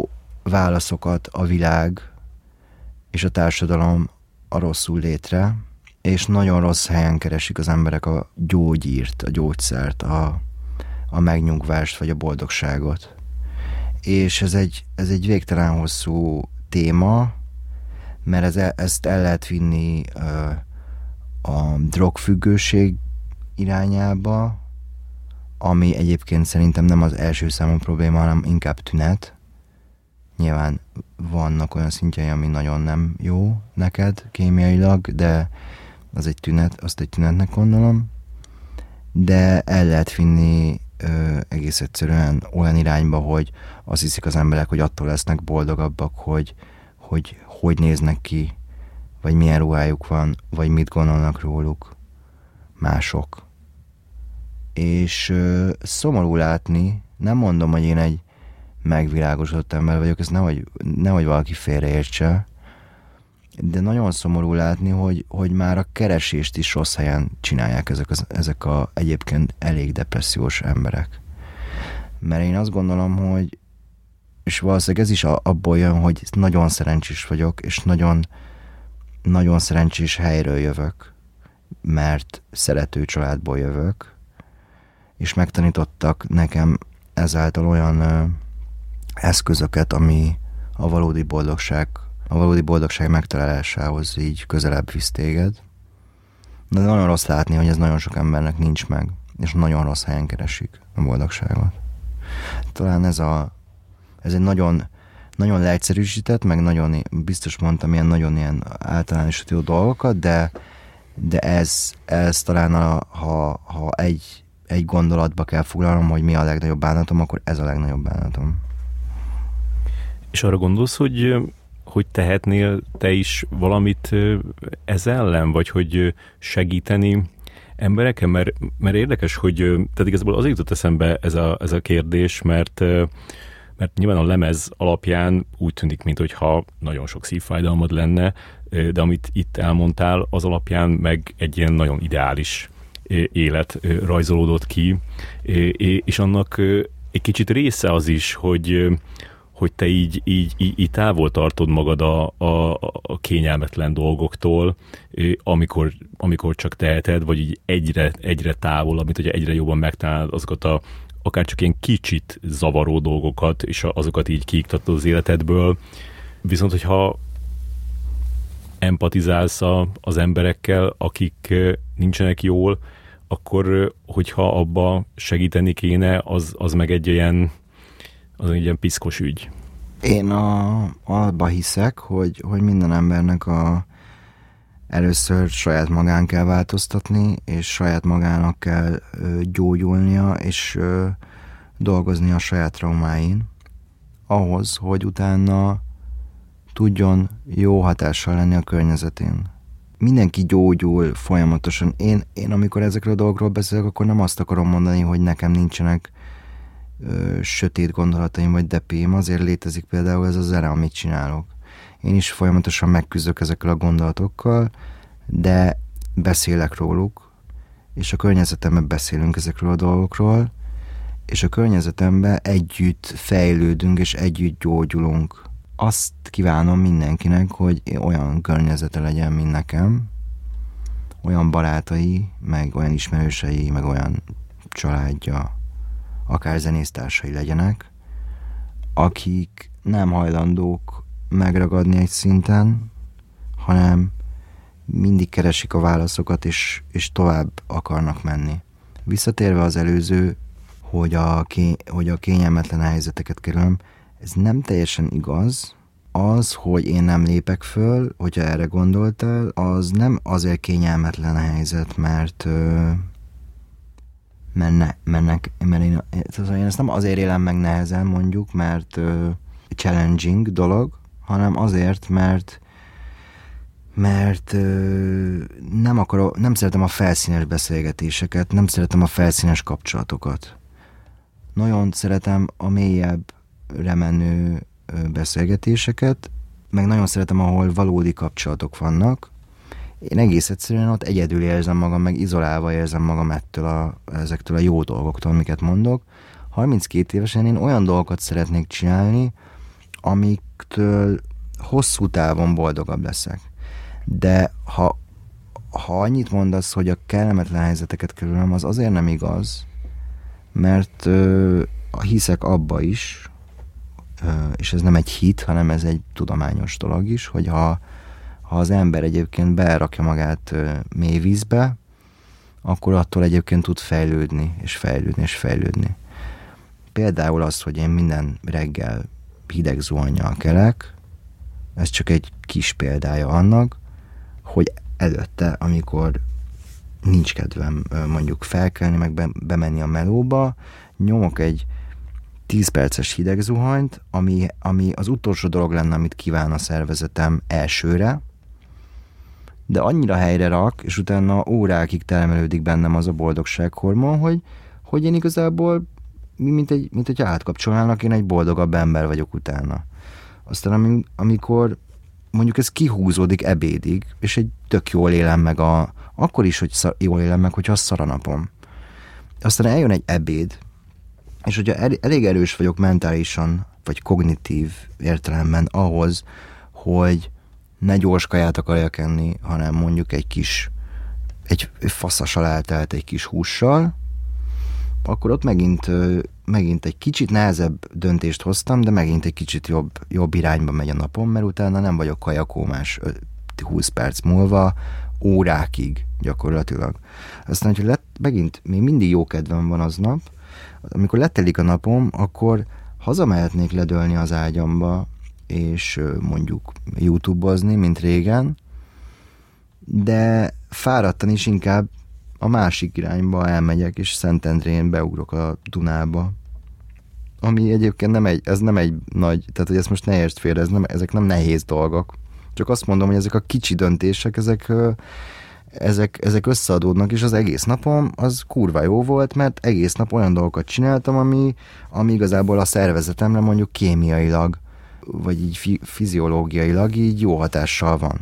válaszokat a világ és a társadalom a rosszul létre, és nagyon rossz helyen keresik az emberek a gyógyírt, a gyógyszert, a, a megnyugvást vagy a boldogságot. És ez egy, ez egy végtelen hosszú téma, mert ez, ezt el lehet vinni uh, a drogfüggőség irányába, ami egyébként szerintem nem az első számú probléma, hanem inkább tünet. Nyilván vannak olyan szintjei, ami nagyon nem jó neked kémiailag, de az egy tünet, azt egy tünetnek gondolom. De el lehet vinni ö, egész egyszerűen olyan irányba, hogy azt hiszik az emberek, hogy attól lesznek boldogabbak, hogy hogy, hogy néznek ki, vagy milyen ruhájuk van, vagy mit gondolnak róluk mások. És ö, szomorú látni, nem mondom, hogy én egy megvilágosodott ember vagyok, ezt nehogy, nehogy valaki félreértse, de nagyon szomorú látni, hogy, hogy már a keresést is rossz helyen csinálják ezek, az, ezek a egyébként elég depressziós emberek. Mert én azt gondolom, hogy és valószínűleg ez is abból jön, hogy nagyon szerencsés vagyok, és nagyon, nagyon szerencsés helyről jövök, mert szerető családból jövök, és megtanítottak nekem ezáltal olyan ö, eszközöket, ami a valódi boldogság, a valódi boldogság megtalálásához így közelebb visz téged. De nagyon rossz látni, hogy ez nagyon sok embernek nincs meg, és nagyon rossz helyen keresik a boldogságot. Talán ez a ez egy nagyon, nagyon leegyszerűsített, meg nagyon, biztos mondtam, ilyen nagyon ilyen általánosító dolgokat, de, de ez, ez talán, a, ha, ha egy, egy gondolatba kell foglalnom, hogy mi a legnagyobb bánatom, akkor ez a legnagyobb bánatom. És arra gondolsz, hogy, hogy tehetnél te is valamit ez ellen, vagy hogy segíteni embereken? Mert, mert érdekes, hogy tehát igazából azért jutott eszembe ez a, ez a kérdés, mert mert nyilván a lemez alapján úgy tűnik, mintha nagyon sok szívfájdalmad lenne, de amit itt elmondtál, az alapján meg egy ilyen nagyon ideális élet rajzolódott ki, és annak egy kicsit része az is, hogy, hogy te így, így, így, így távol tartod magad a, a, a kényelmetlen dolgoktól, amikor, amikor csak teheted, vagy így egyre, egyre távol, mint hogy egyre jobban megtalálod azokat a akár csak ilyen kicsit zavaró dolgokat, és azokat így kiiktatod az életedből. Viszont, hogyha empatizálsz a, az emberekkel, akik nincsenek jól, akkor, hogyha abba segíteni kéne, az, az meg egy ilyen, az egy ilyen piszkos ügy. Én a, abba hiszek, hogy, hogy minden embernek a először saját magán kell változtatni, és saját magának kell ö, gyógyulnia, és ö, dolgozni a saját traumáin, ahhoz, hogy utána tudjon jó hatással lenni a környezetén. Mindenki gyógyul folyamatosan. Én, én amikor ezekről a dolgokról beszélek, akkor nem azt akarom mondani, hogy nekem nincsenek ö, sötét gondolataim, vagy depém. Azért létezik például ez a zene, amit csinálok. Én is folyamatosan megküzdök ezekkel a gondolatokkal, de beszélek róluk, és a környezetemben beszélünk ezekről a dolgokról, és a környezetemben együtt fejlődünk, és együtt gyógyulunk. Azt kívánom mindenkinek, hogy olyan környezete legyen, mint nekem, olyan barátai, meg olyan ismerősei, meg olyan családja, akár zenésztársai legyenek, akik nem hajlandók megragadni egy szinten, hanem mindig keresik a válaszokat, és, és tovább akarnak menni. Visszatérve az előző, hogy a, ké, hogy a kényelmetlen helyzeteket kerülöm, ez nem teljesen igaz. Az, hogy én nem lépek föl, hogyha erre gondoltál, az nem azért kényelmetlen helyzet, mert mert, ne, mert, ne, mert én, én ezt nem azért élem meg nehezen, mondjuk, mert challenging dolog, hanem azért, mert mert ö, nem akarok, nem szeretem a felszínes beszélgetéseket, nem szeretem a felszínes kapcsolatokat. Nagyon szeretem a mélyebbre menő ö, beszélgetéseket, meg nagyon szeretem, ahol valódi kapcsolatok vannak. Én egész egyszerűen ott egyedül érzem magam, meg izolálva érzem magam ettől a, ezektől a jó dolgoktól, amiket mondok. harminckét évesen én olyan dolgokat szeretnék csinálni, amiktől hosszú távon boldogabb leszek. De ha, ha annyit mondasz, hogy a kellemetlen helyzeteket kerülöm, az azért nem igaz, mert ö, hiszek abba is, ö, és ez nem egy hit, hanem ez egy tudományos dolog is, hogy ha, ha az ember egyébként berakja magát ö, mély vízbe, akkor attól egyébként tud fejlődni, és fejlődni, és fejlődni. Például az, hogy én minden reggel hideg zuhannyal kelek, ez csak egy kis példája annak, hogy előtte, amikor nincs kedvem mondjuk felkelni, meg be, bemenni a melóba, nyomok egy tíz perces hideg zuhanyt, ami, ami az utolsó dolog lenne, amit kíván a szervezetem elsőre, de annyira helyre rak, és utána órákig termelődik bennem az a boldogsághormon, hogy, hogy én igazából, mint, egy, mint hogyha átkapcsolnának, én egy boldogabb ember vagyok utána. Aztán amikor mondjuk ez kihúzódik ebédig, és egy tök jól élem meg a, akkor is, hogy szar, jól élem meg, hogyha szar a napom. Aztán eljön egy ebéd, és hogyha el, elég erős vagyok mentálisan, vagy kognitív értelemben ahhoz, hogy ne gyors kaját akarjak enni, hanem mondjuk egy kis, egy faszasal eltelt egy kis hússal, akkor ott megint, megint egy kicsit nehezebb döntést hoztam, de megint egy kicsit jobb, jobb irányba megy a napom, mert utána nem vagyok kajakómás húsz perc múlva, órákig gyakorlatilag. Aztán, hogyha lett, megint még mindig jó kedvem van aznap, amikor letelik a napom, akkor hazamehetnék ledőlni az ágyamba, és mondjuk YouTube-ozni, mint régen, de fáradtan is inkább a másik irányba elmegyek, és Szentendrén beugrok a Dunába. Ami egyébként nem egy, ez nem egy nagy, tehát hogy ezt most ne értsd félre, ez nem, ezek nem nehéz dolgok. Csak azt mondom, hogy ezek a kicsi döntések, ezek, ezek, ezek összeadódnak, és az egész napom az kurva jó volt, mert egész nap olyan dolgokat csináltam, ami, ami igazából a szervezetemre mondjuk kémiailag, vagy így fi, fiziológiailag így jó hatással van.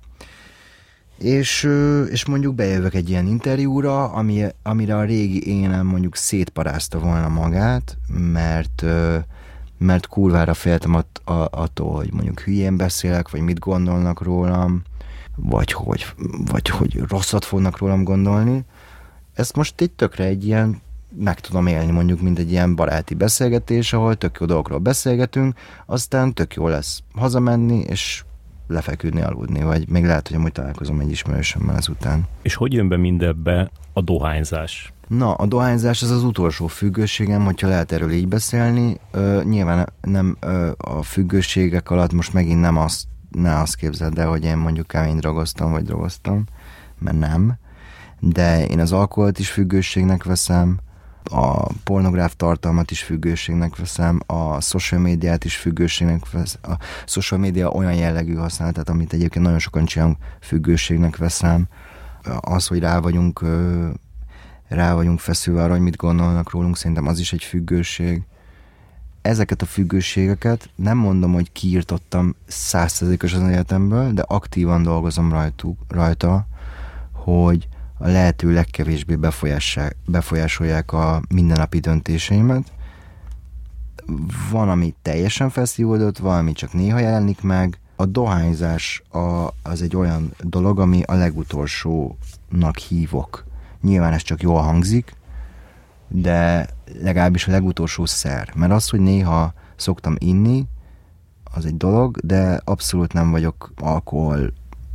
És, és mondjuk bejövök egy ilyen interjúra, ami, amire a régi énem mondjuk szétparázta volna magát, mert, mert kurvára féltem att, attól, hogy mondjuk hülyén beszélek, vagy mit gondolnak rólam, vagy hogy, vagy hogy rosszat fognak rólam gondolni. Ezt most egy tökre egy ilyen meg tudom élni, mondjuk, mint egy ilyen baráti beszélgetés, ahol tök jó dolgokról beszélgetünk, aztán tök jó lesz hazamenni, és lefeküdni, aludni, vagy még lehet, hogy amúgy találkozom egy ismerősömmel ezután. És hogy jön be mindebbe a dohányzás? Na, a dohányzás az az utolsó függőségem, hogyha lehet erről így beszélni. Ö, nyilván nem ö, a függőségek alatt most megint nem azt, ne azt képzeld el, hogy én mondjuk kemény drogoztam, vagy drogoztam, mert nem. De én az alkoholt is függőségnek veszem, a pornográf tartalmat is függőségnek veszem, a social médiát is függőségnek veszem, a social média olyan jellegű használatát, amit egyébként nagyon sokan csinálunk, függőségnek veszem. Az, hogy rá vagyunk, rá vagyunk feszülve arra, hogy mit gondolnak rólunk, szerintem az is egy függőség. Ezeket a függőségeket nem mondom, hogy kiirtottam száz százalékos az életemből, de aktívan dolgozom rajtuk, rajta, hogy a lehető legkevésbé befolyásolják a mindennapi döntéseimet. Van, ami teljesen felszívódott, valami csak néha jelenik meg. A dohányzás a, az egy olyan dolog, ami a legutolsónak hívok. Nyilván ez csak jól hangzik, de legalábbis a legutolsó szer. Mert az, hogy néha szoktam inni, az egy dolog, de abszolút nem vagyok alkohol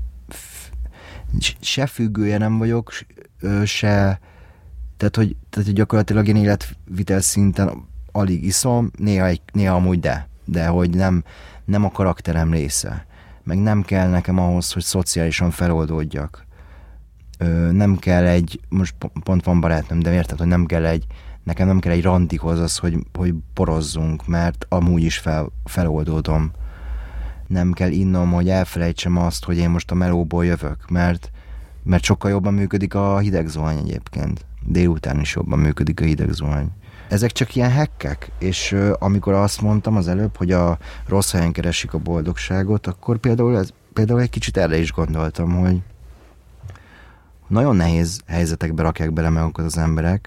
se függője nem vagyok, se, tehát hogy, tehát, hogy gyakorlatilag én életvitel szinten alig iszom, néha, néha amúgy de, de hogy nem, nem a karakterem része. Meg nem kell nekem ahhoz, hogy szociálisan feloldódjak. Ö, nem kell egy, most pont van barátnőm, de érted, hogy nem kell egy, nekem nem kell egy randihoz az, hogy, hogy porozzunk, mert amúgy is fel, feloldódom. Nem kell innom, hogy elfelejtsem azt, hogy én most a melóból jövök, mert, mert sokkal jobban működik a hideg zuhany egyébként. Délután is jobban működik a hideg zuhany. Ezek csak ilyen hekkek, és uh, amikor azt mondtam az előbb, hogy a rossz helyen keresik a boldogságot, akkor például, ez, például egy kicsit erre is gondoltam, hogy nagyon nehéz helyzetekbe rakják bele magukat az emberek,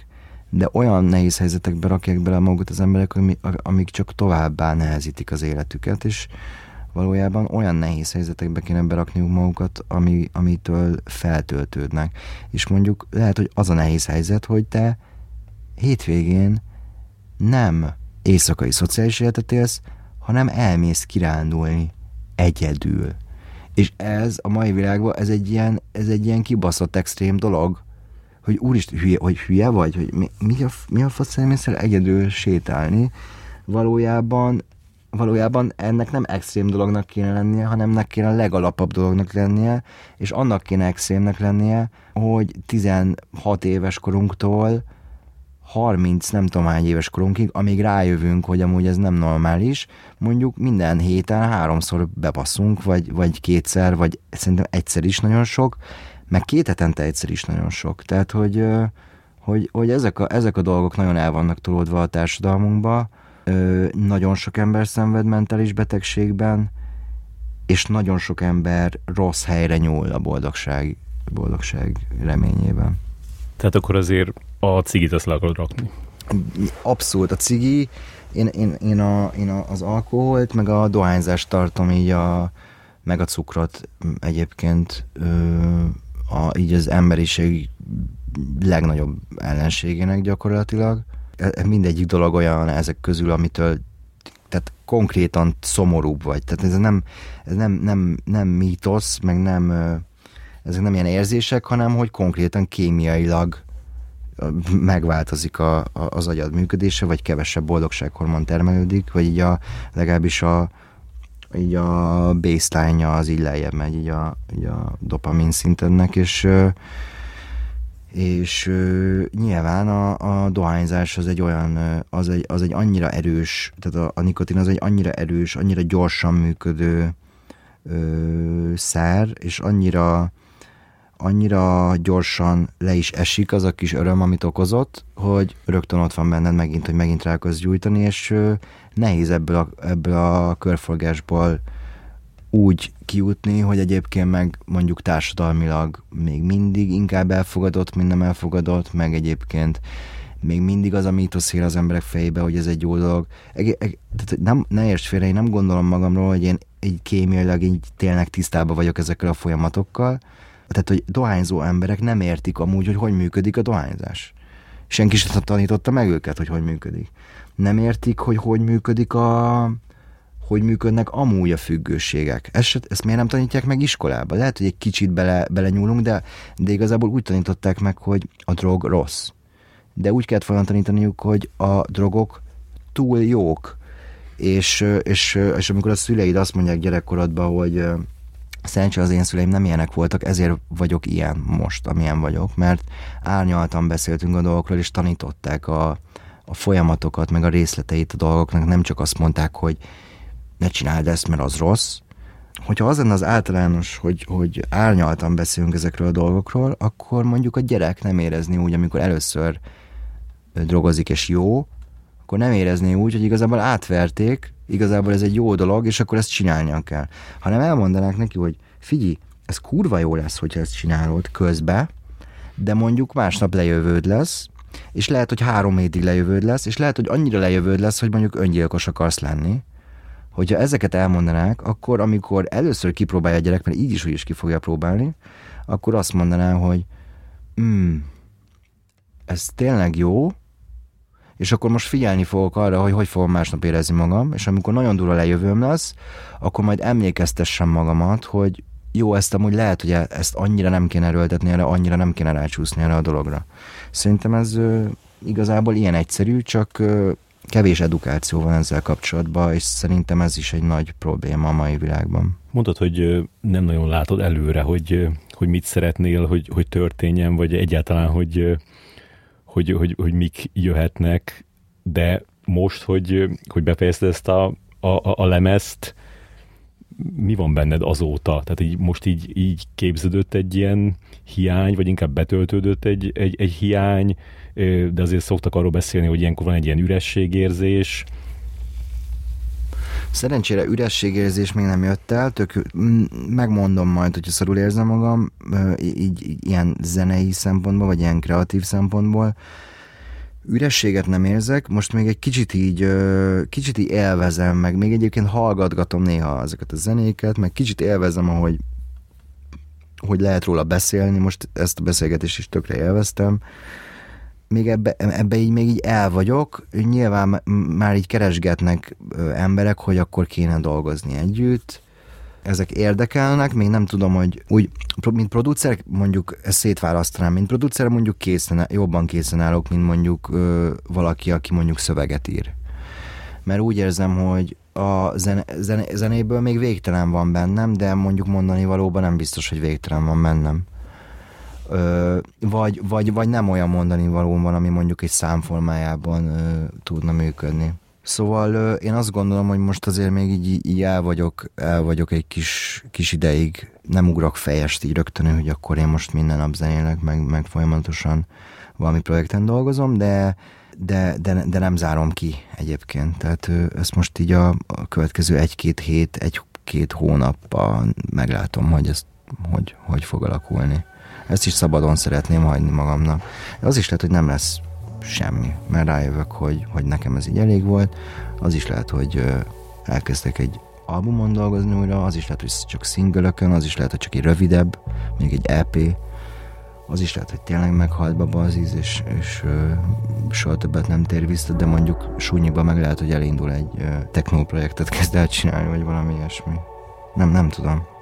de olyan nehéz helyzetekbe rakják bele magukat az emberek, amik csak továbbá nehezítik az életüket, és valójában olyan nehéz helyzetekbe kéne berakniuk magukat, ami, amitől feltöltődnek. És mondjuk lehet, hogy az a nehéz helyzet, hogy te hétvégén nem éjszakai szociális életet élsz, hanem elmész kirándulni egyedül. És ez a mai világban, ez egy ilyen, ez egy ilyen kibaszott extrém dolog, hogy úristen, hülye, hogy hülye vagy, hogy mi, mi a, mi a fasz elmész el egyedül sétálni. Valójában, valójában ennek nem extrém dolognak kéne lennie, hanem ennek kéne a legalapabb dolognak lennie, és annak kéne extrémnek lennie, hogy tizenhat éves korunktól harminc nem tudom hány éves korunkig, amíg rájövünk, hogy amúgy ez nem normális, mondjuk minden héten háromszor bebasszunk, vagy, vagy kétszer, vagy szerintem egyszer is nagyon sok, meg két hetente egyszer is nagyon sok. Tehát, hogy, hogy, hogy ezek, a, ezek a dolgok nagyon el vannak tolódva a társadalmunkba, nagyon sok ember szenved mentális betegségben, és nagyon sok ember rossz helyre nyúl a boldogság, boldogság reményében. Tehát akkor azért a cigit azt le akarod rakni? Abszolút, a cigi, én, én, én, a, én a, az alkoholt, meg a dohányzást tartom így, a, meg a cukrot egyébként ö, a, így az emberiség legnagyobb ellenségének gyakorlatilag. Mindegyik dolog olyan ezek közül, amitől tehát konkrétan szomorúbb vagy. Tehát ez nem, ez nem, nem, nem mítosz, meg nem, ezek nem ilyen érzések, hanem hogy konkrétan kémiailag megváltozik a, a, az agyad működése, vagy kevesebb boldogsághormon termelődik, vagy így a, legalábbis a, így a baseline-ja az így lejjebb megy, így a, így a dopamin szintednek, és és uh, nyilván a, a dohányzás az egy olyan, az egy, az egy annyira erős, tehát a, a nikotin az egy annyira erős, annyira gyorsan működő uh, szer, és annyira, annyira gyorsan le is esik az a kis öröm, amit okozott, hogy rögtön ott van benned megint, hogy megint rá akarsz gyújtani, és uh, nehéz ebből a, ebből a körforgásból úgy kijutni, hogy egyébként meg mondjuk társadalmilag még mindig inkább elfogadott, mint nem elfogadott, meg egyébként még mindig az a mítosz él az emberek fejébe, hogy ez egy jó dolog. Eg- eg- tehát nem, ne értsd félre, én nem gondolom magamról, hogy én így kémiailag így tényleg tisztában vagyok ezekkel a folyamatokkal. Tehát, hogy dohányzó emberek nem értik amúgy, hogy hogy működik a dohányzás. Senki sem tanította meg őket, hogy hogy működik. Nem értik, hogy hogy működik a... hogy működnek amúgy a függőségek. Ezt, ezt miért nem tanítják meg iskolába? Lehet, hogy egy kicsit bele, bele nyúlunk, de, de igazából úgy tanították meg, hogy a drog rossz. De úgy kellett volna tanítaniuk, hogy a drogok túl jók. És, és, és amikor a szüleid azt mondják gyerekkorodban, hogy szerencsére az én szüleim nem ilyenek voltak, ezért vagyok ilyen most, amilyen vagyok, mert árnyaltan beszéltünk a dolgokról, és tanították a, a folyamatokat, meg a részleteit a dolgoknak, nem csak azt mondták, hogy ne csináld ezt, mert az rossz. Hogyha az lenne az általános, hogy, hogy árnyaltan beszélünk ezekről a dolgokról, akkor mondjuk a gyerek nem érezni úgy, amikor először drogozik és jó, akkor nem érezni úgy, hogy igazából átverték, igazából ez egy jó dolog, és akkor ezt csinálnia kell. Hanem elmondanák neki, hogy figyelj, ez kurva jó lesz, hogyha ezt csinálod közbe, de mondjuk másnap lejövőd lesz, és lehet, hogy három hétig lejövőd lesz, és lehet, hogy annyira lejövőd lesz, hogy mondjuk öngyilkos akarsz lenni. Hogyha ezeket elmondanák, akkor amikor először kipróbálja a gyerek, mert így is úgy is ki fogja próbálni, akkor azt mondaná, hogy mm, ez tényleg jó, és akkor most figyelni fogok arra, hogy hogy fogom másnap érezni magam, és amikor nagyon durva lejövőm lesz, akkor majd emlékeztessem magamat, hogy jó, ezt amúgy lehet, hogy ezt annyira nem kéne erőltetni erre, annyira nem kéne rácsúszni erre a dologra. Szerintem ez ö, igazából ilyen egyszerű, csak ö, kevés edukáció van ezzel kapcsolatban, és szerintem ez is egy nagy probléma a mai világban. Mondtad, hogy nem nagyon látod előre, hogy, hogy mit szeretnél, hogy, hogy történjen, vagy egyáltalán, hogy, hogy, hogy, hogy mik jöhetnek, de most, hogy, hogy befejezted ezt a, a, a lemezt, mi van benned azóta? Tehát így, most így, így képződött egy ilyen hiány, vagy inkább betöltődött egy, egy, egy hiány, de azért szoktak arról beszélni, hogy ilyenkor van egy ilyen ürességérzés. Szerencsére ürességérzés még nem jött el, tök, megmondom majd, hogyha szarul érzem magam, így, így ilyen zenei szempontból, vagy ilyen kreatív szempontból. ürességet nem érzek, most még egy kicsit így, ö, kicsit így élvezem, meg még egyébként hallgatgatom néha ezeket a zenéket, meg kicsit élvezem, ahogy hogy lehet róla beszélni, most ezt a beszélgetést is tökre élveztem. Még ebbe, ebbe így még így el vagyok, nyilván már így keresgetnek emberek, hogy akkor kéne dolgozni együtt. Ezek érdekelnek, még nem tudom, hogy úgy, mint producer, mondjuk ezt szétválasztanám, mint producer mondjuk készen, jobban készen állok, mint mondjuk ö, valaki, aki mondjuk szöveget ír. Mert úgy érzem, hogy a zene, zene, zenéből még végtelen van bennem, de mondjuk mondani valóban nem biztos, hogy végtelen van bennem. Ö, vagy, vagy, vagy nem olyan mondani való van, ami mondjuk egy számformájában ö, tudna működni. Szóval ö, én azt gondolom, hogy most azért még így, így el, vagyok, el vagyok egy kis, kis ideig, nem ugrok fejest így rögtön, hogy akkor én most minden nap zenélek, meg, meg folyamatosan valami projekten dolgozom, de De, de, de nem zárom ki egyébként. Tehát ezt most így a, a következő egy-két hét, egy-két hónappal meglátom, hogy ez hogy, hogy fog alakulni. Ezt is szabadon szeretném hagyni magamnak. Az is lehet, hogy nem lesz semmi, mert rájövök, hogy, hogy nekem ez így elég volt. Az is lehet, hogy elkezdtek egy albumon dolgozni újra, az is lehet, hogy csak single-ökön, az is lehet, hogy csak egy rövidebb, még egy é pé. Az is lehet, hogy tényleg meghalt Baba Aziz, és, és ö, soha többet nem tér vissza, de mondjuk súnyiba meg lehet, hogy elindul egy ö, techno projektet kezd el csinálni, vagy valami ilyesmi. Nem, nem tudom.